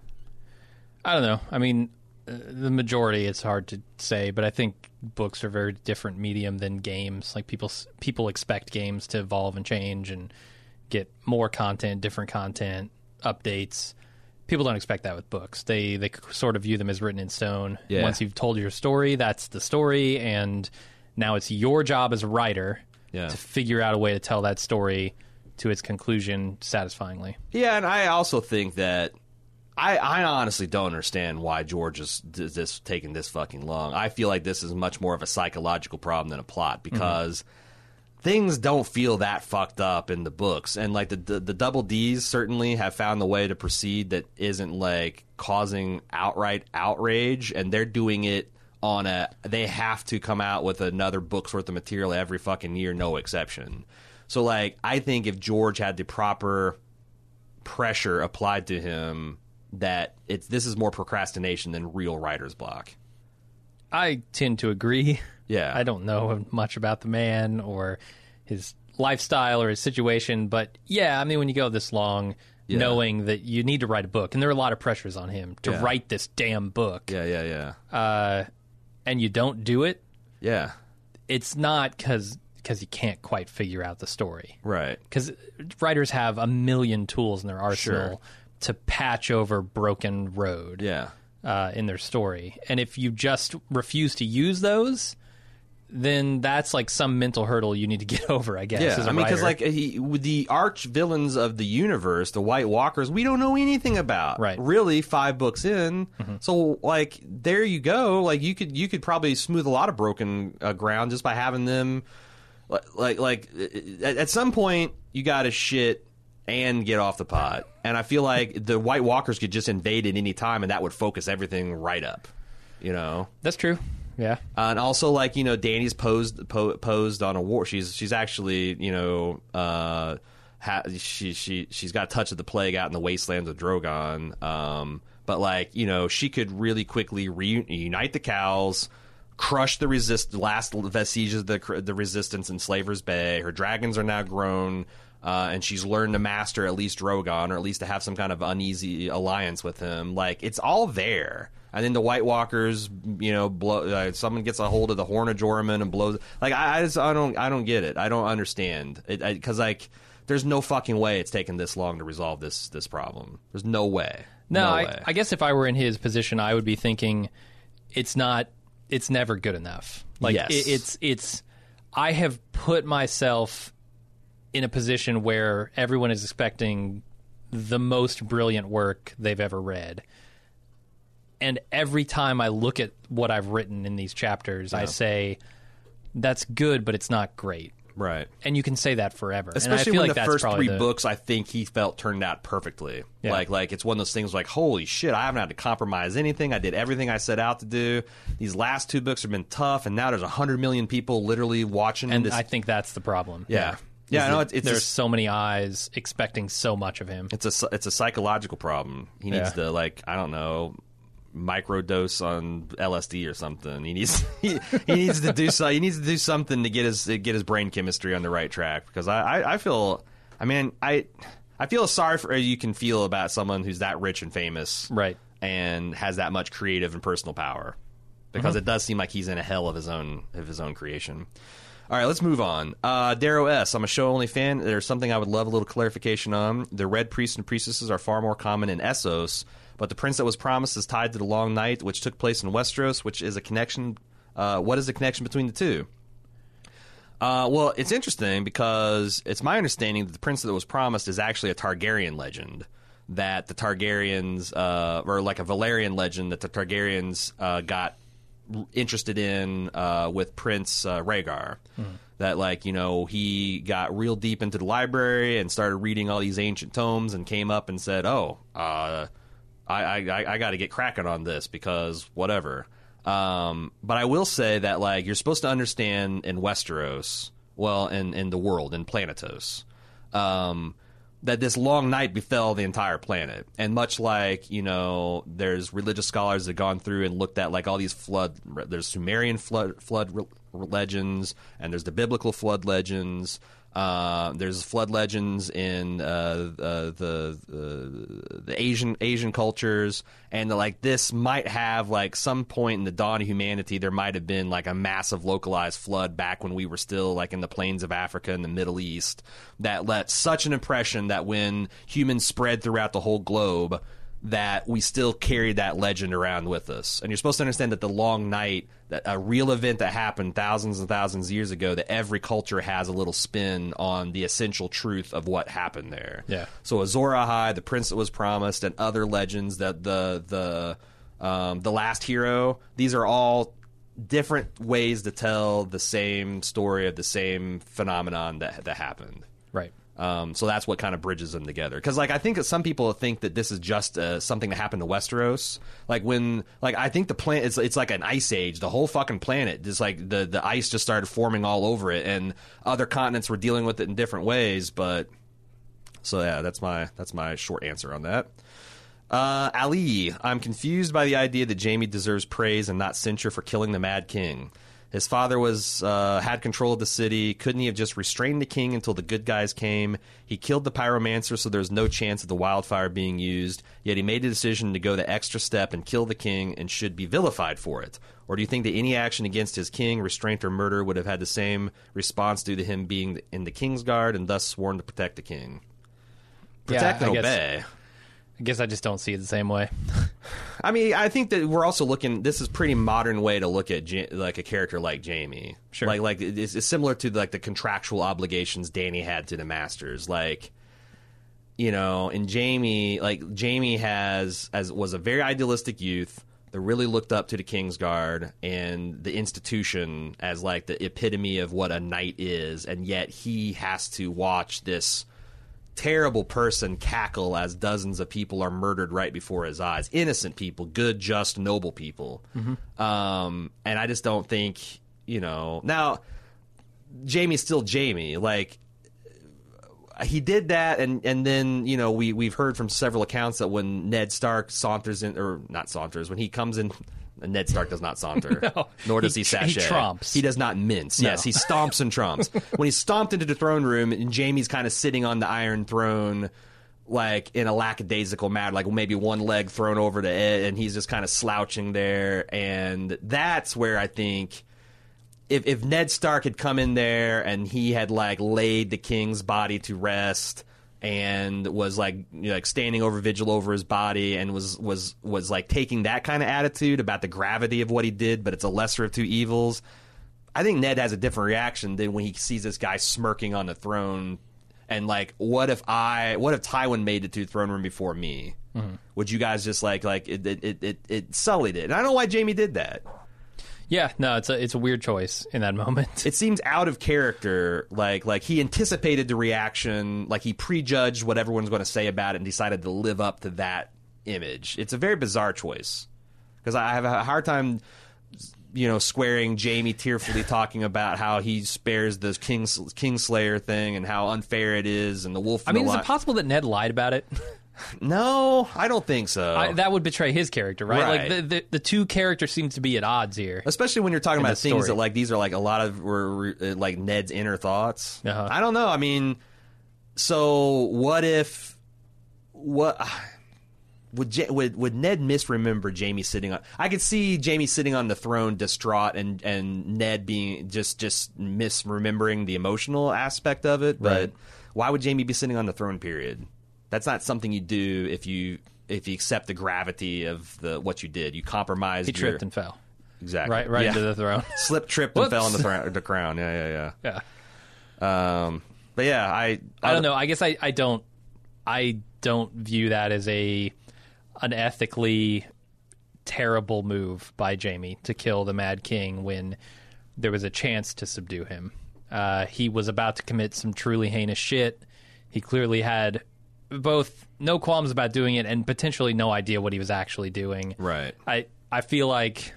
I don't know. I mean, uh, the majority, it's hard to say, but I think books are a very different medium than games. Like people people expect games to evolve and change and get more content, different content, updates. People don't expect that with books. They they sort of view them as written in stone. Yeah. Once you've told your story, that's the story, and now it's your job as a writer yeah. to figure out a way to tell that story to its conclusion satisfyingly. Yeah, and I also think that I, I honestly don't understand why George is this taking this fucking long. I feel like this is much more of a psychological problem than a plot because mm-hmm. things don't feel that fucked up in the books. And like the, the the double D's certainly have found the way to proceed that isn't like causing outright outrage, and they're doing it on a they have to come out with another book's worth of material every fucking year, no exception. So like I think if George had the proper pressure applied to him, that it's this is more procrastination than real writer's block. I tend to agree. Yeah. I don't know much about the man or his lifestyle or his situation, but yeah, I mean, when you go this long, yeah. knowing that you need to write a book, and there are a lot of pressures on him to yeah. write this damn book. Yeah, yeah, yeah. Uh, and you don't do it. Yeah. It's not because because you can't quite figure out the story. Right. Because writers have a million tools in their arsenal Sure. to patch over broken road Yeah. uh, in their story. And if you just refuse to use those, then that's like some mental hurdle you need to get over, I guess. Yeah, as a I mean, because writer. like he, with the arch villains of the universe, the White Walkers, we don't know anything about. Right. Really, five books in. Mm-hmm. So like, there you go. Like you could you could probably smooth a lot of broken uh, ground just by having them. Like like, like at, at some point, you got to shit and get off the pot. And I feel like the White Walkers could just invade at any time, and that would focus everything right up. You know. That's true. Yeah. Uh, and also, like, you know, Dany's posed po- posed on a war. She's she's actually, you know, uh, ha- she she she's got touch of the plague out in the wastelands of Drogon. Um, but like, you know, she could really quickly reunite the cows, crush the resist last vestiges of the the resistance in Slaver's Bay. Her dragons are now grown. Uh, and she's learned to master at least Drogon, or at least to have some kind of uneasy alliance with him. Like, it's all there. And then the White Walkers, you know, blow. Uh, someone gets a hold of the Horn of Joramun and blows. Like, I, I just, I don't, I don't get it. I don't understand it because, like, there's no fucking way it's taken this long to resolve this this problem. There's no way. No, no I, way. I guess if I were in his position, I would be thinking, it's not, it's never good enough. Like, Yes. it, it's, it's, I have put myself in a position where everyone is expecting the most brilliant work they've ever read. And every time I look at what I've written in these chapters, I say, that's good, but it's not great. Right. And you can say that forever. Especially and I feel when like the that's first probably three the, books, I think he felt turned out perfectly. Yeah. Like, like it's one of those things like, holy shit, I haven't had to compromise anything. I did everything I set out to do. These last two books have been tough, and now there's a hundred million people literally watching. And this. I think that's the problem. yeah, yeah. Is No, that it's, it's there's a, so many eyes expecting so much of him. it's a it's a psychological problem. He needs Yeah. to, like, I don't know, microdose on L S D or something. He needs he, he needs to do so. He needs to do something to get his to get his brain chemistry on the right track. Because I, I, I feel, I mean, I I feel sorry for you can feel about someone who's that rich and famous, Right. and has that much creative and personal power. Because Mm-hmm. it does seem like he's in a hell of his own of his own creation. All right, let's move on. Uh, Darrow S. I'm a show-only fan. There's something I would love a little clarification on. The red priests and priestesses are far more common in Essos, but the prince that was promised is tied to the Long Night, which took place in Westeros, which is a connection. Uh, what is the connection between the two? Uh, well, it's interesting because it's my understanding that the prince that was promised is actually a Targaryen legend. That the Targaryens, uh, or like a Valyrian legend, that the Targaryens uh, got interested in uh, with Prince uh, Rhaegar. Mm. That, like, you know, he got real deep into the library and started reading all these ancient tomes and came up and said, oh, uh, I, I, I got to get cracking on this because whatever. Um, but I will say that, like, you're supposed to understand in Westeros, well, in, in the world, in Planetos, um, that this long night befell the entire planet. And much like, you know, there's religious scholars that have gone through and looked at, like, all these flood, there's Sumerian flood, flood re- legends, and there's the biblical flood legends. Uh, there's flood legends in uh, uh, the uh, the Asian Asian cultures, and the, like, this might have, like, some point in the dawn of humanity, there might have been, like, a massive localized flood back when we were still, like, in the plains of Africa and the Middle East that left such an impression that when humans spread throughout the whole globe, that we still carried that legend around with us. And you're supposed to understand that the Long Night, that a real event that happened thousands and thousands of years ago, that every culture has a little spin on the essential truth of what happened there. Yeah. So Azor Ahai, the prince that was promised, and other legends, that the the um, the last hero, these are all different ways to tell the same story of the same phenomenon that that happened. Right. Um, so that's what kind of bridges them together. Because, like, I think that some people think that this is just uh, something that happened to Westeros. Like, when, like, I think the planet, it's, it's like an ice age. The whole fucking planet, just like the, the ice just started forming all over it, and other continents were dealing with it in different ways. But, so yeah, that's my, that's my short answer on that. Uh, Ali, I'm confused by the idea that Jaime deserves praise and not censure for killing the Mad King. His father was uh, had control of the city. Couldn't he have just restrained the king until the good guys came? He killed the pyromancer, so there's no chance of the wildfire being used. Yet he made the decision to go the extra step and kill the king and should be vilified for it. Or do you think that any action against his king, restraint or murder, would have had the same response due to him being in the king's guard and thus sworn to protect the king? Protect yeah, and I obey. Guess, I guess I just don't see it the same way. I mean, I think that we're also looking. This is a pretty modern way to look at ja- like a character like Jaime. Sure, like like it's, it's similar to like the contractual obligations Dany had to the Masters. Like, you know, in Jaime, like Jaime has as was a very idealistic youth that really looked up to the Kingsguard and the institution as like the epitome of what a knight is, and yet he has to watch this terrible person cackle as dozens of people are murdered right before his eyes. Innocent people, good, just, noble people. Mm-hmm. Um, and I just don't think, you know... Now, Jaime's still Jaime. Like, he did that, and, and then, you know, we, we've heard from several accounts that when Ned Stark saunters in... Or, not saunters, when he comes in... Ned Stark does not saunter, no, nor does he, he sashay. He tromps. He does not mince. No. Yes, he stomps and trumps. When he stomped into the throne room, and Jaime's kind of sitting on the Iron Throne, like in a lackadaisical manner, like maybe one leg thrown over to Ed, and he's just kind of slouching there. And that's where I think if if Ned Stark had come in there and he had like laid the king's body to rest and was like you know, like standing over vigil over his body and was was was like taking that kind of attitude about the gravity of what he did, but it's a lesser of two evils. I think Ned has a different reaction than when he sees this guy smirking on the throne and like, what if I, what if Tywin made it to the throne room before me? Mm-hmm. Would you guys just like like it it, it it it sullied it? And I don't know why Jaime did that. Yeah, no, it's a it's a weird choice in that moment. It seems out of character. Like like he anticipated the reaction, like he prejudged what everyone's going to say about it, and decided to live up to that image. It's a very bizarre choice because I have a hard time, you know, squaring Jaime tearfully talking about how he spares the Kings Kingslayer thing and how unfair it is, and the wolf. I mean, is it possible that Ned lied about it? No, I don't think so. I, that would betray his character, right? Right. Like the, the the two characters seem to be at odds here, especially when you're talking about things story. that like these are like a lot of were like Ned's inner thoughts. Uh-huh. I don't know. I mean, so what if what would J- would would Ned misremember Jaime sitting on? I could see Jaime sitting on the throne, distraught, and and Ned being just just misremembering the emotional aspect of it. But Right. why would Jaime be sitting on the throne? Period. That's not something you do if you if you accept the gravity of the what you did. You compromise. he tripped your, and fell exactly right right yeah. into the throne. Slipped, tripped, and fell on the, thra- the crown. Yeah, yeah, Yeah, yeah. Um, but yeah, I I don't know. I guess I, I don't I don't view that as a an ethically terrible move by Jaime to kill the Mad King when there was a chance to subdue him. Uh, he was about to commit some truly heinous shit. He clearly had both no qualms about doing it and potentially no idea what he was actually doing. Right. I, I feel like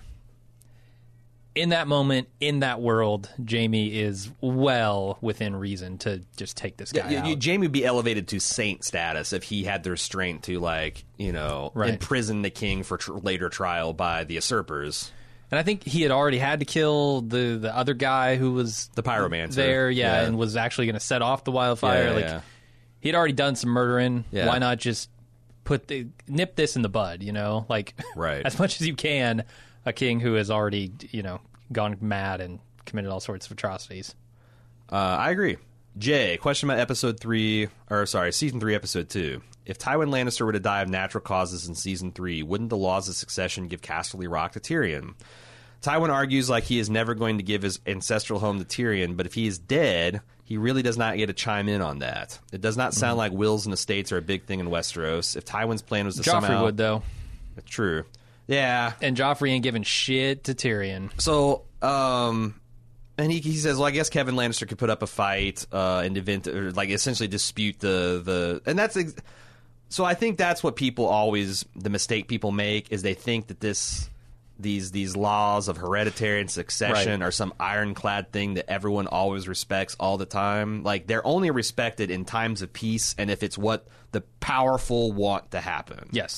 in that moment, in that world, Jaime is well within reason to just take this guy Yeah, out. you, Jaime would be elevated to saint status if he had the restraint to, like, you know, Right. imprison the king for tr- later trial by the usurpers. And I think he had already had to kill the, the other guy who was The pyromancer. there, yeah, Yeah. and was actually going to set off the wildfire. Yeah, like yeah. he'd already done some murdering. Yeah. Why not just put the nip this in the bud? You know, like Right. as much as you can, a king who has already you know gone mad and committed all sorts of atrocities. Uh, I agree. Jay, question about episode three, or sorry, season three, episode two. If Tywin Lannister were to die of natural causes in season three, wouldn't the laws of succession give Casterly Rock to Tyrion? Tywin argues like he is never going to give his ancestral home to Tyrion, but if he is dead, he really does not get to chime in on that. It does not sound like wills and estates are a big thing in Westeros. If Tywin's plan was to Joffrey somehow... would though, True. Yeah. and Joffrey ain't giving shit to Tyrion. So, um... And he, he says, well, I guess Kevin Lannister could put up a fight uh, and event, or like essentially dispute the the, and that's ex- so. I think that's what people always the mistake people make is they think that this these these laws of hereditary and succession Right. are some ironclad thing that everyone always respects all the time. Like they're only respected in times of peace and if it's what the powerful want to happen. Yes.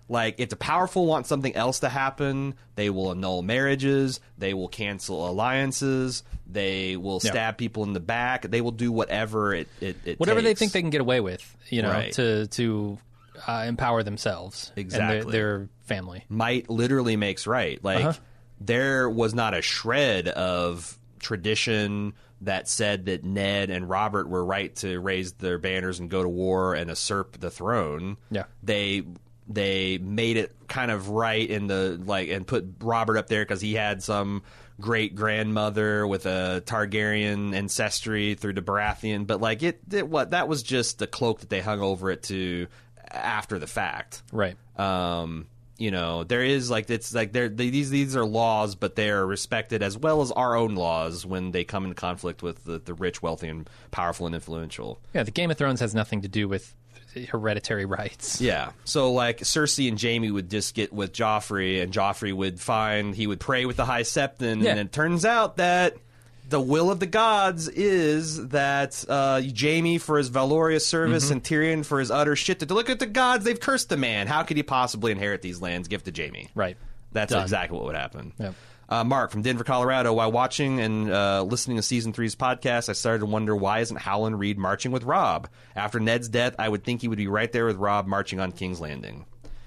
Like, if the powerful want something else to happen, they will annul marriages, they will cancel alliances, they will stab yeah. people in the back, they will do whatever it, it, it whatever takes. they think they can get away with, you know, right. to to uh, empower themselves exactly. and their, their family. Might literally makes right. Like, uh-huh. there was not a shred of tradition that said that Ned and Robert were right to raise their banners and go to war and usurp the throne. Yeah. They... They made it kind of right in the like and put Robert up there because he had some great grandmother with a Targaryen ancestry through the Baratheon. But like it, it what that was just the cloak that they hung over it to after the fact, right? Um, you know, there is like it's like there these these are laws, but they are respected as well as our own laws when they come in conflict with the, the rich, wealthy, and powerful and influential. Yeah, the Game of Thrones has nothing to do with hereditary rights. Yeah. So, like, Cersei and Jaime would just get with Joffrey, and Joffrey would find, he would pray with the High Septon, yeah. and it turns out that the will of the gods is that uh, Jaime for his valorous service mm-hmm. and Tyrion for his utter shit. To look at the gods, they've cursed the man. How could he possibly inherit these lands? Give to Jaime. Right. That's Done. exactly what would happen. Yep. Uh, Mark from Denver, Colorado. While watching and uh, listening to Season three's podcast, I started to wonder, why isn't Howland Reed marching with Robb? After Ned's death, I would think he would be right there with Robb marching on King's Landing.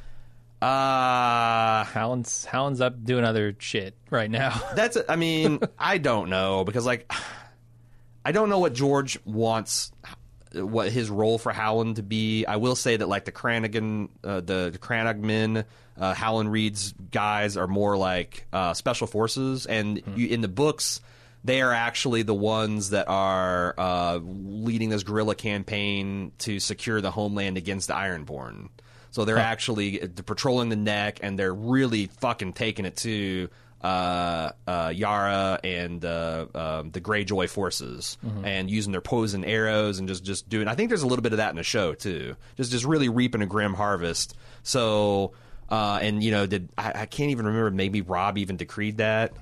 Uh, Howland's, Howland's up doing other shit right now. That's, I mean, I don't know, because, like, I don't know what George wants, what his role for Howland to be. I will say that, like, the Cranagan, uh, the, the Cranagmen, uh, Howland Reed's guys are more like uh, special forces, and mm-hmm. you, in the books, they are actually the ones that are uh, leading this guerrilla campaign to secure the homeland against the Ironborn. So they're huh. actually patrolling the Neck, and they're really fucking taking it to uh, uh, Yara and uh, uh, the Greyjoy forces, mm-hmm. and using their poison arrows and just, just doing. I think there's a little bit of that in the show too. Just just really reaping a grim harvest. So uh, and you know, did I, I can't even remember. Maybe Robb even decreed that.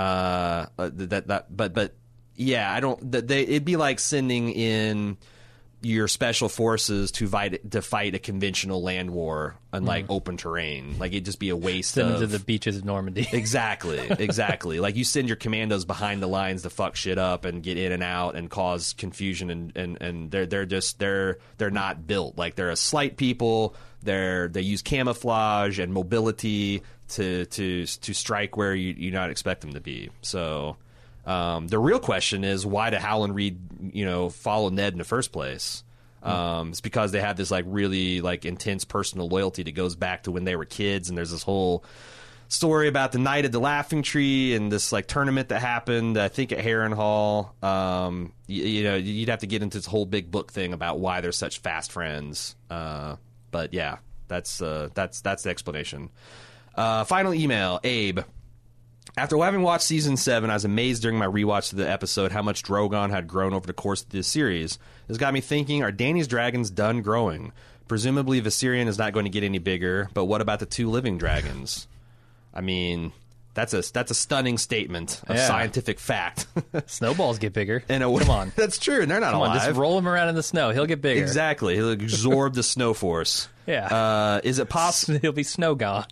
Uh, that that but but yeah, I don't. They it'd be like sending in your special forces to fight to fight a conventional land war on like mm. open terrain. Like it'd just be a waste. Send of them to the beaches of Normandy. Exactly, exactly. Like you send your commandos behind the lines to fuck shit up and get in and out and cause confusion, and, and, and they're they're just they're they're not built. Like they're a slight people. They're they use camouflage and mobility to to to strike where you you not expect them to be. So. Um, the real question is, why did Howland Reed, you know, follow Ned in the first place? Um, it's because they have this like really like intense personal loyalty that goes back to when they were kids, and there's this whole story about the Night of the Laughing Tree and this like tournament that happened, I think at Harrenhal. Um, you, you know, you'd have to get into this whole big book thing about why they're such fast friends. Uh, but yeah, that's uh, that's that's the explanation. Uh, final email, Abe. After having watched Season seven, I was amazed during my rewatch of the episode how much Drogon had grown over the course of this series. This got me thinking, are Dany's dragons done growing? Presumably Viserion is not going to get any bigger, but what about the two living dragons? I mean, that's a that's a stunning statement of yeah. scientific fact. Snowballs get bigger. In a way, Come on. That's true, and they're not Come alive. on, just roll him around in the snow. He'll get bigger. Exactly. He'll absorb the snow force. Yeah. Uh, is it possible? He'll be snow god.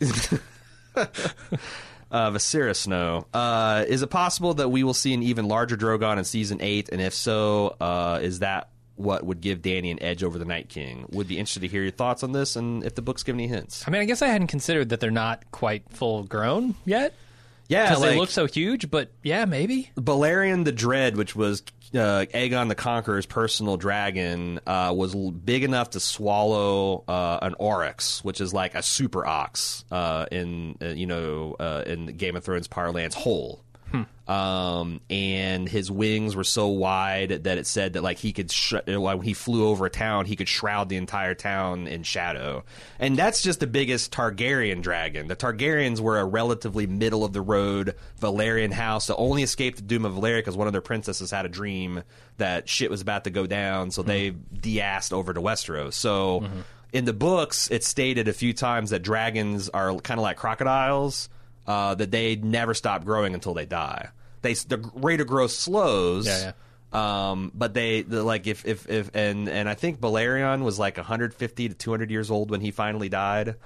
Uh, Viserys Snow. Uh, is it possible that we will see an even larger Drogon in Season eight? And if so, uh, is that what would give Dany an edge over the Night King? Would be interested to hear your thoughts on this, and if the books give any hints. I mean, I guess I hadn't considered that they're not quite full grown yet. Yeah, because like, they look so huge, but yeah, maybe. Balerion the Dread, which was uh, Aegon the Conqueror's personal dragon, uh, was l- big enough to swallow uh, an Oryx, which is like a super ox uh, in uh, you know uh, in Game of Thrones parlance, whole. Hmm. Um, and his wings were so wide that it said that like he could sh- when he flew over a town, he could shroud the entire town in shadow. And that's just the biggest Targaryen dragon. The Targaryens were a relatively middle of the road Valyrian house that only escaped the doom of Valyria because one of their princesses had a dream that shit was about to go down, so mm-hmm. they de-assed over to Westeros. So mm-hmm. in the books, it's stated a few times that dragons are kind of like crocodiles. Uh, that they never stop growing until they die. They the rate of growth slows, yeah, yeah. Um, but they the, like if, if if and and I think Balerion was like one hundred fifty to two hundred years old when he finally died.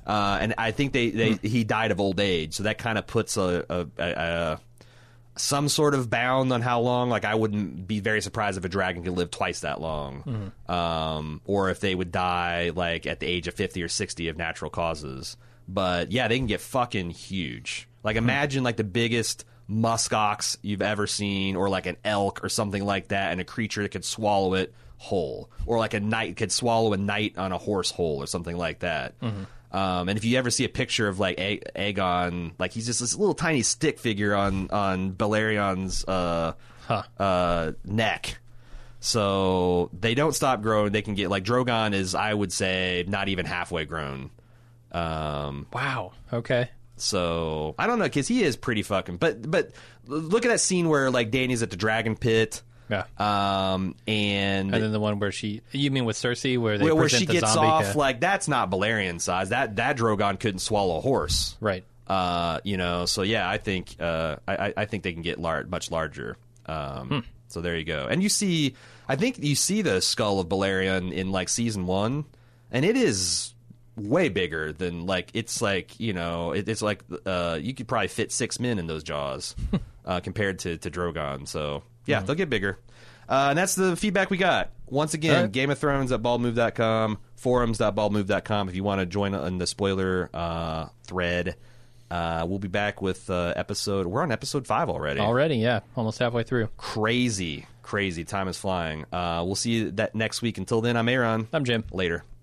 Uh, and I think they, they Hmm. he died of old age, so that kind of puts a, a, a, a some sort of bound on how long. Like I wouldn't be very surprised if a dragon could live twice that long, Mm-hmm. um, or if they would die like at the age of fifty or sixty of natural causes. But yeah, they can get fucking huge. Like imagine like the biggest muskox you've ever seen, or like an elk or something like that, and a creature that could swallow it whole, or like a knight could swallow a knight on a horse whole, or something like that. Um, and if you ever see a picture of like A- Aegon, like he's just this little tiny stick figure on on Balerion's uh, Huh. uh, neck. So they don't stop growing. They can get like Drogon is, I would say, not even halfway grown. Um, Wow. Okay. so I don't know, because he is pretty fucking. But but look at that scene where like Dany's at the dragon pit. Yeah. Um, and And then the one where she, you mean with Cersei, where they where, where present she the gets zombie? off, yeah. like that's not Balerion size. That that Drogon couldn't swallow a horse. Right. Uh, you know, so yeah, I think uh, I, I think they can get lar- much larger. Um, Hmm. So there you go. And you see, I think you see the skull of Balerion in like season one, and it is way bigger than like it's like you know it, it's like uh, you could probably fit six men in those jaws uh, compared to to Drogon. So yeah, they'll get bigger. Uh, and that's the feedback we got. Once again, All right. Game of Thrones at bald move dot com, forums dot bald move dot com if you want to join in the spoiler uh, thread. Uh, we'll be back with uh, episode. We're on episode five already. Already, yeah. Almost halfway through. Crazy, crazy. Time is flying. Uh, we'll see you that next week. Until then, I'm Aaron. I'm Jim. Later.